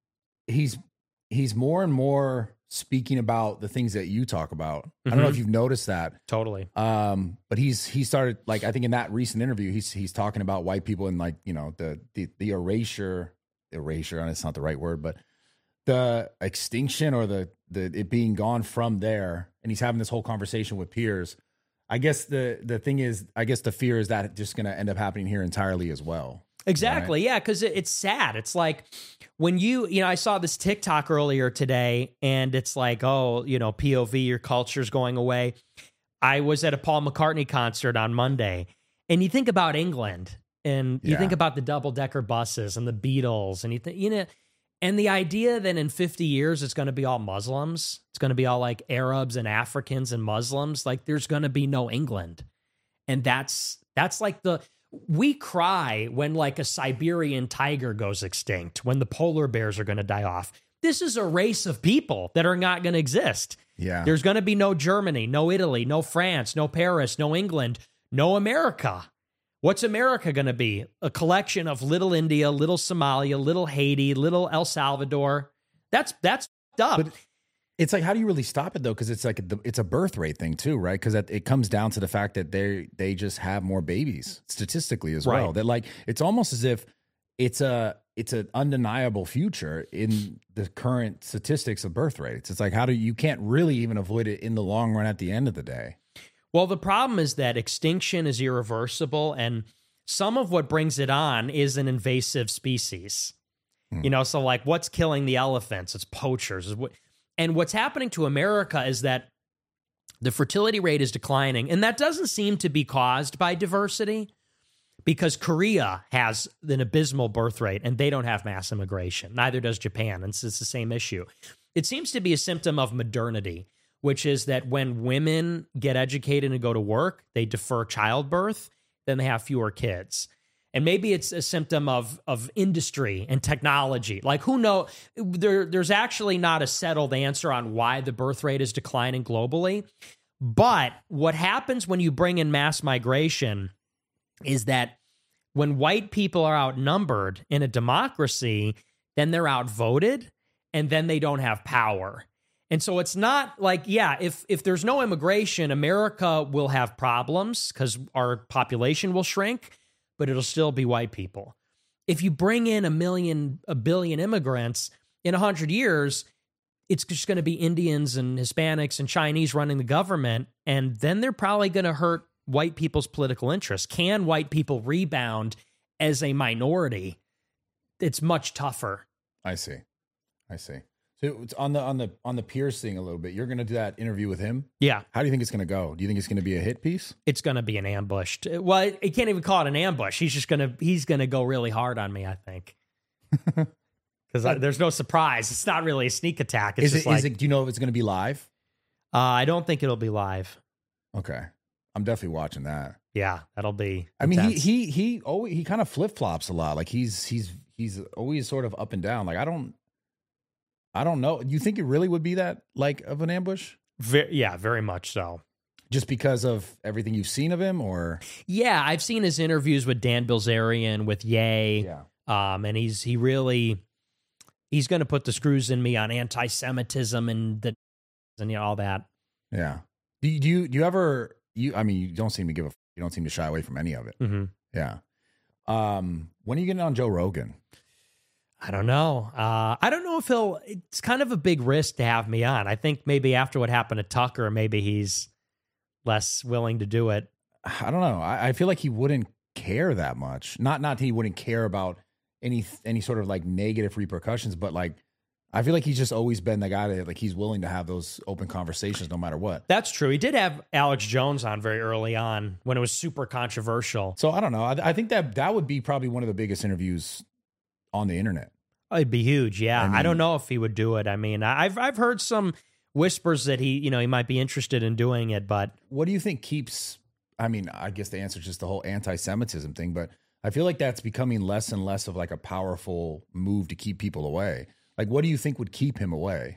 he's more and more speaking about the things that you talk about. I don't know if you've noticed that. Totally. But he started, like, I think in that recent interview, he's talking about white people and like, the erasure, it's not the right word, but the extinction or the it being gone from there. And he's having this whole conversation with Piers. I guess the thing is, the fear is that it's just going to end up happening here entirely as well. Exactly. Right? Yeah. Cause it's sad. It's like when I saw this TikTok earlier today, and it's like, oh, POV, your culture's going away. I was at a Paul McCartney concert on Monday, and you think about England, and you think about the double-decker buses and the Beatles, and you think, and the idea that in 50 years it's going to be all Muslims, it's going to be all like Arabs and Africans and Muslims, like there's going to be no England. And that's like we cry when like a Siberian tiger goes extinct, when the polar bears are going to die off. this is a race of people that are not going to exist. Yeah. There's going to be no Germany, no Italy, no France, no Paris, no England, no America. What's America going to be? A collection of little India, little Somalia, little Haiti, little El Salvador. That's dumb. But it's like, how do you really stop it though? Because it's like it's a birth rate thing too, right? Because it comes down to the fact that they just have more babies statistically as well. Right. That like it's almost as if it's an undeniable future in the current statistics of birth rates. It's like you can't really even avoid it in the long run at the end of the day. Well, the problem is that extinction is irreversible, and some of what brings it on is an invasive species. So like what's killing the elephants? It's poachers. And what's happening to America is that the fertility rate is declining, and that doesn't seem to be caused by diversity because Korea has an abysmal birth rate, and they don't have mass immigration. Neither does Japan, and it's the same issue. It seems to be a symptom of modernity, which is that when women get educated and go to work, they defer childbirth, then they have fewer kids. And maybe it's a symptom of industry and technology. Like, who knows? There's actually not a settled answer on why the birth rate is declining globally. But what happens when you bring in mass migration is that when white people are outnumbered in a democracy, then they're outvoted, and then they don't have power. And so it's not like, if there's no immigration, America will have problems because our population will shrink, but it'll still be white people. If you bring in a billion immigrants in 100 years, it's just going to be Indians and Hispanics and Chinese running the government, and then they're probably going to hurt white people's political interests. Can white people rebound as a minority? It's much tougher. I see. So it's on the Pierce thing a little bit. You're going to do that interview with him? Yeah. How do you think it's going to go? Do you think it's going to be a hit piece? It's going to be an ambush. Well, you can't even call it an ambush. He's going to go really hard on me, I think. Because there's no surprise. It's not really a sneak attack. It's do you know if it's going to be live? I don't think it'll be live. Okay. I'm definitely watching that. Yeah, that'll be intense. I mean, he kind of flip-flops a lot. Like he's always sort of up and down. Like I don't know. You think it really would be that like of an ambush? Very much so. Just because of everything you've seen of him, or? Yeah, I've seen his interviews with Dan Bilzerian, with Ye. Yeah. And he's going to put the screws in me on anti-Semitism and all that. Yeah. Do you ever? I mean, you don't seem to shy away from any of it. Mm-hmm. Yeah. When are you getting on Joe Rogan? I don't know. I don't know if it's kind of a big risk to have me on. I think maybe after what happened to Tucker, maybe he's less willing to do it. I don't know. I feel like he wouldn't care that much. Not that he wouldn't care about any sort of like negative repercussions, but like, I feel like he's just always been the guy that like he's willing to have those open conversations no matter what. That's true. He did have Alex Jones on very early on when it was super controversial. So I don't know. I think that would be probably one of the biggest interviews on the internet. It'd be huge. Yeah. I don't know if he would do it. I mean, I've heard some whispers that he might be interested in doing it, but what do you think I mean, I guess the answer is just the whole anti-Semitism thing, but I feel like that's becoming less and less of like a powerful move to keep people away. Like, what do you think would keep him away?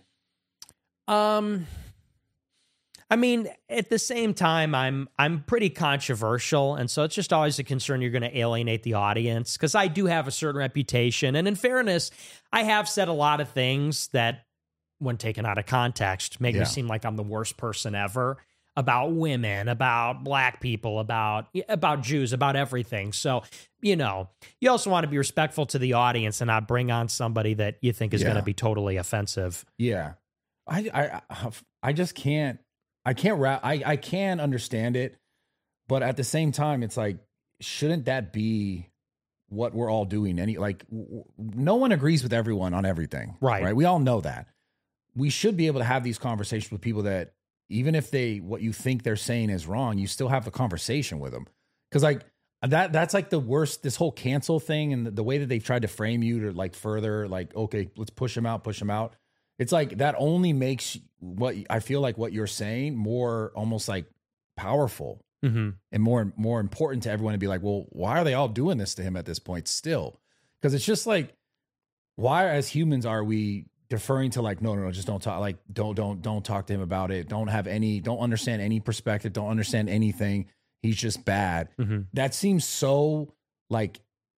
I mean, at the same time, I'm pretty controversial, and so it's just always a concern you're going to alienate the audience, because I do have a certain reputation, and in fairness, I have said a lot of things that, when taken out of context, make me seem like I'm the worst person ever, about women, about black people, about Jews, about everything. So, you also want to be respectful to the audience and not bring on somebody that you think is going to be totally offensive. Yeah. I just can't. I can understand it, but at the same time, it's like, shouldn't that be what we're all doing? No one agrees with everyone on everything, right? We all know that. We should be able to have these conversations with people that, even if what you think they're saying is wrong, you still have the conversation with them. Because like that's like the worst. This whole cancel thing and the way that they've tried to frame you to like further, like, okay, let's push them out. It's like that only makes what I feel like what you're saying more almost like powerful and more important to everyone to be like, well, why are they all doing this to him at this point still? Because it's just like, why as humans are we deferring to like, no, just don't talk. Like, don't talk to him about it. Don't understand any perspective. Don't understand anything. He's just bad. That seems so like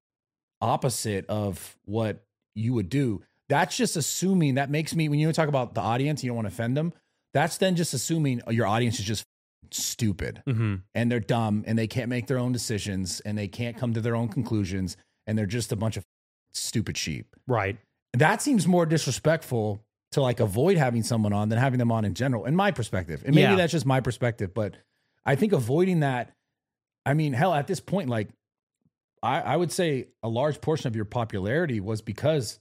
opposite of what you would do. That's just assuming, that makes me, when you talk about the audience, you don't want to offend them. That's then just assuming your audience is just stupid and they're dumb and they can't make their own decisions and they can't come to their own conclusions and they're just a bunch of stupid sheep. Right. That seems more disrespectful to like avoid having someone on than having them on in general, in my perspective. And maybe that's just my perspective, but I think avoiding that, I mean, hell, at this point, like I would say a large portion of your popularity was because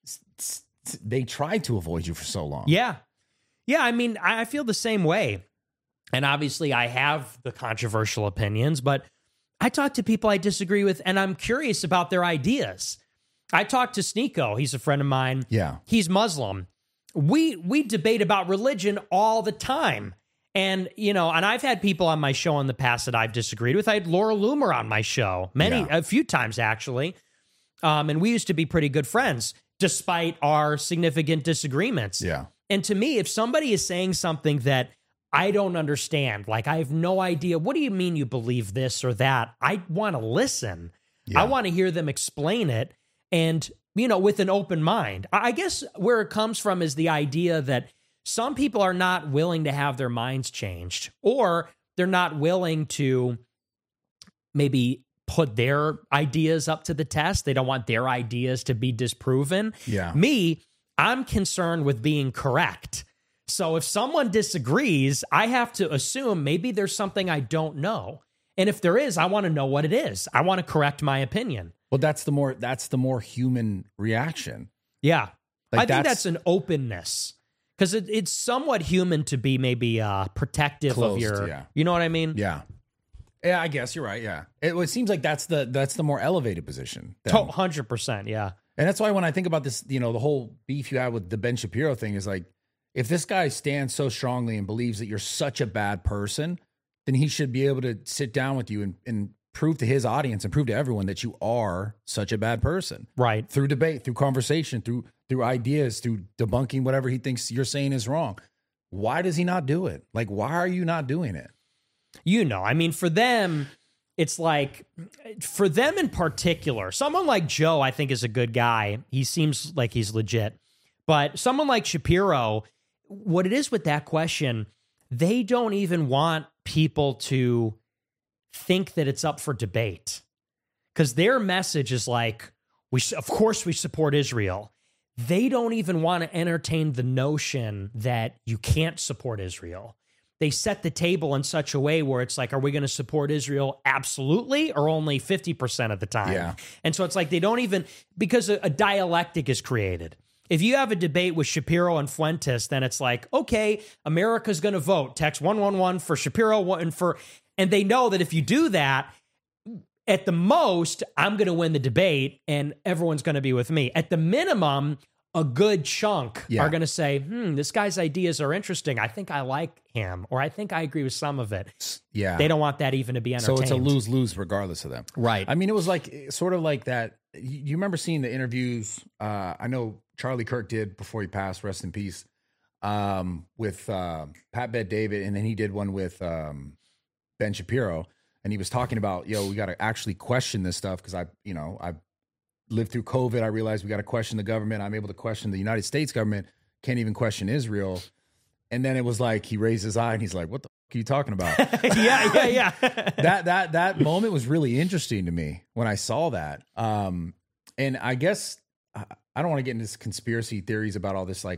they tried to avoid you for so long. Yeah. Yeah. I mean, I feel the same way. And obviously I have the controversial opinions, but I talk to people I disagree with and I'm curious about their ideas. I talked to Sneeko. He's a friend of mine. Yeah. He's Muslim. We debate about religion all the time. And, you know, and I've had people on my show in the past that I've disagreed with. I had Laura Loomer on my show a few times, actually. And we used to be pretty good friends, despite our significant disagreements. Yeah. And to me, if somebody is saying something that I don't understand, like I have no idea, what do you mean you believe this or that? I want to listen. Yeah. I want to hear them explain it. And, you know, with an open mind. I guess where it comes from is the idea that some people are not willing to have their minds changed, or they're not willing to maybe put their ideas up to the test. They don't want their ideas to be disproven. Yeah. Me, I'm concerned with being correct. So if someone disagrees, I have to assume maybe there's something I don't know. And if there is, I want to know what it is. I want to correct my opinion. Well, that's the more human reaction. Yeah. Like I think that's an openness. Because it's somewhat human to be maybe protective closed, of your, yeah. You know what I mean? Yeah. Yeah, I guess you're right. Yeah. It seems like that's the more elevated position. 100%. Yeah. And that's why when I think about this, you know, the whole beef you had with the Ben Shapiro thing is like, if this guy stands so strongly and believes that you're such a bad person, then he should be able to sit down with you and prove to his audience and prove to everyone that you are such a bad person. Right. Through debate, through conversation, through ideas, through debunking whatever he thinks you're saying is wrong. Why does he not do it? Like, why are you not doing it? You know, I mean, for them, it's like, for them in particular, someone like Joe, I think, is a good guy. He seems like he's legit. But someone like Shapiro, what it is with that question, they don't even want people to think that it's up for debate. Because their message is like, of course we support Israel. They don't even want to entertain the notion that you can't support Israel. They set the table in such a way where it's like, are we going to support Israel absolutely or only 50% of the time? Yeah. And so it's like they don't even, because a dialectic is created. If you have a debate with Shapiro and Fuentes, then it's like, okay, America's going to vote. Text 111 for Shapiro and they know that if you do that, at the most, I'm going to win the debate and everyone's going to be with me. At the minimum, a good chunk are going to say, this guy's ideas are interesting. I think I like him, or I think I agree with some of it. Yeah. They don't want that even to be entertained. So it's a lose-lose regardless of them. Right. I mean, it was like, sort of like that. You remember seeing the interviews, I know Charlie Kirk did before he passed, rest in peace, with Pat Bet-David, and then he did one with Ben Shapiro. And he was talking about, we got to actually question this stuff because I lived through COVID. I realized we got to question the government. I'm able to question the United States government. Can't even question Israel. And then it was like he raised his eye and he's like, "What the fuck are you talking about?" Yeah. that moment was really interesting to me when I saw that. And I guess I don't want to get into this conspiracy theories about all this, like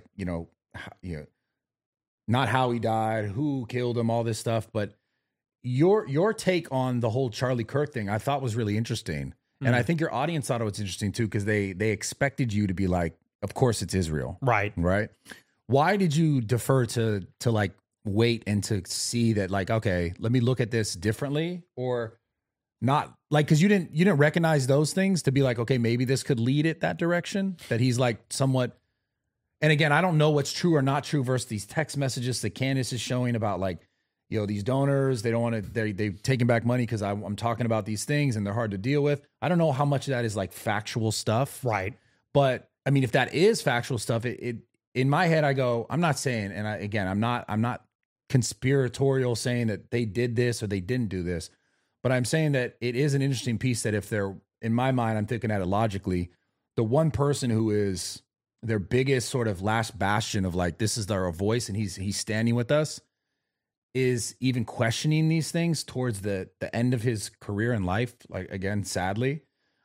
not how he died, who killed him, all this stuff, but. Your take on the whole Charlie Kirk thing, I thought was really interesting. And I think your audience thought it was interesting too, because they expected you to be like, of course it's Israel. Right. Why did you defer to like wait and to see that, like, okay, let me look at this differently, or not, like, because you didn't recognize those things to be like, okay, maybe this could lead it that direction, that he's like somewhat. And again, I don't know what's true or not true versus these text messages that Candace is showing about, like, these donors, they don't want to, they've taken back money because I'm talking about these things and they're hard to deal with. I don't know how much of that is like factual stuff. Right. But I mean, if that is factual stuff, it in my head, I go, I'm not saying, and I'm not conspiratorial saying that they did this or they didn't do this, but I'm saying that it is an interesting piece that if they're, in my mind, I'm thinking at it logically, the one person who is their biggest sort of last bastion of like, this is our voice and he's standing with us, is even questioning these things towards the end of his career and life. Like, again, sadly,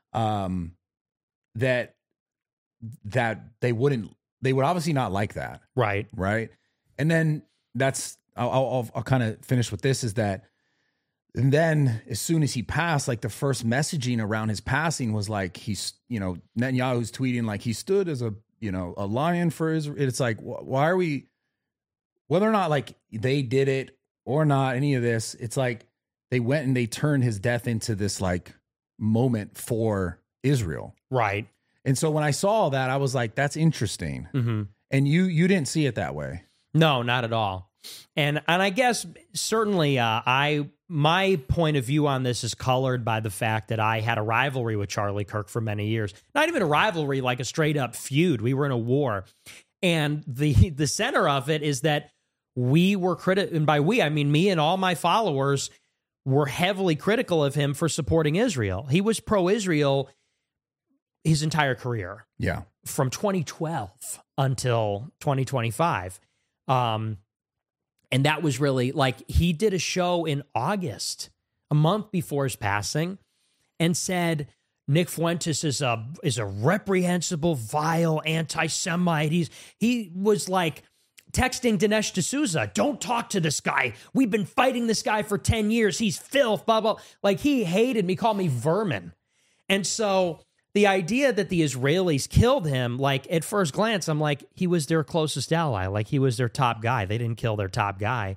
that they would obviously not like that. Right. Right. And then I'll kind of finish with this is that, and then as soon as he passed, like the first messaging around his passing was like, Netanyahu's tweeting like he stood as a lion for Israel. It's like, why are we, whether or not like they did it or not, any of this, it's like they went and they turned his death into this like moment for Israel. Right. And so when I saw that, I was like, that's interesting. Mm-hmm. And you didn't see it that way. No, not at all. And I guess certainly my point of view on this is colored by the fact that I had a rivalry with Charlie Kirk for many years. Not even a rivalry, like a straight up feud. We were in a war. And the center of it is that we were critical, and by we, I mean me and all my followers were heavily critical of him for supporting Israel. He was pro-Israel his entire career. Yeah. From 2012 until 2025. And that was really like, he did a show in August, a month before his passing, and said Nick Fuentes is a reprehensible, vile anti-Semite. He was like texting Dinesh D'Souza, don't talk to this guy. We've been fighting this guy for 10 years. He's filth, blah, blah. Like, he hated me, called me vermin. And so the idea that the Israelis killed him, like, at first glance, I'm like, he was their closest ally. Like, he was their top guy. They didn't kill their top guy.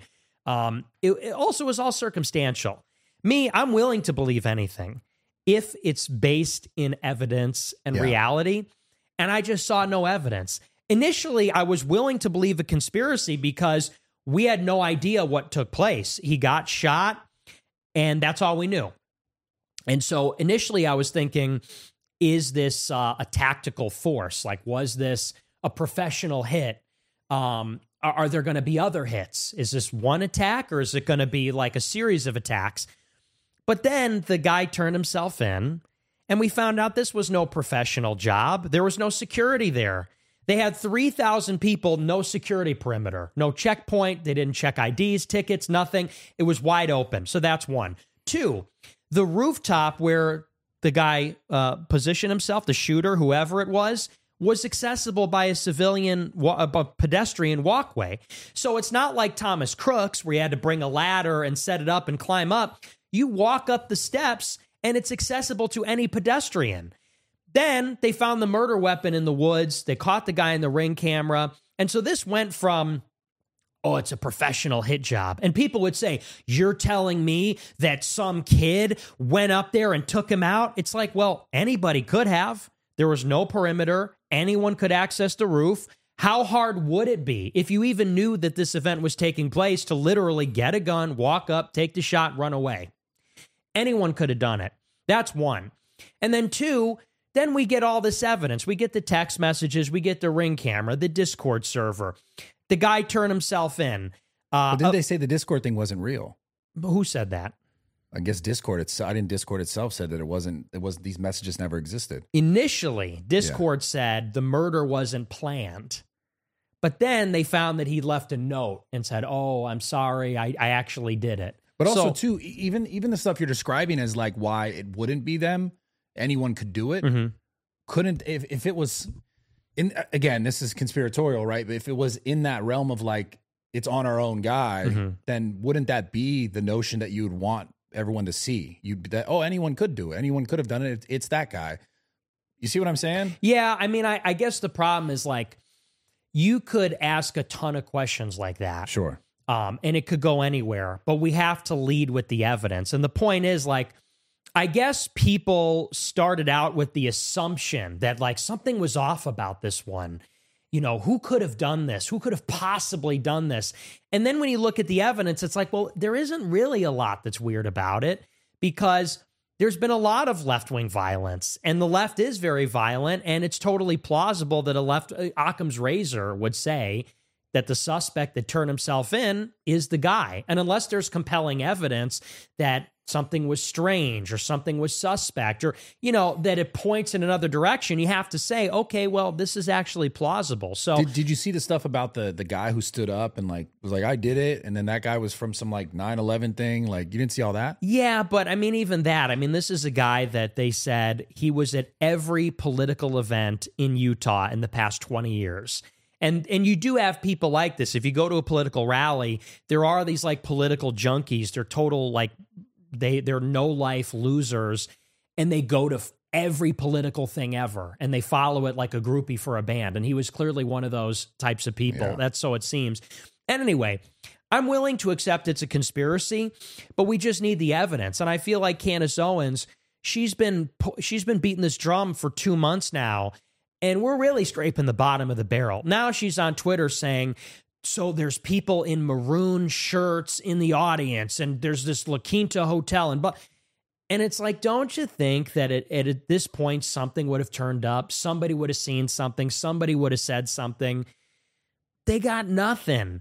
It also was all circumstantial. Me, I'm willing to believe anything if it's based in evidence and reality. And I just saw no evidence. Initially, I was willing to believe a conspiracy because we had no idea what took place. He got shot, and that's all we knew. And so initially, I was thinking, is this a tactical force? Like, was this a professional hit? Are there going to be other hits? Is this one attack, or is it going to be like a series of attacks? But then the guy turned himself in, and we found out this was no professional job. There was no security there. They had 3,000 people, no security perimeter, no checkpoint. They didn't check IDs, tickets, nothing. It was wide open. So that's one. Two, the rooftop where the guy positioned himself, the shooter, whoever it was accessible by a civilian, a pedestrian walkway. So it's not like Thomas Crooks, where you had to bring a ladder and set it up and climb up. You walk up the steps, and it's accessible to any pedestrian. Then they found the murder weapon in the woods. They caught the guy in the Ring camera. And so this went from, oh, it's a professional hit job. And people would say, you're telling me that some kid went up there and took him out? It's like, well, anybody could have. There was no perimeter. Anyone could access the roof. How hard would it be, if you even knew that this event was taking place, to literally get a gun, walk up, take the shot, run away? Anyone could have done it. That's one. And then two, then we get all this evidence. We get the text messages. We get the Ring camera, the Discord server. The guy turned himself in. But didn't they say the Discord thing wasn't real? Who said that? I guess Discord itself said that it wasn't, these messages never existed. Initially, Discord said the murder wasn't planned. But then they found that he left a note and said, oh, I'm sorry, I actually did it. But also, too, even the stuff you're describing as like why it wouldn't be them, anyone could do it. Mm-hmm. Couldn't, if it was, again, this is conspiratorial, right? But if it was in that realm of like, it's on our own guy, mm-hmm. then wouldn't that be the notion that you would want everyone to see? Anyone could do it. Anyone could have done it. It's that guy. You see what I'm saying? Yeah. I mean, I guess the problem is like, you could ask a ton of questions like that. Sure. And it could go anywhere, but we have to lead with the evidence. And the point is, like, I guess people started out with the assumption that like something was off about this one. You know, who could have done this? Who could have possibly done this? And then when you look at the evidence, it's like, well, there isn't really a lot that's weird about it, because there's been a lot of left-wing violence, and the left is very violent, and it's totally plausible that Occam's razor would say that the suspect that turned himself in is the guy. And unless there's compelling evidence that something was strange or something was suspect or, that it points in another direction, you have to say, okay, well, this is actually plausible. So did you see the stuff about the guy who stood up and was like, I did it? And then that guy was from some 9/11 thing. You didn't see all that? Yeah, but even that, this is a guy that they said he was at every political event in Utah in the past 20 years. And you do have people like this. If you go to a political rally, there are these political junkies. They're total they're no life losers, and they go to every political thing ever, and they follow it like a groupie for a band. And he was clearly one of those types of people. Yeah. That's so it seems. And anyway, I'm willing to accept it's a conspiracy, but we just need the evidence. And I feel like Candace Owens, she's been beating this drum for 2 months now, and we're really scraping the bottom of the barrel. Now she's on Twitter saying, so there's people in maroon shirts in the audience, and there's this La Quinta hotel, and it's don't you think that at this point something would have turned up, somebody would have seen something, somebody would have said something? They got nothing,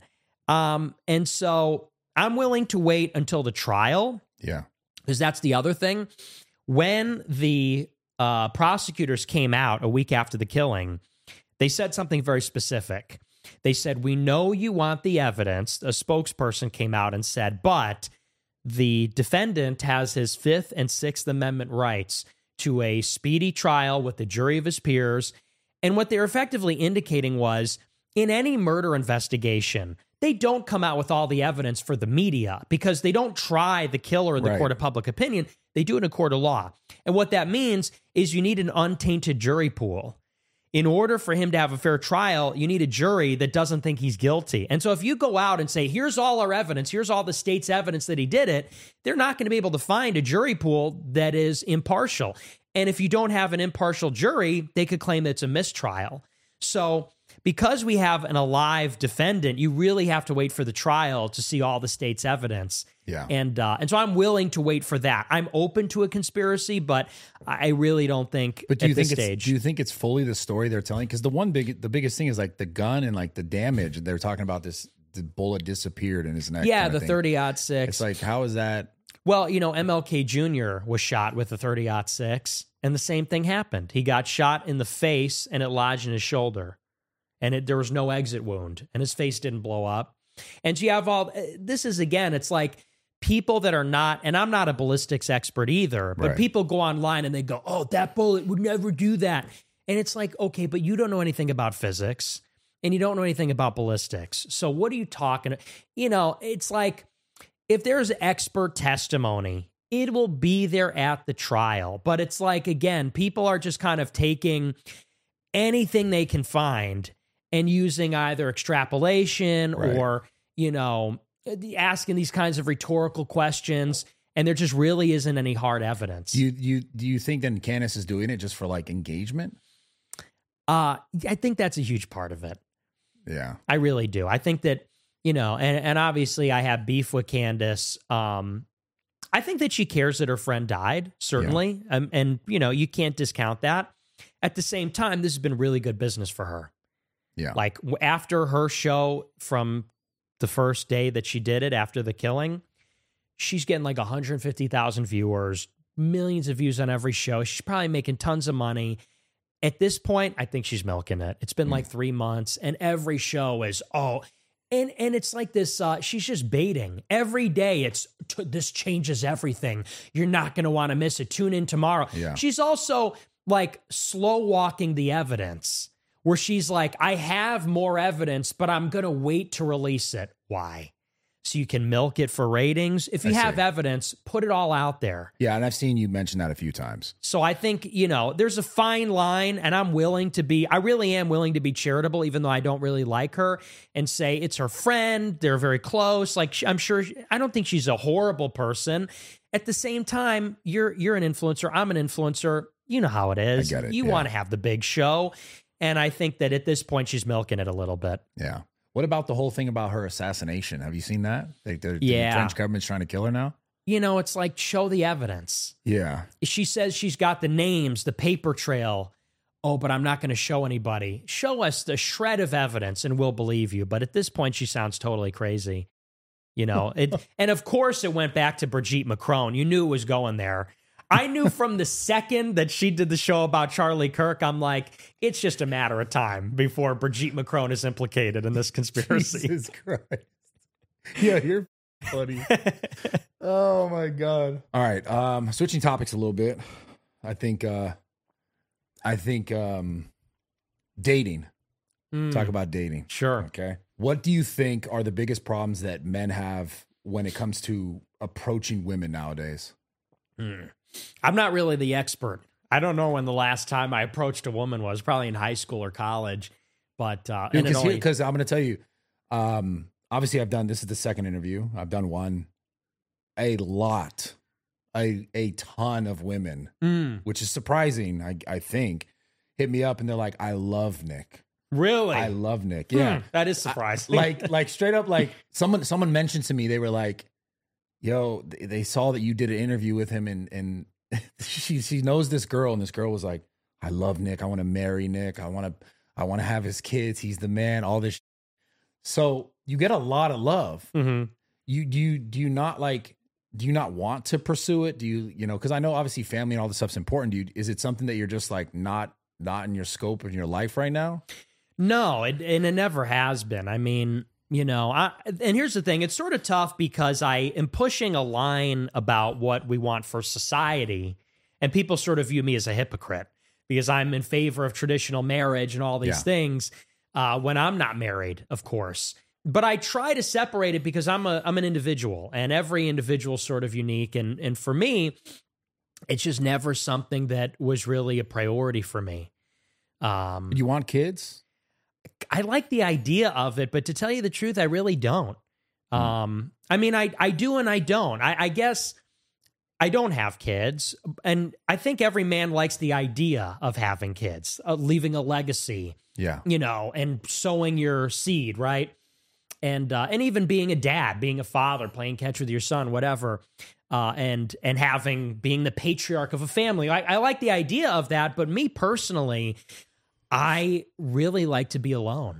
and so I'm willing to wait until the trial. Yeah, because that's the other thing. When the prosecutors came out a week after the killing, they said something very specific. They said, we know you want the evidence. A spokesperson came out and said, but the defendant has his Fifth and Sixth Amendment rights to a speedy trial with the jury of his peers. And what they're effectively indicating was, in any murder investigation, they don't come out with all the evidence for the media because they don't try the killer in the court of public opinion. They do it in a court of law. And what that means is you need an untainted jury pool. In order for him to have a fair trial, you need a jury that doesn't think he's guilty. And so if you go out and say, here's all our evidence, here's all the state's evidence that he did it, they're not going to be able to find a jury pool that is impartial. And if you don't have an impartial jury, they could claim that it's a mistrial. So because we have an alive defendant, you really have to wait for the trial to see all the state's evidence. Yeah. And so I'm willing to wait for that. I'm open to a conspiracy, but I really don't think but do you at think this stage. Do you think it's fully the story they're telling? Because the biggest thing is the gun and the damage. They're talking about the bullet disappeared in his neck. Yeah, the 30-06. It's how is that? Well, MLK Jr. was shot with a 30-06, and the same thing happened. He got shot in the face, and it lodged in his shoulder. And there was no exit wound, and his face didn't blow up. And so you have this is, again, it's people that are not, and I'm not a ballistics expert either, but people go online and they go, oh, that bullet would never do that. And it's okay, but you don't know anything about physics, and you don't know anything about ballistics. So what are you talking? It's if there's expert testimony, it will be there at the trial. But it's again, people are just kind of taking anything they can find and using either extrapolation or, asking these kinds of rhetorical questions, and there just really isn't any hard evidence. Do you think then Candace is doing it just for engagement? I think that's a huge part of it. Yeah. I really do. I think that, and obviously I have beef with Candace. I think that she cares that her friend died, certainly. Yeah. And you can't discount that. At the same time, this has been really good business for her. Yeah. After her show from the first day that she did it after the killing, she's getting 150,000 viewers, millions of views on every show. She's probably making tons of money. At this point, I think she's milking it. It's been 3 months, and every show is, and it's this, she's just baiting. Every day it's, this changes everything. You're not going to want to miss it. Tune in tomorrow. Yeah. She's also slow walking the evidence, where she's I have more evidence, but I'm going to wait to release it. Why? So you can milk it for ratings. If you have evidence, put it all out there. Yeah, and I've seen you mention that a few times. So I think, there's a fine line, and I really am willing to be charitable, even though I don't really like her, and say it's her friend. They're very close. I'm sure, I don't think she's a horrible person. At the same time, you're an influencer. I'm an influencer. You know how it is. I get it. You want to have the big show. And I think that at this point, she's milking it a little bit. Yeah. What about the whole thing about her assassination? Have you seen that? The Yeah. French government's trying to kill her now? it's like, show the evidence. Yeah. She says she's got the names, the paper trail. Oh, but I'm not going to show anybody. Show us the shred of evidence and we'll believe you. But at this point, she sounds totally crazy. And of course it went back to Brigitte Macron. You knew it was going there. I knew from the second that she did the show about Charlie Kirk, I'm like, it's just a matter of time before Brigitte Macron is implicated in this conspiracy. Jesus Christ. Yeah, you're funny. Oh my God. All right. Switching topics a little bit. I think dating. Talk about dating. Sure. Okay. What do you think are the biggest problems that men have when it comes to approaching women nowadays? I'm not really the expert. I don't know when the last time I approached a woman was, probably in high school or college. But because I'm going to tell you, obviously this is the second interview. I've done one, a ton of women, which is surprising. I think hit me up and they're like, I love Nick. Really? I love Nick. Yeah. That is surprising. Like straight up, like someone mentioned to me, they were like, yo, they saw that you did an interview with him and she knows this girl, and this girl was like, I love Nick. I want to marry Nick. I want to have his kids. He's the man, all this. So you get a lot of love. Mm-hmm. Do you not want to pursue it? Do you know, because I know obviously family and all this stuff's important. Is it something that you're just like not in your scope of your life right now? No, and it never has been. I mean, and here's the thing. It's sort of tough because I am pushing a line about what we want for society, and people sort of view me as a hypocrite because I'm in favor of traditional marriage and all these things when I'm not married, of course. But I try to separate it because I'm an individual, and every individual is sort of unique. And for me, it's just never something that was really a priority for me. You want kids? I like the idea of it, but to tell you the truth, I really don't. I mean, I do and I don't. I guess I don't have kids, and I think every man likes the idea of having kids, leaving a legacy. Yeah. And sowing your seed, right? And even being a dad, being a father, playing catch with your son, whatever, and being the patriarch of a family. I like the idea of that, but me personally, I really like to be alone.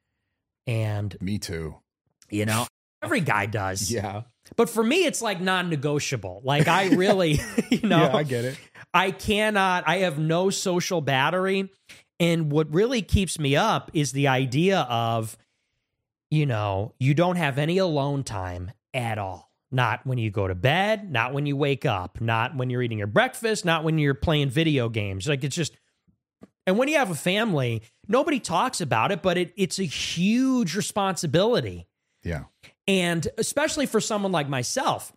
And me too. Every guy does. Yeah. But for me, it's like non-negotiable. Like I really, Yeah, I get it. I have no social battery. And what really keeps me up is the idea of, you don't have any alone time at all. Not when you go to bed, not when you wake up, not when you're eating your breakfast, not when you're playing video games. Like it's just, and when you have a family, nobody talks about it, but it's a huge responsibility. Yeah. And especially for someone like myself,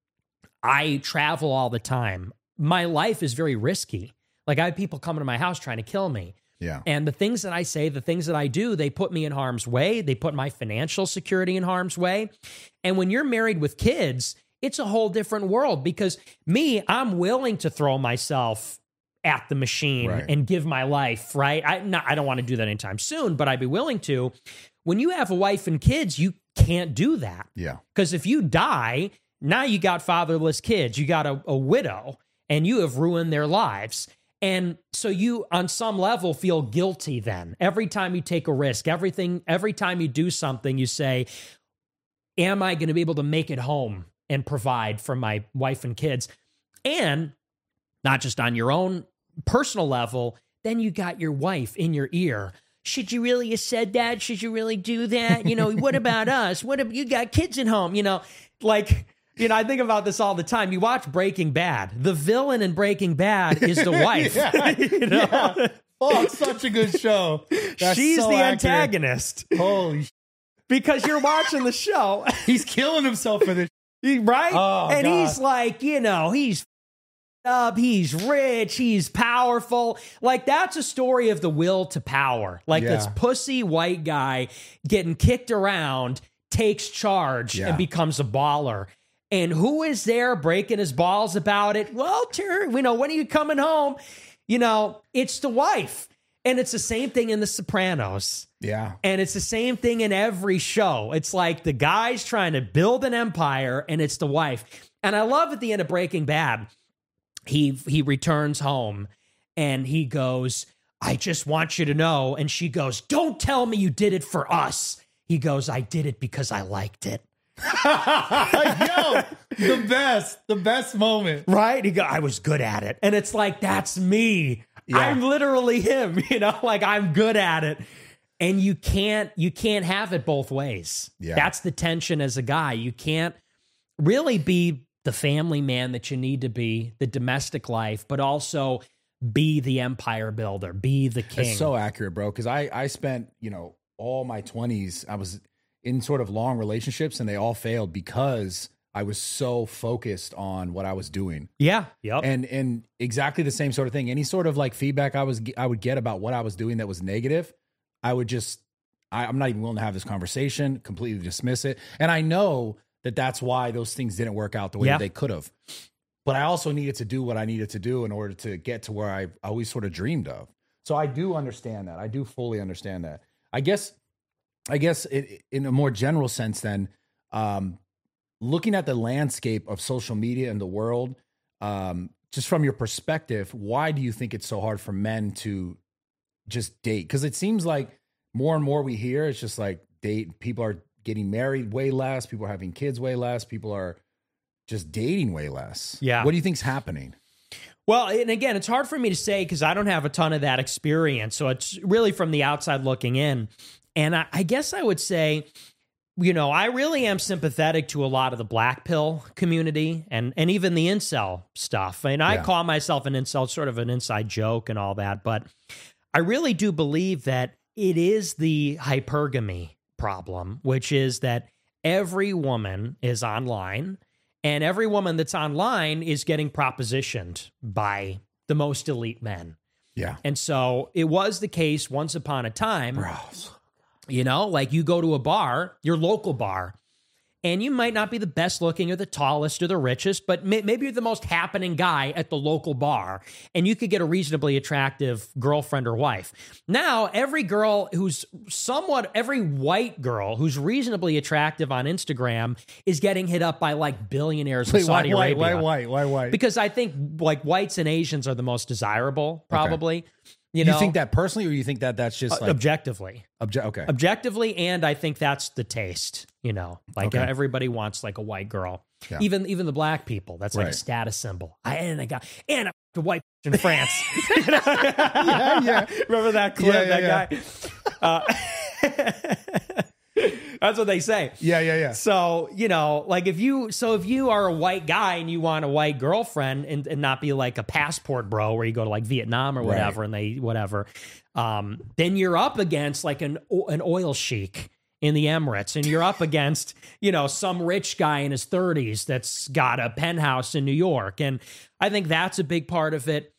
I travel all the time. My life is very risky. Like I have people coming to my house trying to kill me. Yeah. And the things that I say, the things that I do, they put me in harm's way. They put my financial security in harm's way. And when you're married with kids, it's a whole different world because I'm willing to throw myself at the machine and give my life, right? I don't want to do that anytime soon, but I'd be willing to. When you have a wife and kids, you can't do that. Yeah. Because if you die, now you got fatherless kids, you got a widow, and you have ruined their lives. And so you, on some level, feel guilty then. Every time you take a risk, every time you do something, you say, am I going to be able to make it home and provide for my wife and kids? And not just on your own personal level, then you got your wife in your ear. Should you really have said that? Should you really do that? What about us? What if you got kids at home? I think about this all the time. You watch Breaking Bad. The villain in Breaking Bad is the wife. Yeah. Oh, it's such a good show. She's so the antagonist. Holy because you're watching the show. He's killing himself for this. Right? Oh, and God. He's like, he's up, he's rich, he's powerful. Like that's a story of the will to power. Like this pussy white guy getting kicked around, takes charge and becomes a baller. And who is there breaking his balls about it? Walter, when are you coming home? It's the wife. And it's the same thing in The Sopranos. Yeah. And it's the same thing in every show. It's like the guy's trying to build an empire and it's the wife. And I love at the end of Breaking Bad, he returns home and he goes, I just want you to know. And she goes, don't tell me you did it for us. He goes, I did it because I liked it. Yo, the best moment. Right? He goes, I was good at it. And it's like, that's me. Yeah. I'm literally him, like I'm good at it. And you can't have it both ways. Yeah. That's the tension as a guy. You can't really be the family man that you need to be, the domestic life, but also be the empire builder, be the king. It's so accurate, bro. Because I spent, all my 20s, I was in sort of long relationships and they all failed because I was so focused on what I was doing. Yeah. Yep. And exactly the same sort of thing. Any sort of like feedback I would get about what I was doing that was negative, I would just, I'm not even willing to have this conversation, completely dismiss it. And I know that that's why those things didn't work out the way that they could have. But I also needed to do what I needed to do in order to get to where I always sort of dreamed of. So I do understand that. I do fully understand that. I guess in a more general sense then, looking at the landscape of social media and the world, just from your perspective, why do you think it's so hard for men to just date? Because it seems like more and more we hear, it's just like people are getting married way less, people are having kids way less, people are just dating way less. Yeah. What do you think's happening? Well, and again, it's hard for me to say because I don't have a ton of that experience. So it's really from the outside looking in. And I guess I would say, I really am sympathetic to a lot of the black pill community and even the incel stuff. And I call myself an incel, sort of an inside joke and all that. But I really do believe that it is the hypergamy problem, which is that every woman is online and every woman that's online is getting propositioned by the most elite men. Yeah. And so it was the case once upon a time. Bros. Like you go to a bar, your local bar, and you might not be the best looking or the tallest or the richest, but maybe you're the most happening guy at the local bar, and you could get a reasonably attractive girlfriend or wife. Now, every white girl who's reasonably attractive on Instagram is getting hit up by like billionaires in Saudi Arabia. Why white? Because I think like whites and Asians are the most desirable, probably. Okay. You think that personally, or you think that that's just like objectively? Okay. Objectively, and I think that's the taste. Everybody wants like a white girl. Yeah. Even the black people. That's like a status symbol. I got a white in France. Yeah. Remember that clip? Guy. That's what they say. Yeah. So, if you are a white guy and you want a white girlfriend and not be like a passport bro where you go to like Vietnam or whatever then you're up against like an oil sheik in the Emirates, and you're up against, some rich guy in his 30s that's got a penthouse in New York. And I think that's a big part of it.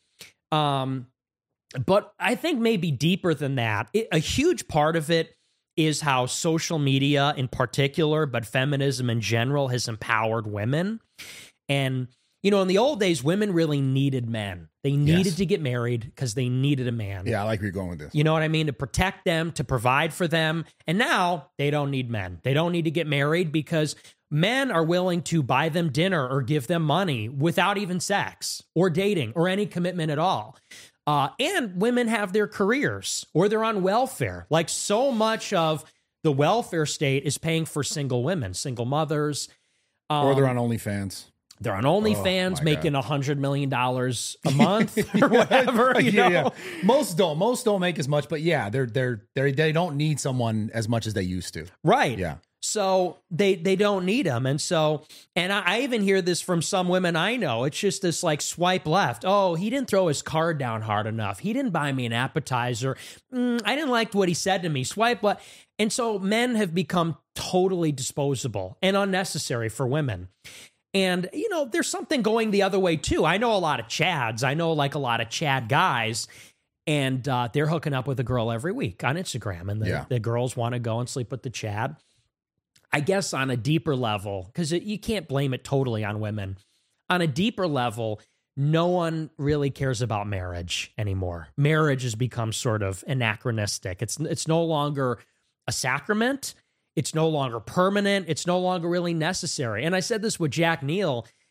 But I think maybe deeper than that, a huge part of it is how social media in particular, but feminism in general, has empowered women. And, in the old days, women really needed men. They needed to get married because they needed a man. Yeah, I like where you're going with this. You know what I mean? To protect them, to provide for them. And now they don't need men. They don't need to get married because men are willing to buy them dinner or give them money without even sex or dating or any commitment at all. And women have their careers or they're on welfare. Like so much of the welfare state is paying for single women, single mothers. Or they're on OnlyFans. They're on OnlyFans making $100 million a month or whatever. You know? Yeah. Most don't make as much, but yeah, they don't need someone as much as they used to. Right. Yeah. So they don't need them. And I even hear this from some women I know. It's just this like swipe left. Oh, he didn't throw his card down hard enough. He didn't buy me an appetizer. I didn't like what he said to me. Swipe left. And so men have become totally disposable and unnecessary for women. And, there's something going the other way too. I know a lot of Chads. I know like a lot of Chad guys. And they're hooking up with a girl every week on Instagram. And the girls want to go and sleep with the Chad. I guess on a deeper level, because you can't blame it totally on women. On a deeper level, no one really cares about marriage anymore. Marriage has become sort of anachronistic. It's no longer a sacrament. It's no longer permanent. It's no longer really necessary. And I said this with Jack Neal,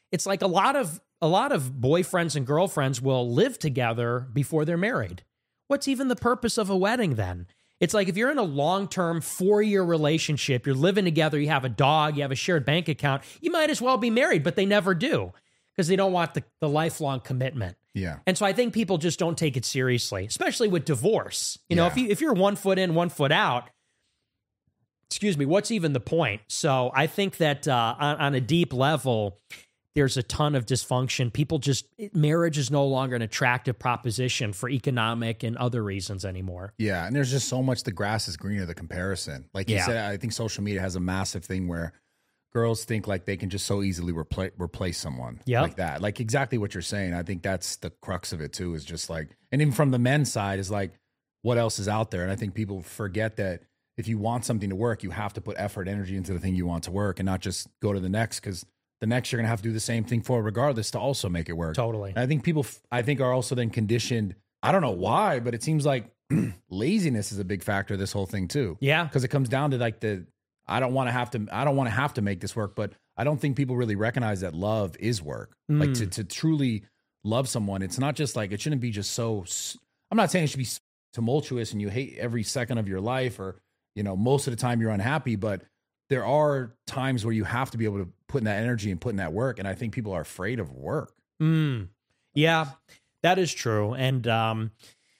it's like a lot of boyfriends and girlfriends will live together before they're married. What's even the purpose of a wedding then? It's like if you're in a long-term 4-year relationship, you're living together, you have a dog, you have a shared bank account, you might as well be married, but they never do because they don't want the lifelong commitment. Yeah. And so I think people just don't take it seriously, especially with divorce. You know, if you're 1 foot in, 1 foot out, excuse me, what's even the point? So I think that on a deep level, there's a ton of dysfunction. Marriage is no longer an attractive proposition for economic and other reasons anymore. Yeah. And there's just so much the grass is greener, the comparison. Like you said, I think social media has a massive thing where girls think like they can just so easily replace someone like that. Like exactly what you're saying. I think that's the crux of it too, is just like, and even from the men's side is like, what else is out there? And I think people forget that if you want something to work, you have to put effort, energy into the thing you want to work and not just go to the next, because the next you're going to have to do the same thing for regardless to also make it work. Totally. And I think people, are also then conditioned. I don't know why, but it seems like laziness is a big factor of this whole thing too. Yeah. Because it comes down to like I don't want to have to make this work, but I don't think people really recognize that love is work. Like to truly love someone, it's not just like, it shouldn't be just so, I'm not saying it should be tumultuous and you hate every second of your life or, you know, most of the time you're unhappy, but there are times where you have to be able to put in that energy and put in that work. And I think people are afraid of work. Yeah, that is true. And,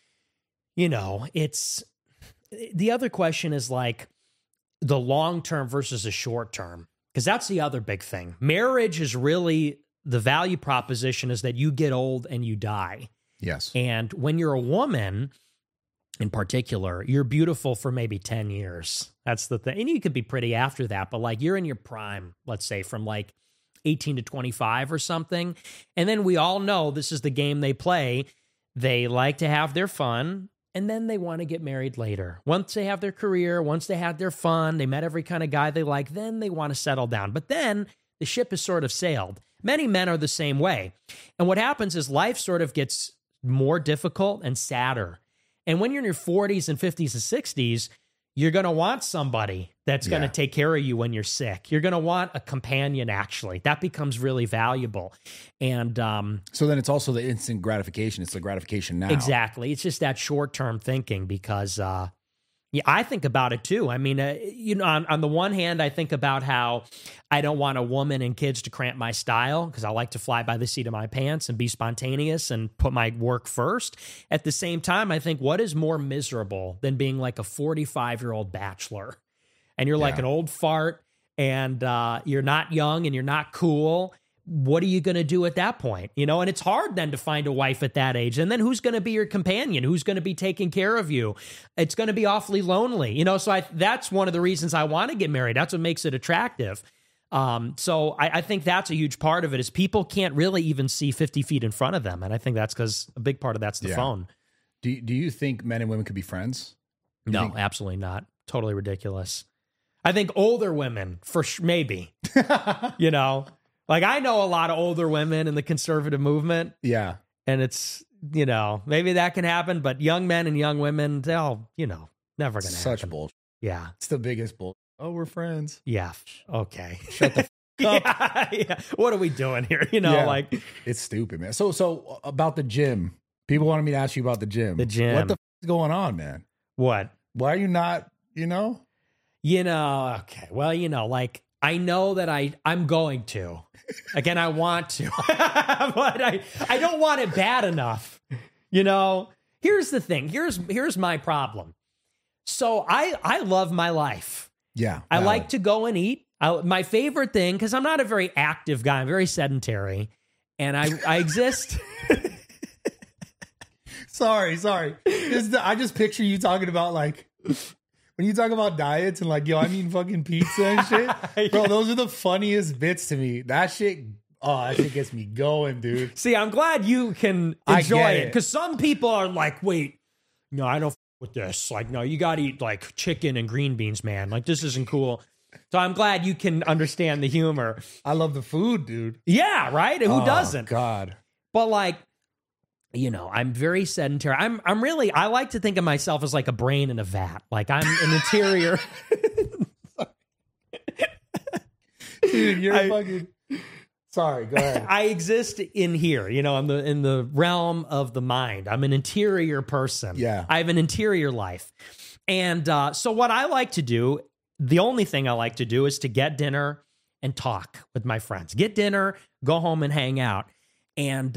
you know, it's the other question is like the long-term versus the short-term, because that's the other big thing. Marriage is really the value proposition is that you get old and you die. Yes. And when you're a woman, in particular, you're beautiful for maybe 10 years. That's the thing. And you could be pretty after that, but like you're in your prime, let's say from like 18 to 25 or something. And then we all know this is the game they play. They like to have their fun and then they want to get married later. Once they have their career, once they had their fun, they met every kind of guy they like, then they want to settle down. But then the ship has sort of sailed. Many men are the same way. And what happens is life sort of gets more difficult and sadder. And when you're in your 40s and 50s and 60s, you're going to want somebody that's going to take care of you when you're sick. You're going to want a companion, actually. That becomes really valuable. And so then it's also the instant gratification. It's the gratification now. Exactly. It's just that short-term thinking because, I think about it too. I mean, you know, on the one hand, I think about how I don't want a woman and kids to cramp my style because I like to fly by the seat of my pants and be spontaneous and put my work first. At the same time, I think what is more miserable than being like a 45-year-old bachelor and you're like an old fart and you're not young and you're not cool. What are you going to do at that point? You know, and it's hard then to find a wife at that age. And then who's going to be your companion? Who's going to be taking care of you? It's going to be awfully lonely, you know? So that's one of the reasons I want to get married. That's what makes it attractive. So I think that's a huge part of it is people can't really even see 50 feet in front of them. And I think that's because a big part of that's the phone. Do you think men and women could be friends? No, absolutely not. Totally ridiculous. I think older women for maybe, you know, like I know a lot of older women in the conservative movement. Yeah. And it's, you know, maybe that can happen, but young men and young women, they'll, you know, never going to happen. Such bullshit. Yeah. It's the biggest bullshit. Oh, we're friends. Yeah. Okay. Shut the up. Yeah. What are we doing here? You know, like it's stupid, man. So about the gym, people wanted me to ask you about the gym. The gym. What the is going on, man? What? Why are you not, you know? You know, okay. Well, you know, like I know that I'm going to. Again, I want to, but I don't want it bad enough. You know, here's the thing. Here's my problem. So I love my life. Yeah. I like to go and eat. My favorite thing, because I'm not a very active guy. I'm very sedentary. And I exist. Sorry. I just picture you talking about like, when you talk about diets and like, yo, I'm eating fucking pizza and shit, bro, those are the funniest bits to me. That shit gets me going, dude. See, I'm glad you can enjoy it. Because some people are like, wait, no, I don't with this. Like, no, you got to eat like chicken and green beans, man. Like, this isn't cool. So I'm glad you can understand the humor. I love the food, dude. Yeah, right? Who doesn't? God. But like, you know, I'm very sedentary. I'm really, I like to think of myself as like a brain in a vat. Like I'm an interior. Dude, you're fucking. Sorry, go ahead. I exist in here, you know, I'm in the realm of the mind. I'm an interior person. Yeah. I have an interior life. And so what I like to do, the only thing I like to do is to get dinner and talk with my friends. Get dinner, go home and hang out. And,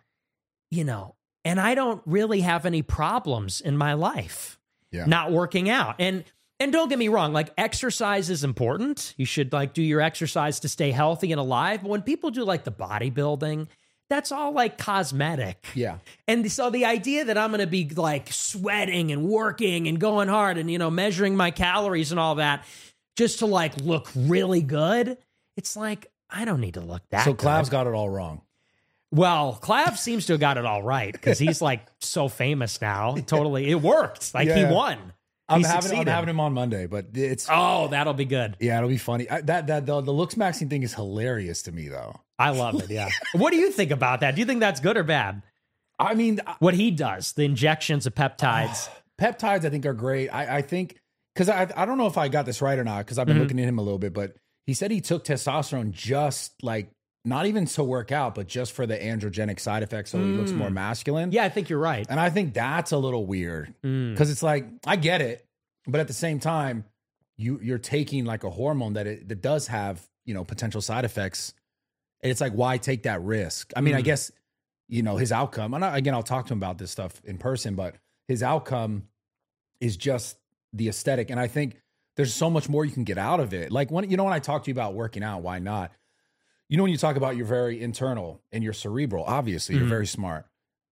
you know, and I don't really have any problems in my life not working out. And don't get me wrong, like exercise is important. You should like do your exercise to stay healthy and alive. But when people do like the bodybuilding, that's all like cosmetic. Yeah. And so the idea that I'm going to be like sweating and working and going hard and, you know, measuring my calories and all that just to like look really good, it's like, I don't need to look that So good. Clav's got it all wrong. Well, Clav seems to have got it all right because he's like so famous now. Totally. It worked. Like he won. I'm He having succeeded. him on Monday, but it's Oh, that'll be good. yeah, it'll be funny. The looks maxing thing is hilarious to me though. I love it. Yeah. What do you think about that? Do you think that's good or bad? I mean, What he does, the injections of peptides. peptides I think are great. I think because I don't know if I got this right or not because I've been looking at him a little bit, but he said he took testosterone just like not even to work out, but just for the androgenic side effects, so he looks more masculine. Yeah, I think you're right. And I think that's a little weird because it's like I get it, but at the same time, you're taking like a hormone that does have, you know, potential side effects. And it's like, why take that risk? I mean, I guess, you know, his outcome, and again, I'll talk to him about this stuff in person, but his outcome is just the aesthetic. And I think there's so much more you can get out of it. Like when I talk to you about working out, why not? You know, when you talk about you're very internal and you're cerebral, obviously you're very smart.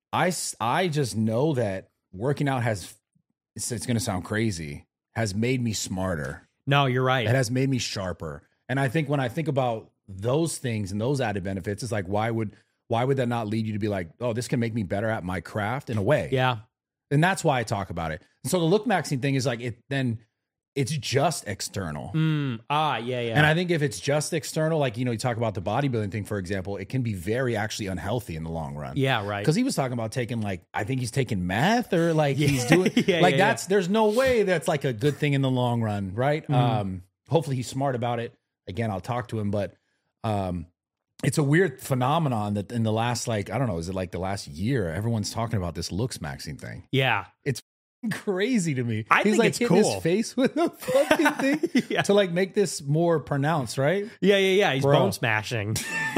I just know that working out it's going to sound crazy, has made me smarter. No, you're right. It has made me sharper. And I think when I think about those things and those added benefits, it's like, why would that not lead you to be like, oh, this can make me better at my craft in a way? Yeah. And that's why I talk about it. And so the look maxing thing is like, it's just external. Yeah. And I think if it's just external, like, you know, you talk about the bodybuilding thing, for example, it can be very actually unhealthy in the long run. Yeah, right. Because he was talking about taking like, I think he's taking meth or like he's doing there's no way that's like a good thing in the long run. Right. Hopefully he's smart about it. Again, I'll talk to him, but it's a weird phenomenon that in the last, like, I don't know, is it like the last year, everyone's talking about this looks maxing thing. Yeah. It's crazy to me. I He's think like it's hitting cool. his face with a fucking thing to like make this more pronounced, right? Yeah. He's Bro. bone smashing.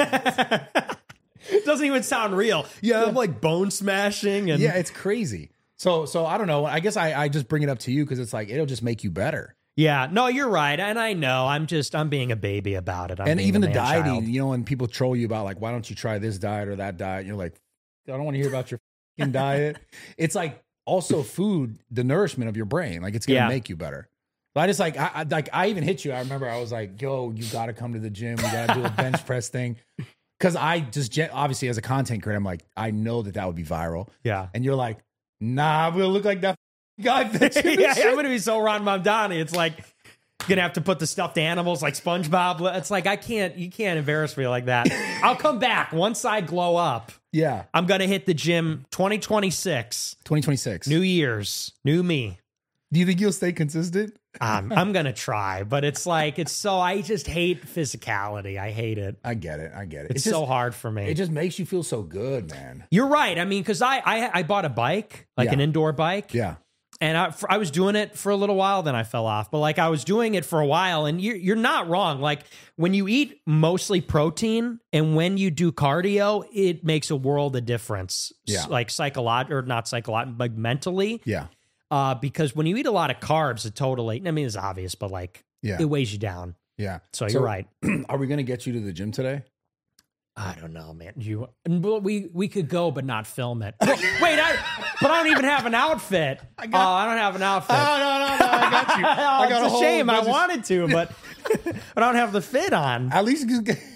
It doesn't even sound real. Yeah, I'm like bone smashing and Yeah, it's crazy. So I don't know. I guess I just bring it up to you because it's like it'll just make you better. yeah. No, you're right, and I know. I'm being a baby about it. And even the dieting, dieting. you know, when people troll you about like, why don't you try this diet or that diet? You're like, I don't want to hear about your fucking diet. It's like also food, the nourishment of your brain, like it's gonna make you better. But I just like I even hit you. I remember I was like, yo, you got to come to the gym. We got to do a bench press thing. Because I just obviously as a content creator, I'm like, I know that would be viral. Yeah. And you're like, nah, I'm gonna look like that guy. Yeah, I'm gonna be so Ron Mamdani. It's like gonna have to put the stuffed animals like SpongeBob. It's like you can't embarrass me like that. I'll come back once I glow up. Yeah. I'm gonna hit the gym 2026. 2026. New Year's, new me. Do you think you'll stay consistent? I'm gonna try, but it's like I just hate physicality. I hate it. I get it. It's so hard for me. It just makes you feel so good, man. You're right. I mean, because I bought a bike, like an indoor bike. Yeah. And I was doing it for a little while, then I fell off. But like I was doing it for a while, and you're not wrong. Like when you eat mostly protein and when you do cardio, it makes a world of difference. Yeah. Like not psychological, but mentally. Yeah. Because when you eat a lot of carbs, it totally, I mean, it's obvious, but like it weighs you down. Yeah. So you're right. Are we going to get you to the gym today? I don't know, man. We could go, but not film it. Wait, but I don't even have an outfit. I don't have an outfit. No, I got you. I got it's a shame. I wanted to, but I don't have the fit on. At least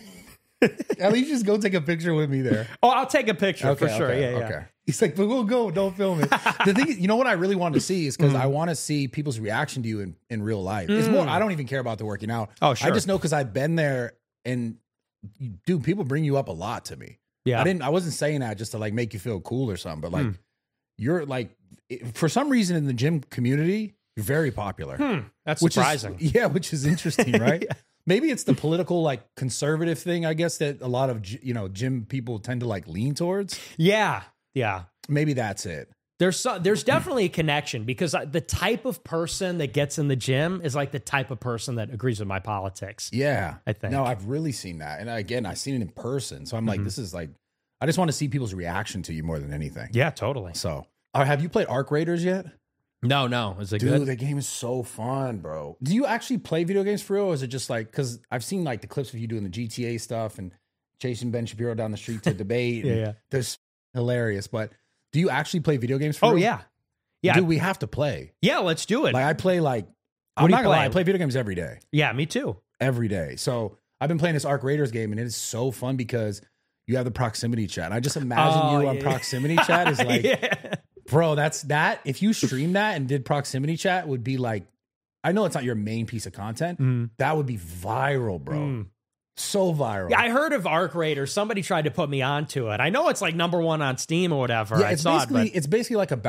just go take a picture with me there. Oh, I'll take a picture for sure. Okay. Yeah. He's like, but we'll go. Don't film it. The thing is, you know what I really want to see is because I want to see people's reaction to you in real life. It's more, I don't even care about the working out. Oh, sure. I just know because I've been there and dude, people bring you up a lot to me. Yeah. I wasn't saying that just to like make you feel cool or something, but like you're like, for some reason in the gym community, you're very popular. That's surprising. Which is interesting, right? Maybe it's the political, like conservative thing, I guess, that a lot of, gym people tend to like lean towards. Yeah. Yeah. Maybe that's it. There's definitely a connection because the type of person that gets in the gym is like the type of person that agrees with my politics. Yeah. I think. No, I've really seen that. And again, I've seen it in person. So I'm like, this is like, I just want to see people's reaction to you more than anything. Yeah, totally. So, have you played Arc Raiders yet? No. Is it Dude, good? the game is so fun, bro. Do you actually play video games for real? Or is it just like, because I've seen like the clips of you doing the GTA stuff and chasing Ben Shapiro down the street to debate. Yeah. That's hilarious. But do you actually play video games for real? Yeah. Yeah. Dude, we have to play. Yeah, let's do it. Like I play like, What I'm do you not gonna lie, play? I play video games every day. Yeah, me too. Every day. So I've been playing this Arc Raiders game and it is so fun because you have the proximity chat. And I just imagine you on proximity chat is like, bro, that's that. If you stream that and did proximity chat would be like, I know it's not your main piece of content. That would be viral, bro. So viral. Yeah, I heard of Arc Raiders. Somebody tried to put me onto it. I know it's like #1 on Steam or whatever. Yeah, it's basically like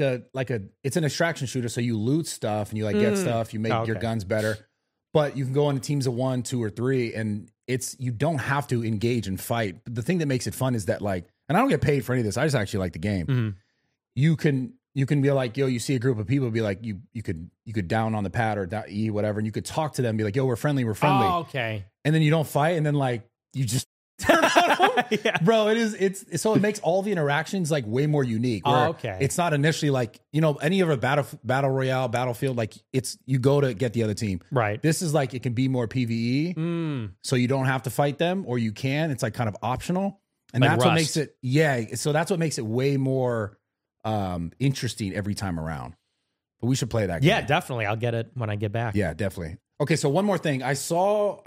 it's an extraction shooter. So you loot stuff and you like get stuff, you make your guns better. But you can go into teams of 1, 2, or 3, and you don't have to engage and fight. But the thing that makes it fun is that like, and I don't get paid for any of this. I just actually like the game. You can be like, yo, you see a group of people, be like, you could down on the pad or down E, whatever, and you could talk to them, be like, yo, we're friendly. Oh, okay. And then you don't fight, and then like you just turn on them. Bro, it's so it makes all the interactions like way more unique. Where it's not initially like, any of a battle royale, battlefield, like you go to get the other team. Right. This is like, it can be more PvE. So you don't have to fight them, or you can. It's like kind of optional. And like that's Rust. what makes it, so that's what makes it way more interesting every time around. But we should play that game. Yeah, definitely. I'll get it when I get back. Yeah, definitely. Okay, so one more thing. I saw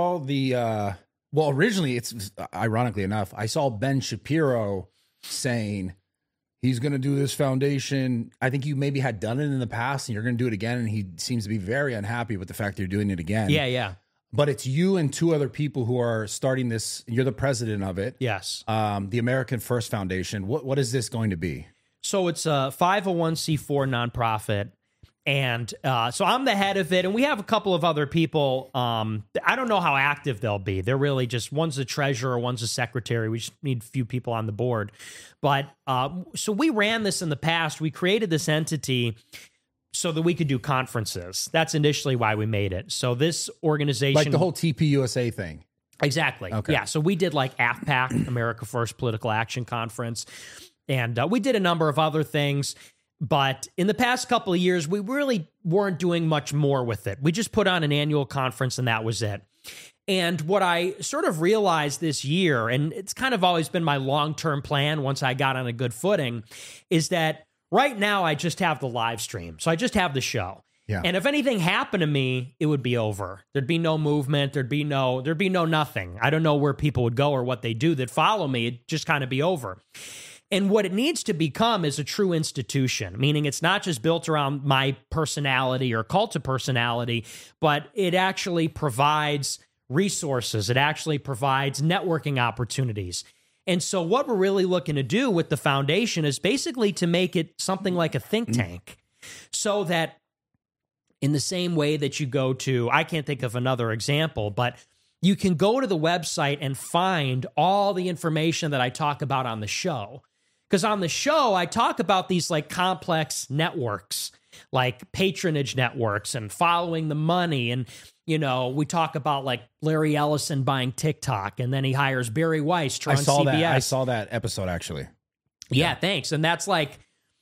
the originally, it's ironically enough, I saw Ben Shapiro saying he's going to do this foundation. I think you maybe had done it in the past and you're going to do it again, and he seems to be very unhappy with the fact that you're doing it again. Yeah. But it's you and 2 other people who are starting this. You're the president of it. Yes. The American First Foundation. What is this going to be? So it's a 501c4 nonprofit. And so I'm the head of it, and we have a couple of other people. I don't know how active they'll be. They're really just, one's the treasurer, one's the secretary. We just need a few people on the board. But so we ran this in the past. We created this entity so that we could do conferences. That's initially why we made it. So this organization, Like the whole TPUSA thing. Exactly. Okay. Yeah. So we did like AFPAC, America First Political Action Conference, and we did a number of other things. But in the past couple of years, we really weren't doing much more with it. We just put on an annual conference and that was it. And what I sort of realized this year, and it's kind of always been my long-term plan once I got on a good footing, is that right now I just have the live stream. So I just have the show. Yeah. And if anything happened to me, it would be over. There'd be no movement. There'd be no nothing. I don't know where people would go or what they do that follow me. It'd just kind of be over. And what it needs to become is a true institution, meaning it's not just built around my personality or cult of personality, but it actually provides resources. It actually provides networking opportunities. And so what we're really looking to do with the foundation is basically to make it something like a think tank, so that in the same way that you go to, I can't think of another example, but you can go to the website and find all the information that I talk about on the show. Because on the show, I talk about these like complex networks, like patronage networks and following the money. And, we talk about like Larry Ellison buying TikTok, and then he hires Barry Weiss to run CBS. I saw that episode, actually. Yeah, thanks. And that's like,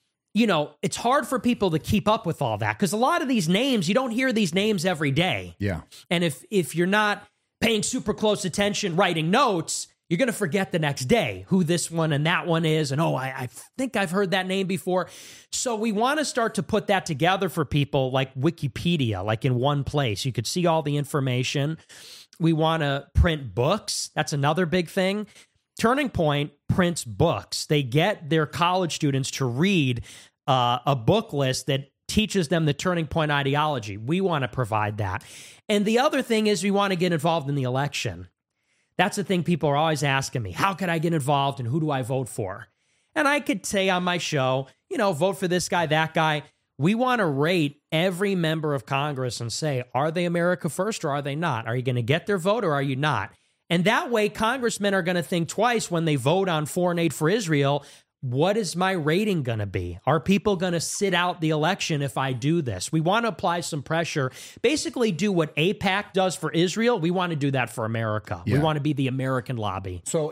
it's hard for people to keep up with all that because a lot of these names, you don't hear these names every day. Yeah. And if you're not paying super close attention, writing notes, you're going to forget the next day who this one and that one is. And, I think I've heard that name before. So we want to start to put that together for people like Wikipedia, like in one place. You could see all the information. We want to print books. That's another big thing. Turning Point prints books. They get their college students to read a book list that teaches them the Turning Point ideology. We want to provide that. And the other thing is we want to get involved in the election. That's the thing people are always asking me. How could I get involved and who do I vote for? And I could say on my show, vote for this guy, that guy. We want to rate every member of Congress and say, are they America first or are they not? Are you going to get their vote or are you not? And that way, congressmen are going to think twice when they vote on foreign aid for Israel. What is my rating going to be? Are people going to sit out the election if I do this? We want to apply some pressure, basically do what AIPAC does for Israel. We want to do that for America. Yeah. We want to be the American lobby. So,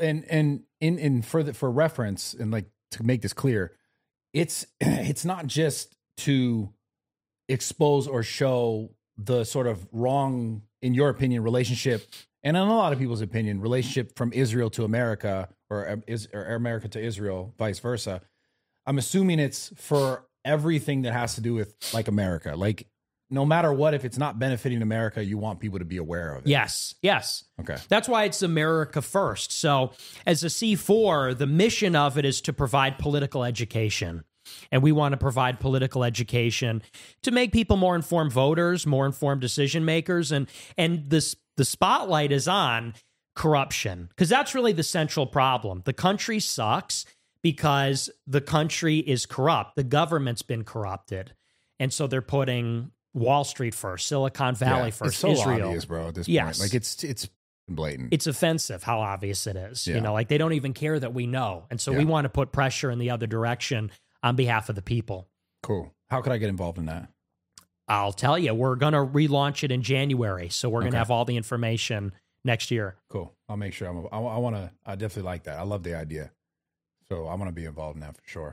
for reference, and like to make this clear, it's not just to expose or show the sort of wrong, in your opinion, relationship, and in a lot of people's opinion, relationship from Israel to America, or America to Israel, vice versa. I'm assuming it's for everything that has to do with like America. Like no matter what, if it's not benefiting America, you want people to be aware of it. Yes. Okay. That's why it's America first. So as a C4, the mission of it is to provide political education. And we want to provide political education to make people more informed voters, more informed decision makers. And the spotlight is on corruption, because that's really the central problem. The country sucks because the country is corrupt. The government's been corrupted. And so they're putting Wall Street first, Silicon Valley first, it's so Israel. obvious, bro, at this Yes. point. Like it's blatant. It's offensive how obvious it is. Yeah. You know, like they don't even care that we know. And so we want to put pressure in the other direction on behalf of the people. Cool. How could I get involved in that? I'll tell you, we're going to relaunch it in January. So we're going to have all the information next year. Cool. I'll make sure I definitely like that. I love the idea. So I want to be involved in that for sure.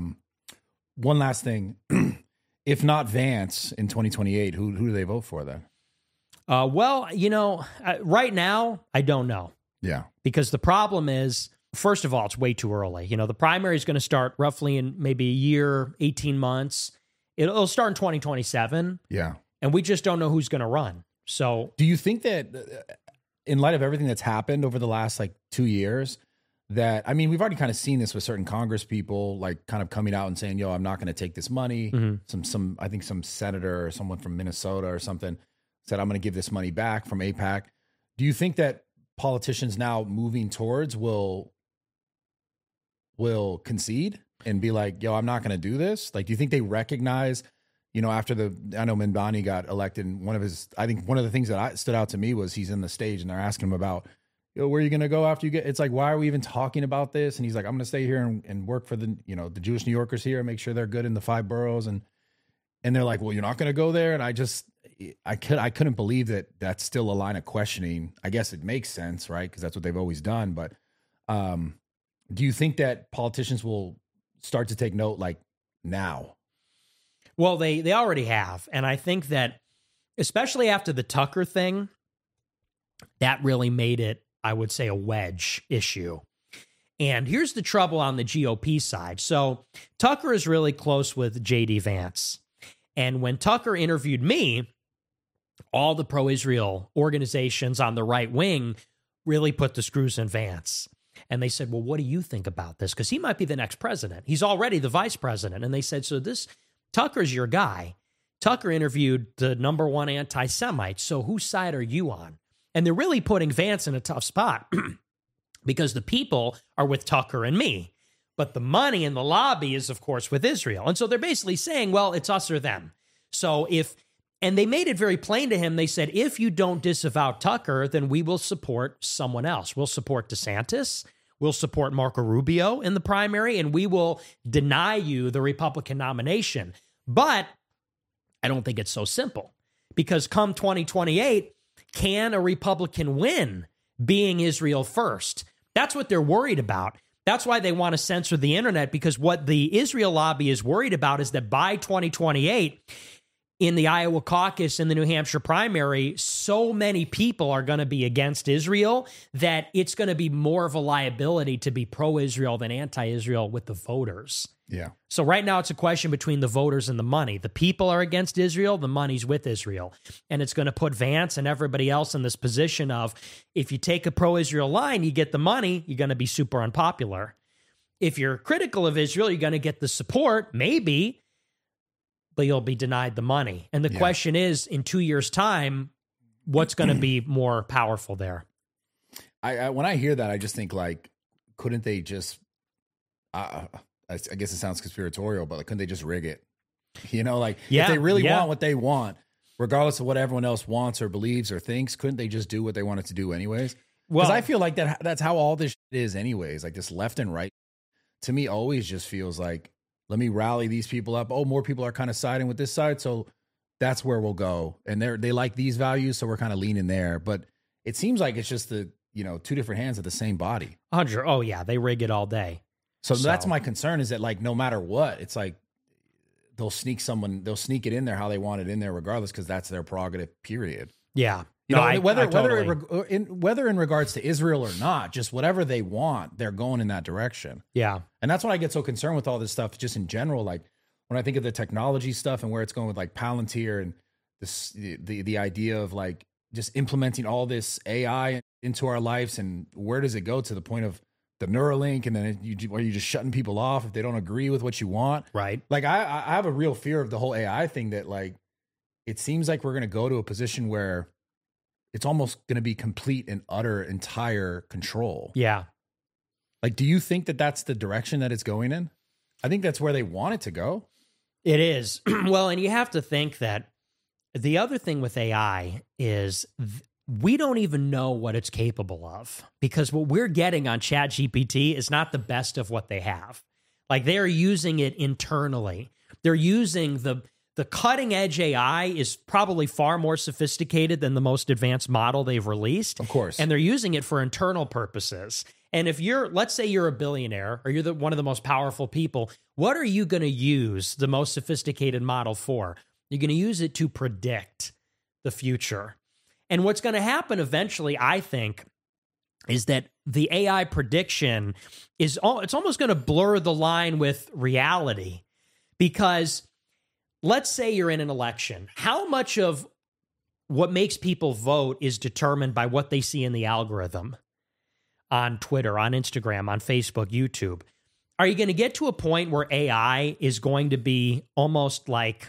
One last thing. If not Vance in 2028, who do they vote for then? Well, right now, I don't know. Yeah. Because the problem is, first of all, it's way too early. The primary is going to start roughly in maybe a year, 18 months. It'll start in 2027. Yeah. And we just don't know who's going to run. So do you think that in light of everything that's happened over the last 2 years, that, I mean, we've already kind of seen this with certain Congress people, like kind of coming out and saying, yo, I'm not going to take this money. Mm-hmm. I think some senator or someone from Minnesota or something said, I'm going to give this money back from AIPAC. Do you think that politicians now moving towards will concede and be like, yo, I'm not going to do this? Like, do you think they recognize, after I know Minbani got elected, and I think one of the things that stood out to me was he's in the stage and they're asking him about, yo, where are you going to go after you get, it's like, why are we even talking about this? And he's like, I'm going to stay here and work for the Jewish New Yorkers here and make sure they're good in the 5 boroughs. And they're like, well, you're not going to go there. And I couldn't believe that that's still a line of questioning. I guess it makes sense, right? Because that's what they've always done. But do you think that politicians will start to take note now? Well, they already have. And I think that especially after the Tucker thing, that really made it, I would say, a wedge issue. And here's the trouble on the GOP side. So Tucker is really close with J.D. Vance. And when Tucker interviewed me, all the pro-Israel organizations on the right wing really put the screws in Vance. And they said, well, what do you think about this? Because he might be the next president. He's already the vice president. And they said, so Tucker's your guy. Tucker interviewed the number one anti-Semite. So whose side are you on? And they're really putting Vance in a tough spot because the people are with Tucker and me. But the money and the lobby is, of course, with Israel. And so they're basically saying, well, it's us or them. So and they made it very plain to him. They said, if you don't disavow Tucker, then we will support someone else. We'll support DeSantis. We'll support Marco Rubio in the primary, and we will deny you the Republican nomination. But I don't think it's so simple, because come 2028, can a Republican win being Israel first? That's what they're worried about. That's why they want to censor the internet, because what the Israel lobby is worried about is that by 2028, in the Iowa caucus and the New Hampshire primary, so many people are going to be against Israel that it's going to be more of a liability to be pro-Israel than anti-Israel with the voters. Yeah. So right now it's a question between the voters and the money. The people are against Israel, the money's with Israel. And it's going to put Vance and everybody else in this position of, if you take a pro-Israel line, you get the money, you're going to be super unpopular. If you're critical of Israel, you're going to get the support, maybe, but you'll be denied the money. And the question is, in 2 years' time, what's going to be more powerful there? When I hear that, I just think, couldn't they just, I guess it sounds conspiratorial, but couldn't they just rig it? You know, like Yeah, if they really yeah. want what they want, regardless of what everyone else wants or believes or thinks, couldn't they just do what they wanted to do anyways? Because Well, I feel like that's how all this shit is anyways. Like this left and right, to me, always just feels like, let me rally these people up. Oh, more people are kind of siding with this side, so that's where we'll go. And they like these values, so we're kind of leaning there. But it seems like it's just the, you know, two different hands of the same body. 100. Oh yeah, they rig it all day. So that's my concern, is that like no matter what, it's like they'll sneak it in there how they want it in there regardless, because that's their prerogative, period. Yeah. You know, I totally- whether in regards to Israel or not, just whatever they want, they're going in that direction. Yeah. And that's why I get so concerned with all this stuff just in general. Like when I think of the technology stuff and where it's going with like Palantir and this, the idea of like just implementing all this AI into our lives, and where does it go to the point of the Neuralink, and then are you just shutting people off if they don't agree with what you want? Right. Like I have a real fear of the whole AI thing, that like it seems like we're going to go to a position where it's almost going to be complete and utter entire control. Yeah. Like, do you think that that's the direction that it's going in? I think that's where they want it to go. It is. Well, and you have to think that the other thing with AI is we don't even know what it's capable of, because what we're getting on ChatGPT is not the best of what they have. Like they're using it internally. They're using the cutting edge AI is probably far more sophisticated than the most advanced model they've released. Of course. And they're using it for internal purposes. And if let's say you're a billionaire or you're one of the most powerful people, what are you going to use the most sophisticated model for? You're going to use it to predict the future. And what's going to happen eventually, I think, is that the AI prediction it's almost going to blur the line with reality. Because let's say you're in an election. How much of what makes people vote is determined by what they see in the algorithm on Twitter, on Instagram, on Facebook, YouTube? Are you going to get to a point where AI is going to be almost like,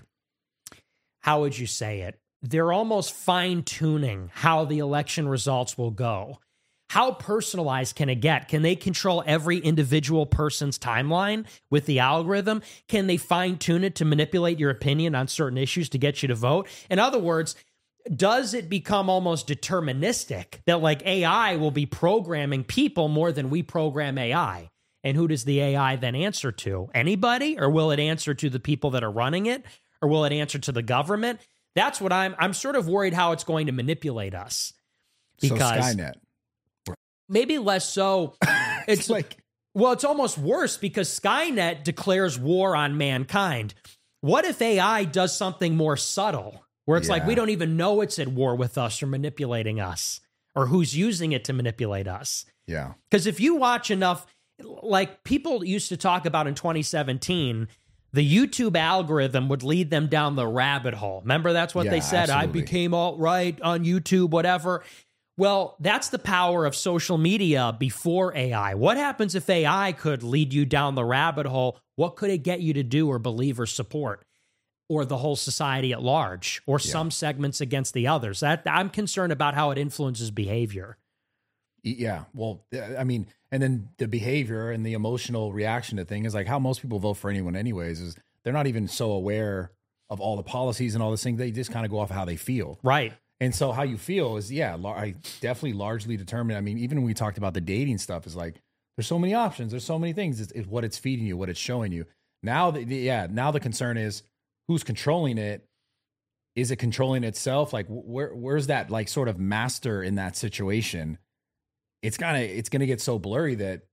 how would you say it? They're almost fine-tuning how the election results will go. How personalized can it get? Can they control every individual person's timeline with the algorithm? Can they fine-tune it to manipulate your opinion on certain issues to get you to vote? In other words, does it become almost deterministic that like AI will be programming people more than we program AI? And who does the AI then answer to? Anybody? Or will it answer to the people that are running it? Or will it answer to the government? That's what I'm sort of worried how it's going to manipulate us. Because so Skynet. Maybe less so. It's like, well, it's almost worse because Skynet declares war on mankind. What if AI does something more subtle, where it's like we don't even know it's at war with us or manipulating us, or who's using it to manipulate us? Yeah. Because if you watch enough, like people used to talk about in 2017, the YouTube algorithm would lead them down the rabbit hole. Remember, that's what they said. Absolutely. I became alt-right on YouTube, whatever. Well, that's the power of social media before AI. What happens if AI could lead you down the rabbit hole? What could it get you to do or believe or support? Or the whole society at large, or some segments against the others? I'm concerned about how it influences behavior. Yeah. Well, I mean, and then the behavior and the emotional reaction to things is like how most people vote for anyone anyways, is they're not even so aware of all the policies and all this thing. They just kind of go off of how they feel. Right. And so how you feel is, I definitely largely determine. I mean, even when we talked about the dating stuff, is like, there's so many options. There's so many things. It's what it's feeding you, what it's showing you. Now, now the concern is who's controlling it. Is it controlling itself? Like where's that like sort of master in that situation? It's going to get so blurry that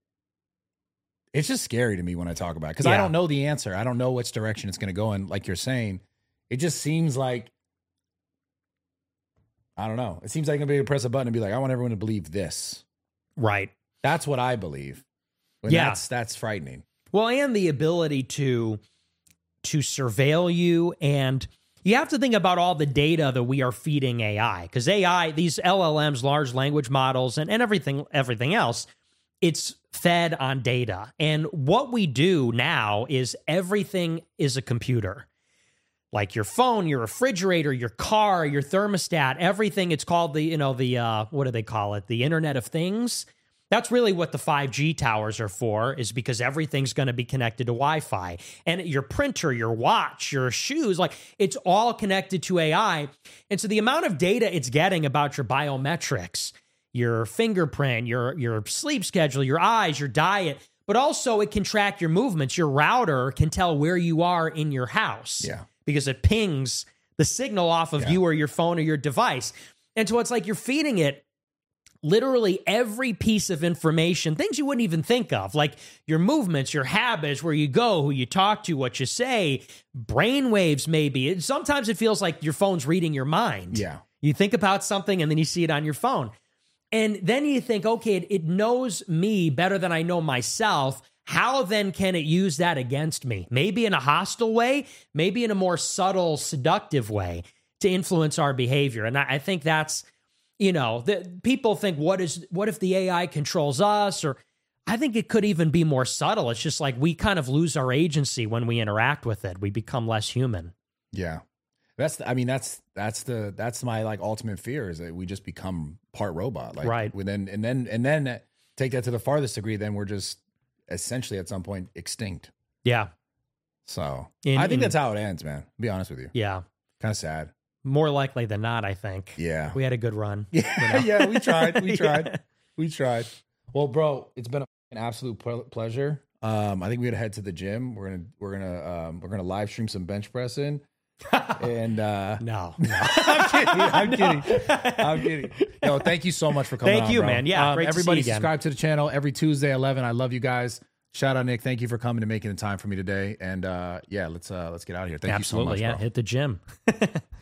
it's just scary to me when I talk about it, because I don't know the answer. I don't know which direction it's going to go in. Like you're saying, it just seems like, I don't know. It seems like I'm going to be able to press a button and be like, I want everyone to believe this. Right. That's what I believe. And that's frightening. Well, and the ability to surveil you, and you have to think about all the data that we are feeding AI, because AI, these LLMs, large language models, and everything else, it's fed on data. And what we do now is everything is a computer. Like your phone, your refrigerator, your car, your thermostat, everything. It's called what do they call it? The Internet of Things. That's really what the 5G towers are for, is because everything's going to be connected to Wi-Fi. And your printer, your watch, your shoes, like it's all connected to AI. And so the amount of data it's getting about your biometrics, your fingerprint, your sleep schedule, your eyes, your diet, but also it can track your movements. Your router can tell where you are in your house because it pings the signal off of you or your phone or your device. And so it's like you're feeding it literally every piece of information, things you wouldn't even think of, like your movements, your habits, where you go, who you talk to, what you say, brain waves maybe. Sometimes it feels like your phone's reading your mind. Yeah. You think about something and then you see it on your phone. And then you think, okay, it knows me better than I know myself. How then can it use that against me? Maybe in a hostile way, maybe in a more subtle, seductive way to influence our behavior. And I think that's, people think, what if the AI controls us? Or I think it could even be more subtle. It's just like we kind of lose our agency when we interact with it. We become less human. Yeah. That's my like ultimate fear, is that we just become part robot. Like, right. And then take that to the farthest degree, then we're just essentially at some point extinct. Yeah. So I think that's how it ends, man. To be honest with you. Yeah. Kind of sad. More likely than not, I think. Yeah. We had a good run. Yeah. Yeah. We tried. We tried. Well, bro, it's been an absolute pleasure. I think we gotta head to the gym. We're gonna live stream some bench pressing. And no. I'm kidding. Yo, thank you so much for coming on. Thank you, bro. man. Yeah, great everybody to see you again. subscribe to the channel every Tuesday 11. I love you guys. Shout out Nick. Thank you for coming and making the time for me today. And let's get out of here. Thank you so much, bro. Hit the gym.